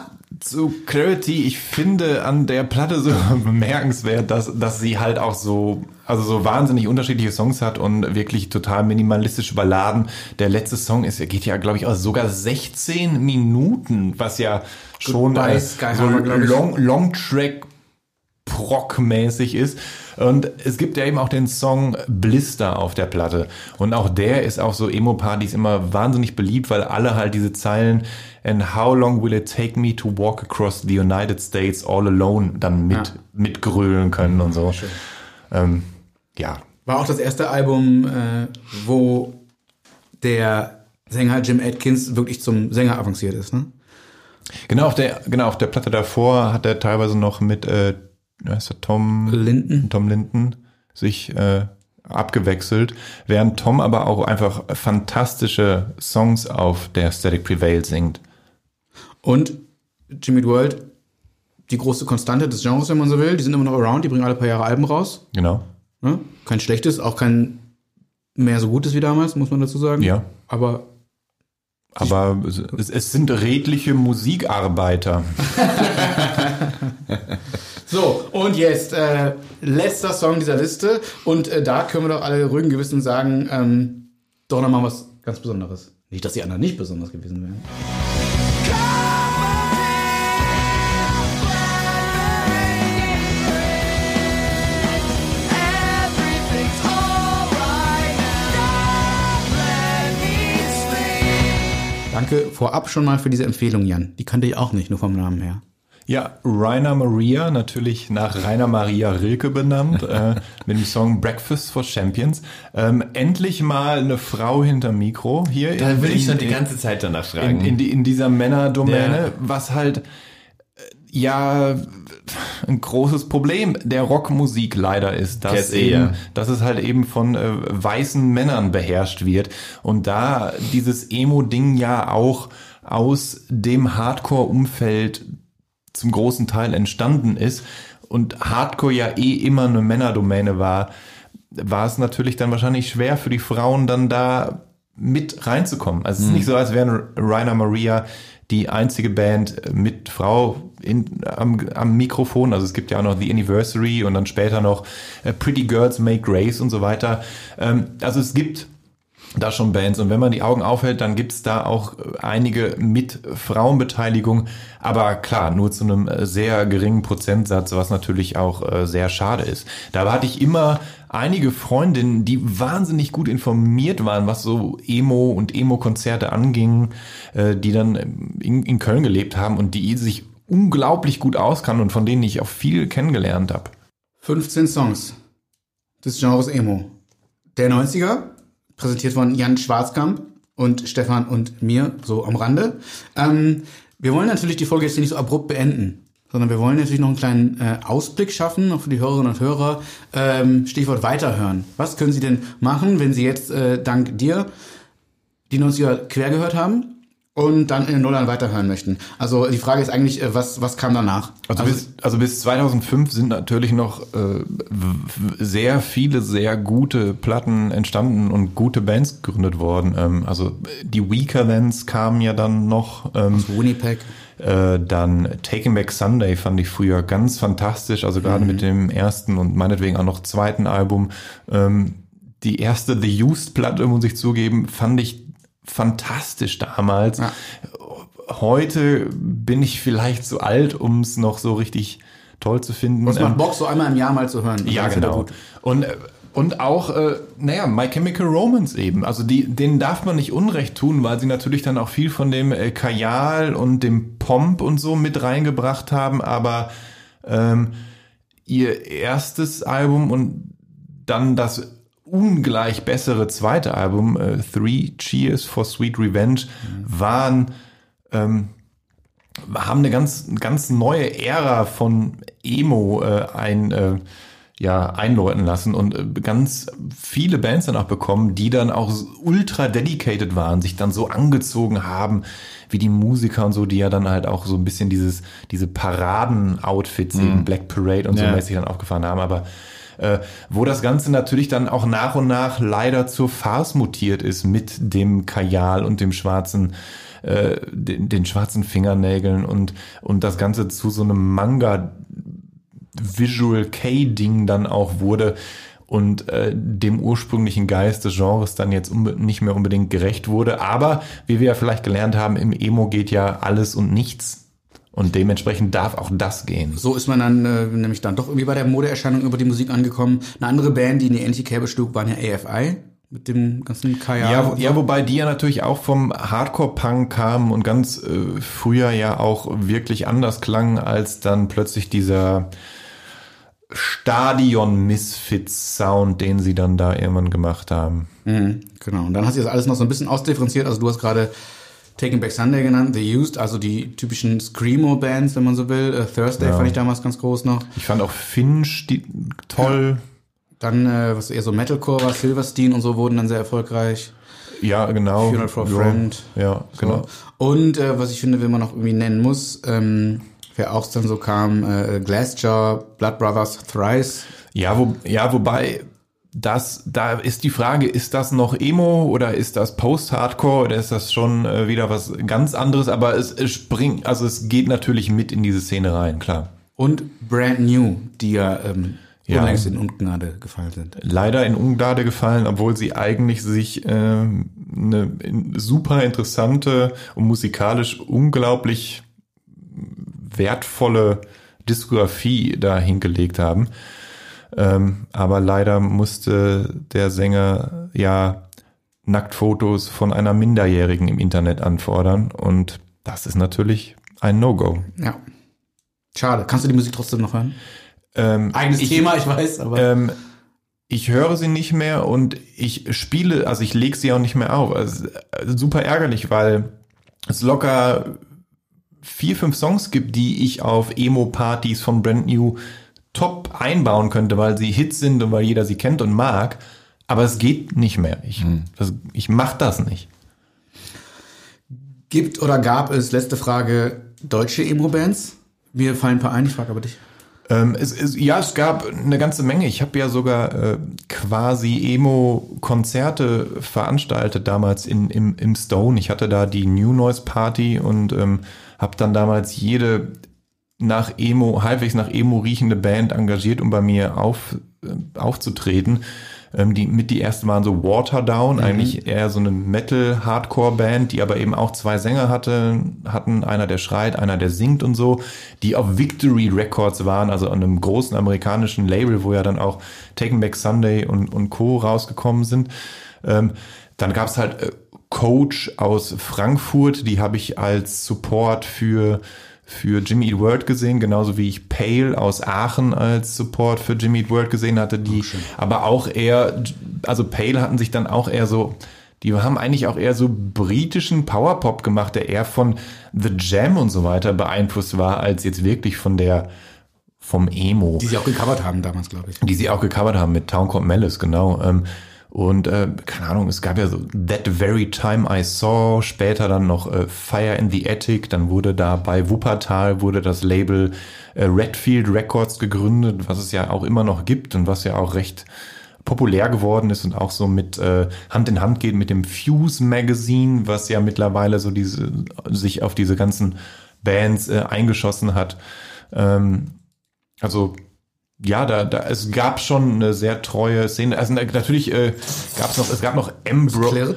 zu Clarity, ich finde an der Platte so bemerkenswert, dass, dass sie halt auch so, also so wahnsinnig unterschiedliche Songs hat und wirklich total minimalistische Balladen. Der letzte Song ist, geht ja, glaube ich, auch sogar sechzehn Minuten, was ja schon
Goodbye,
äh,
Sky
so
Harbor, glaub ich.
Long, Long Track Proc-mäßig ist. Und es gibt ja eben auch den Song Blister auf der Platte. Und auch der ist auf so Emo-Partys immer wahnsinnig beliebt, weil alle halt diese Zeilen "And how long will it take me to walk across the United States all alone" dann mit,
Ja.
mitgrölen können und so. Ähm, ja.
War auch das erste Album, äh, wo der Sänger Jim Adkins wirklich zum Sänger avanciert ist, ne?
Genau, auf der, genau, auf der Platte davor hat er teilweise noch mit äh, wie heißt der, Tom
Linden.
Tom Linden sich äh, abgewechselt, während Tom aber auch einfach fantastische Songs auf der Static Prevail singt.
Und Jimmy World, die große Konstante des Genres, wenn man so will, die sind immer noch around, die bringen alle paar Jahre Alben raus.
Genau.
Ne? Kein schlechtes, auch kein mehr so gutes wie damals, muss man dazu sagen.
Ja.
Aber
Aber es, es sind redliche Musikarbeiter.
so, und jetzt äh, letzter Song dieser Liste. Und äh, da können wir doch alle ruhigen Gewissen sagen, ähm, doch nochmal was ganz Besonderes. Nicht, dass die anderen nicht besonders gewesen wären. Danke vorab schon mal für diese Empfehlung, Jan. Die kannte ich auch nicht, nur vom Namen her.
Ja, Rainer Maria, natürlich nach Rainer Maria Rilke benannt, äh, mit dem Song Breakfast for Champions. Ähm, endlich mal eine Frau hinterm Mikro hier.
Da
in,
will ich
in,
schon die
in,
ganze Zeit danach fragen.
In, in, die, in dieser Männerdomäne,
Ja.
was halt, äh, ja, ein großes Problem der Rockmusik leider ist, dass,
Yes,
eben,
ja.
dass es halt eben von äh, weißen Männern beherrscht wird. Und da dieses Emo-Ding ja auch aus dem Hardcore-Umfeld zum großen Teil entstanden ist und Hardcore ja eh immer eine Männerdomäne war, war es natürlich dann wahrscheinlich schwer für die Frauen dann da mit reinzukommen. Also es ist nicht so, als wären Rainer Maria die einzige Band mit Frau in, am, am Mikrofon. Also es gibt ja auch noch The Anniversary und dann später noch äh, Pretty Girls Make Grace und so weiter. Ähm, also es gibt da schon Bands und wenn man die Augen aufhält, dann gibt es da auch einige mit Frauenbeteiligung, aber klar, nur zu einem sehr geringen Prozentsatz, was natürlich auch äh, sehr schade ist. Da hatte ich immer einige Freundinnen, die wahnsinnig gut informiert waren, was so Emo und Emo-Konzerte anging, äh, die dann in, in Köln gelebt haben und die sich unglaublich gut auskannten und von denen ich auch viel kennengelernt habe.
fünfzehn Songs des Genres Emo. Der neunziger, präsentiert von Jan Schwarzkamp und Stefan und mir, so am Rande. Ähm, wir wollen natürlich die Folge jetzt nicht so abrupt beenden, sondern wir wollen natürlich noch einen kleinen äh, Ausblick schaffen, auch für die Hörerinnen und Hörer. Ähm, Stichwort weiterhören. Was können Sie denn machen, wenn Sie jetzt äh, dank dir die neunziger quer gehört haben und dann in den Nullern weiterhören möchten? Also die Frage ist eigentlich, äh, was, was kam danach?
Also, also, bis, also bis zweitausendfünf sind natürlich noch äh, sehr viele, sehr gute Platten entstanden und gute Bands gegründet worden. Ähm, also die Weakerthans kamen ja dann noch. Ähm,
aus Winnipeg.
Äh, dann Taking Back Sunday fand ich früher ganz fantastisch, also gerade mhm. mit dem ersten und meinetwegen auch noch zweiten Album. Ähm, die erste The Used-Platte, muss ich zugeben, fand ich fantastisch damals. Ja. Heute bin ich vielleicht zu alt, um es noch so richtig toll zu finden.
Und es macht Bock, so einmal im Jahr mal zu hören.
Ja, genau. Und, und auch, äh, naja, My Chemical Romance eben. Also die, denen darf man nicht Unrecht tun, weil sie natürlich dann auch viel von dem äh, Kajal und dem Pomp und so mit reingebracht haben. Aber ähm, ihr erstes Album und dann das ungleich bessere zweite Album, äh, Three Cheers for Sweet Revenge, mhm. waren ähm, haben eine ganz ganz neue Ära von Emo äh, ein äh, ja einläuten lassen und äh, ganz viele Bands dann auch bekommen, die dann auch ultra dedicated waren, sich dann so angezogen haben wie die Musiker und so, die ja dann halt auch so ein bisschen dieses diese Paraden-Outfits mhm. eben Black Parade und so ja. mäßig dann aufgefahren haben, aber äh, wo das Ganze natürlich dann auch nach und nach leider zur Farce mutiert ist mit dem Kajal und dem schwarzen äh, den, den schwarzen Fingernägeln und, und das Ganze zu so einem Manga-Visual-K-Ding dann auch wurde und äh, dem ursprünglichen Geist des Genres dann jetzt unbe- nicht mehr unbedingt gerecht wurde. Aber, wie wir ja vielleicht gelernt haben, im Emo geht ja alles und nichts. Und dementsprechend darf auch das gehen.
So ist man dann äh, nämlich dann doch irgendwie bei der Modeerscheinung über die Musik angekommen. Eine andere Band, die in die ähnliche Kerbe schlug, waren ja A F I mit dem ganzen K I A.
Ja, wo, ja, wobei die ja natürlich auch vom Hardcore-Punk kamen und ganz äh, früher ja auch wirklich anders klangen, als dann plötzlich dieser Stadion-Misfits-Sound, den sie dann da irgendwann gemacht haben.
Mhm, genau. Und dann hast du das alles noch so ein bisschen ausdifferenziert. Also du hast gerade Taking Back Sunday genannt, The Used, also die typischen Screamo-Bands, wenn man so will. Uh, Thursday ja. fand ich damals ganz groß noch.
Ich fand auch Finch die, toll.
Ja. Dann, äh, was eher so Metalcore war, Silverstein und so wurden dann sehr erfolgreich.
Ja, genau.
Funeral for a Friend.
Ja, genau.
So. Und äh, was ich finde, wenn man noch irgendwie nennen muss, ähm, wer auch dann so kam, äh, Glassjaw, Blood Brothers, Thrice.
Ja, wo, ja, wobei das, da ist die Frage, ist das noch Emo oder ist das Post-Hardcore oder ist das schon äh, wieder was ganz anderes? Aber es, es springt, also es geht natürlich mit in diese Szene rein, klar.
Und Brand New, die ja, ähm,
ja
unlängst in Ungnade gefallen sind.
Leider in Ungnade gefallen, obwohl sie eigentlich sich äh, eine super interessante und musikalisch unglaublich wertvolle Diskografie da hingelegt haben. Ähm, aber leider musste der Sänger ja Nacktfotos von einer Minderjährigen im Internet anfordern und das ist natürlich ein No-Go.
Ja. Schade. Kannst du die Musik trotzdem noch hören?
Ähm,
Eigenes
ich,
Thema, ich weiß, aber...
Ähm, ich höre sie nicht mehr und ich spiele, also ich lege sie auch nicht mehr auf. Also, super ärgerlich, weil es locker vier, fünf Songs gibt, die ich auf Emo-Partys von Brand New top einbauen könnte, weil sie Hits sind und weil jeder sie kennt und mag. Aber es geht nicht mehr. Ich, hm. das, ich mach das nicht.
Gibt oder gab es, letzte Frage, deutsche Emo-Bands? Mir fallen ein paar ein, ich frage aber dich.
Ähm, es, es, ja, es gab eine ganze Menge. Ich habe ja sogar äh, quasi Emo-Konzerte veranstaltet damals in, im, im Stone. Ich hatte da die New Noise Party und ähm, habe dann damals jede nach Emo, halbwegs nach Emo riechende Band engagiert, um bei mir auf, äh, aufzutreten. Ähm, die mit die ersten waren so Waterdown, mhm. eigentlich eher so eine Metal-Hardcore-Band, die aber eben auch zwei Sänger hatte, hatten, einer der schreit, einer der singt und so, die auf Victory Records waren, also an einem großen amerikanischen Label, wo ja dann auch Taking Back Sunday und, und Co. rausgekommen sind. Ähm, dann gab's halt äh, Coach aus Frankfurt, die habe ich als Support für für Jimmy Eat World gesehen, genauso wie ich Pale aus Aachen als Support für Jimmy Eat World gesehen hatte, die oh, aber auch eher, also Pale hatten sich dann auch eher so, die haben eigentlich auch eher so britischen Powerpop gemacht, der eher von The Jam und so weiter beeinflusst war, als jetzt wirklich von der, vom Emo.
Die sie auch gecovert haben damals, glaube ich.
Die sie auch gecovert haben mit Town Called Malice, genau. Und äh, keine Ahnung, es gab ja so That Very Time I Saw, später dann noch äh, Fire in the Attic, dann wurde da bei Wuppertal wurde das Label äh, Redfield Records gegründet, was es ja auch immer noch gibt und was ja auch recht populär geworden ist und auch so mit äh, Hand in Hand geht mit dem Fuse Magazine, was ja mittlerweile so diese sich auf diese ganzen Bands äh, eingeschossen hat. Ähm, also ja, da, da, es gab schon eine sehr treue Szene. Also natürlich äh, gab es noch, es gab noch Ambro-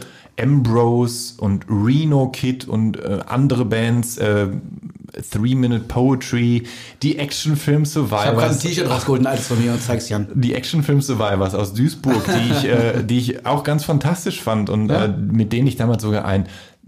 Ambrose und Reno Kid und äh, andere Bands, äh, Three Minute Poetry, die Actionfilm Survivors.
Ich habe gerade ein T-Shirt rausgeholt, ein altes von mir und zeig's Jan.
Die Actionfilm Survivors aus Duisburg, die ich, äh, die ich auch ganz fantastisch fand und ja. äh, mit denen ich damals sogar ein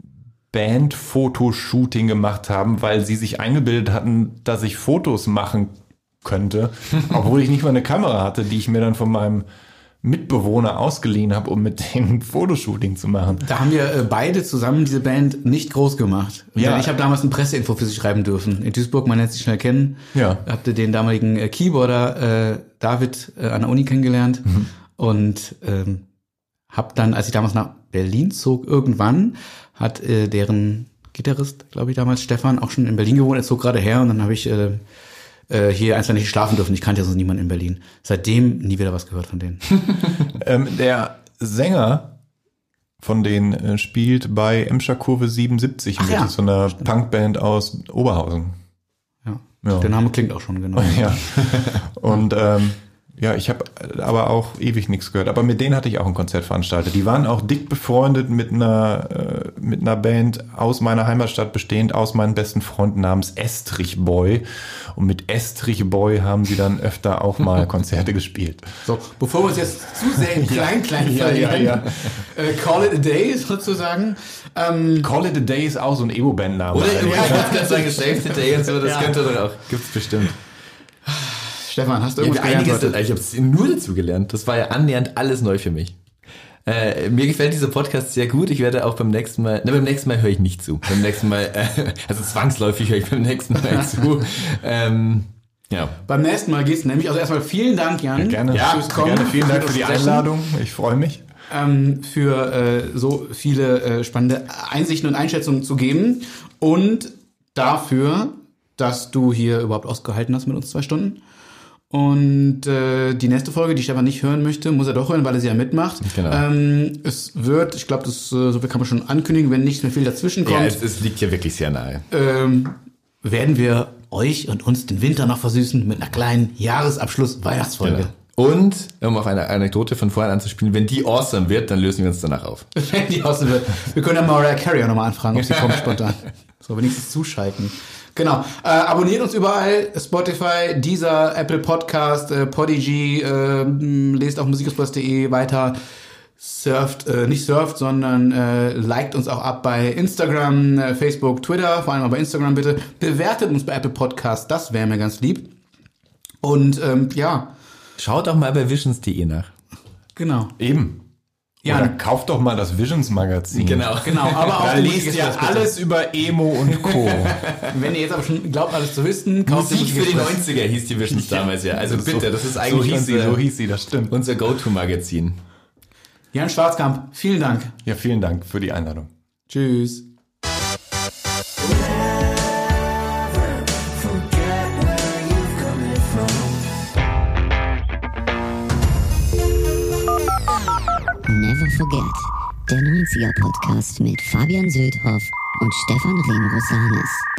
Band-Fotoshooting gemacht haben, weil sie sich eingebildet hatten, dass ich Fotos machen könnte, obwohl ich nicht mal eine Kamera hatte, die ich mir dann von meinem Mitbewohner ausgeliehen habe, um mit denen ein Fotoshooting zu machen.
Da haben wir äh, beide zusammen diese Band nicht groß gemacht. Ja. Denn ich habe damals ein Presseinfo für sie schreiben dürfen. In Duisburg, man lernt sich schnell kennen.
Ja.
Habt ihr den damaligen äh, Keyboarder äh, David äh, an der Uni kennengelernt mhm. und ähm, hab dann, als ich damals nach Berlin zog, irgendwann hat äh, deren Gitarrist, glaube ich damals, Stefan, auch schon in Berlin gewohnt. Er zog gerade her und dann habe ich äh, hier einfach nicht schlafen dürfen. Ich kannte ja sonst niemanden in Berlin. Seitdem nie wieder was gehört von denen.
ähm, der Sänger von denen äh, spielt bei Emscher Kurve siebenundsiebzig
Ach
mit
ja,
so einer Punkband aus Oberhausen.
Ja.
Ja.
Der Name klingt auch schon genau.
Ja. Und ähm, ja, ich habe aber auch ewig nichts gehört. Aber mit denen hatte ich auch ein Konzert veranstaltet. Die waren auch dick befreundet mit einer äh, mit einer Band aus meiner Heimatstadt, bestehend aus meinen besten Freunden namens Estrich Boy. Und mit Estrich Boy haben sie dann öfter auch mal Konzerte gespielt.
So, bevor wir uns jetzt zu sehr in klein, klein
Ja, ja,
verlieren,
ja.
Äh, Call it a day sozusagen. Ähm,
Call It a Day ist auch so ein Emo-Band-Name.
Oder ich
eigentlich.
wollte gerade sagen, Save the Day und so, das
Ja.
könnte doch auch. Gibt's bestimmt.
Stefan, hast du
Ja,
irgendwas gelernt
einiges,
heute?
ich habe es nur dazu gelernt. Das war ja annähernd alles neu für mich. Äh, mir gefällt dieser Podcast sehr gut. Ich werde auch beim nächsten Mal, na, beim nächsten Mal höre ich nicht zu. Beim nächsten Mal, äh, also zwangsläufig höre ich beim nächsten Mal zu. Ähm, ja.
Beim nächsten Mal geht's nämlich, also erstmal vielen Dank, Jan.
Ja, gerne.
Ja, fürs Kommen,
gerne. Vielen Dank für die
das Sprechen,
Einladung. Ich freue mich.
Ähm, für äh, so viele äh, spannende Einsichten und Einschätzungen zu geben und dafür, dass du hier überhaupt ausgehalten hast mit uns zwei Stunden. Und äh, die nächste Folge, die Stefan nicht hören möchte, muss er doch hören, weil er sie ja mitmacht.
Genau.
Ähm, es wird, ich glaube, das äh, so viel kann man schon ankündigen, wenn nicht mehr viel dazwischen kommt,
Ja, es, es liegt ja wirklich sehr nahe.
ähm, werden wir euch und uns den Winter noch versüßen mit einer kleinen Jahresabschluss-Weihnachtsfolge.
Genau. Und, um auf eine Anekdote von vorhin anzuspielen, wenn die awesome wird, dann lösen wir uns danach auf.
Wenn die außen wird. Wir können ja Mariah Carey auch nochmal anfragen, ob sie kommt spontan. So, wenigstens zuschalten. Genau. Äh, abonniert uns überall. Spotify, Deezer, Apple Podcast, äh, Podigy, äh, lest auf musikexpress punkt de weiter. Surft, äh, nicht surft, sondern äh, liked uns auch ab bei Instagram, äh, Facebook, Twitter, vor allem aber bei Instagram bitte. Bewertet uns bei Apple Podcast, das wäre mir ganz lieb. Und ähm, ja,
Schaut auch mal bei visions punkt de nach.
genau.
Eben.
Ja,
Oder kauft doch mal das Visions Magazin.
Genau.
Genau, aber auch
Da
die
liest ihr
Musikexpress, bitte.
alles über Emo und Co.
Wenn ihr jetzt aber schon glaubt, alles zu wissen, kauft
Musik für die
Musikexpress.
neunziger hieß die Visions damals ja. Also bitte, das ist
so
eigentlich
hieß sie,
unser,
so hieß sie, das stimmt.
unser Go-To-Magazin.
Jan Schwarzkamp, vielen Dank.
Ja, vielen Dank für die Einladung.
Tschüss.
Never Forget, der neunziger Podcast mit Fabian Söldhoff und Stefan Remrosanis.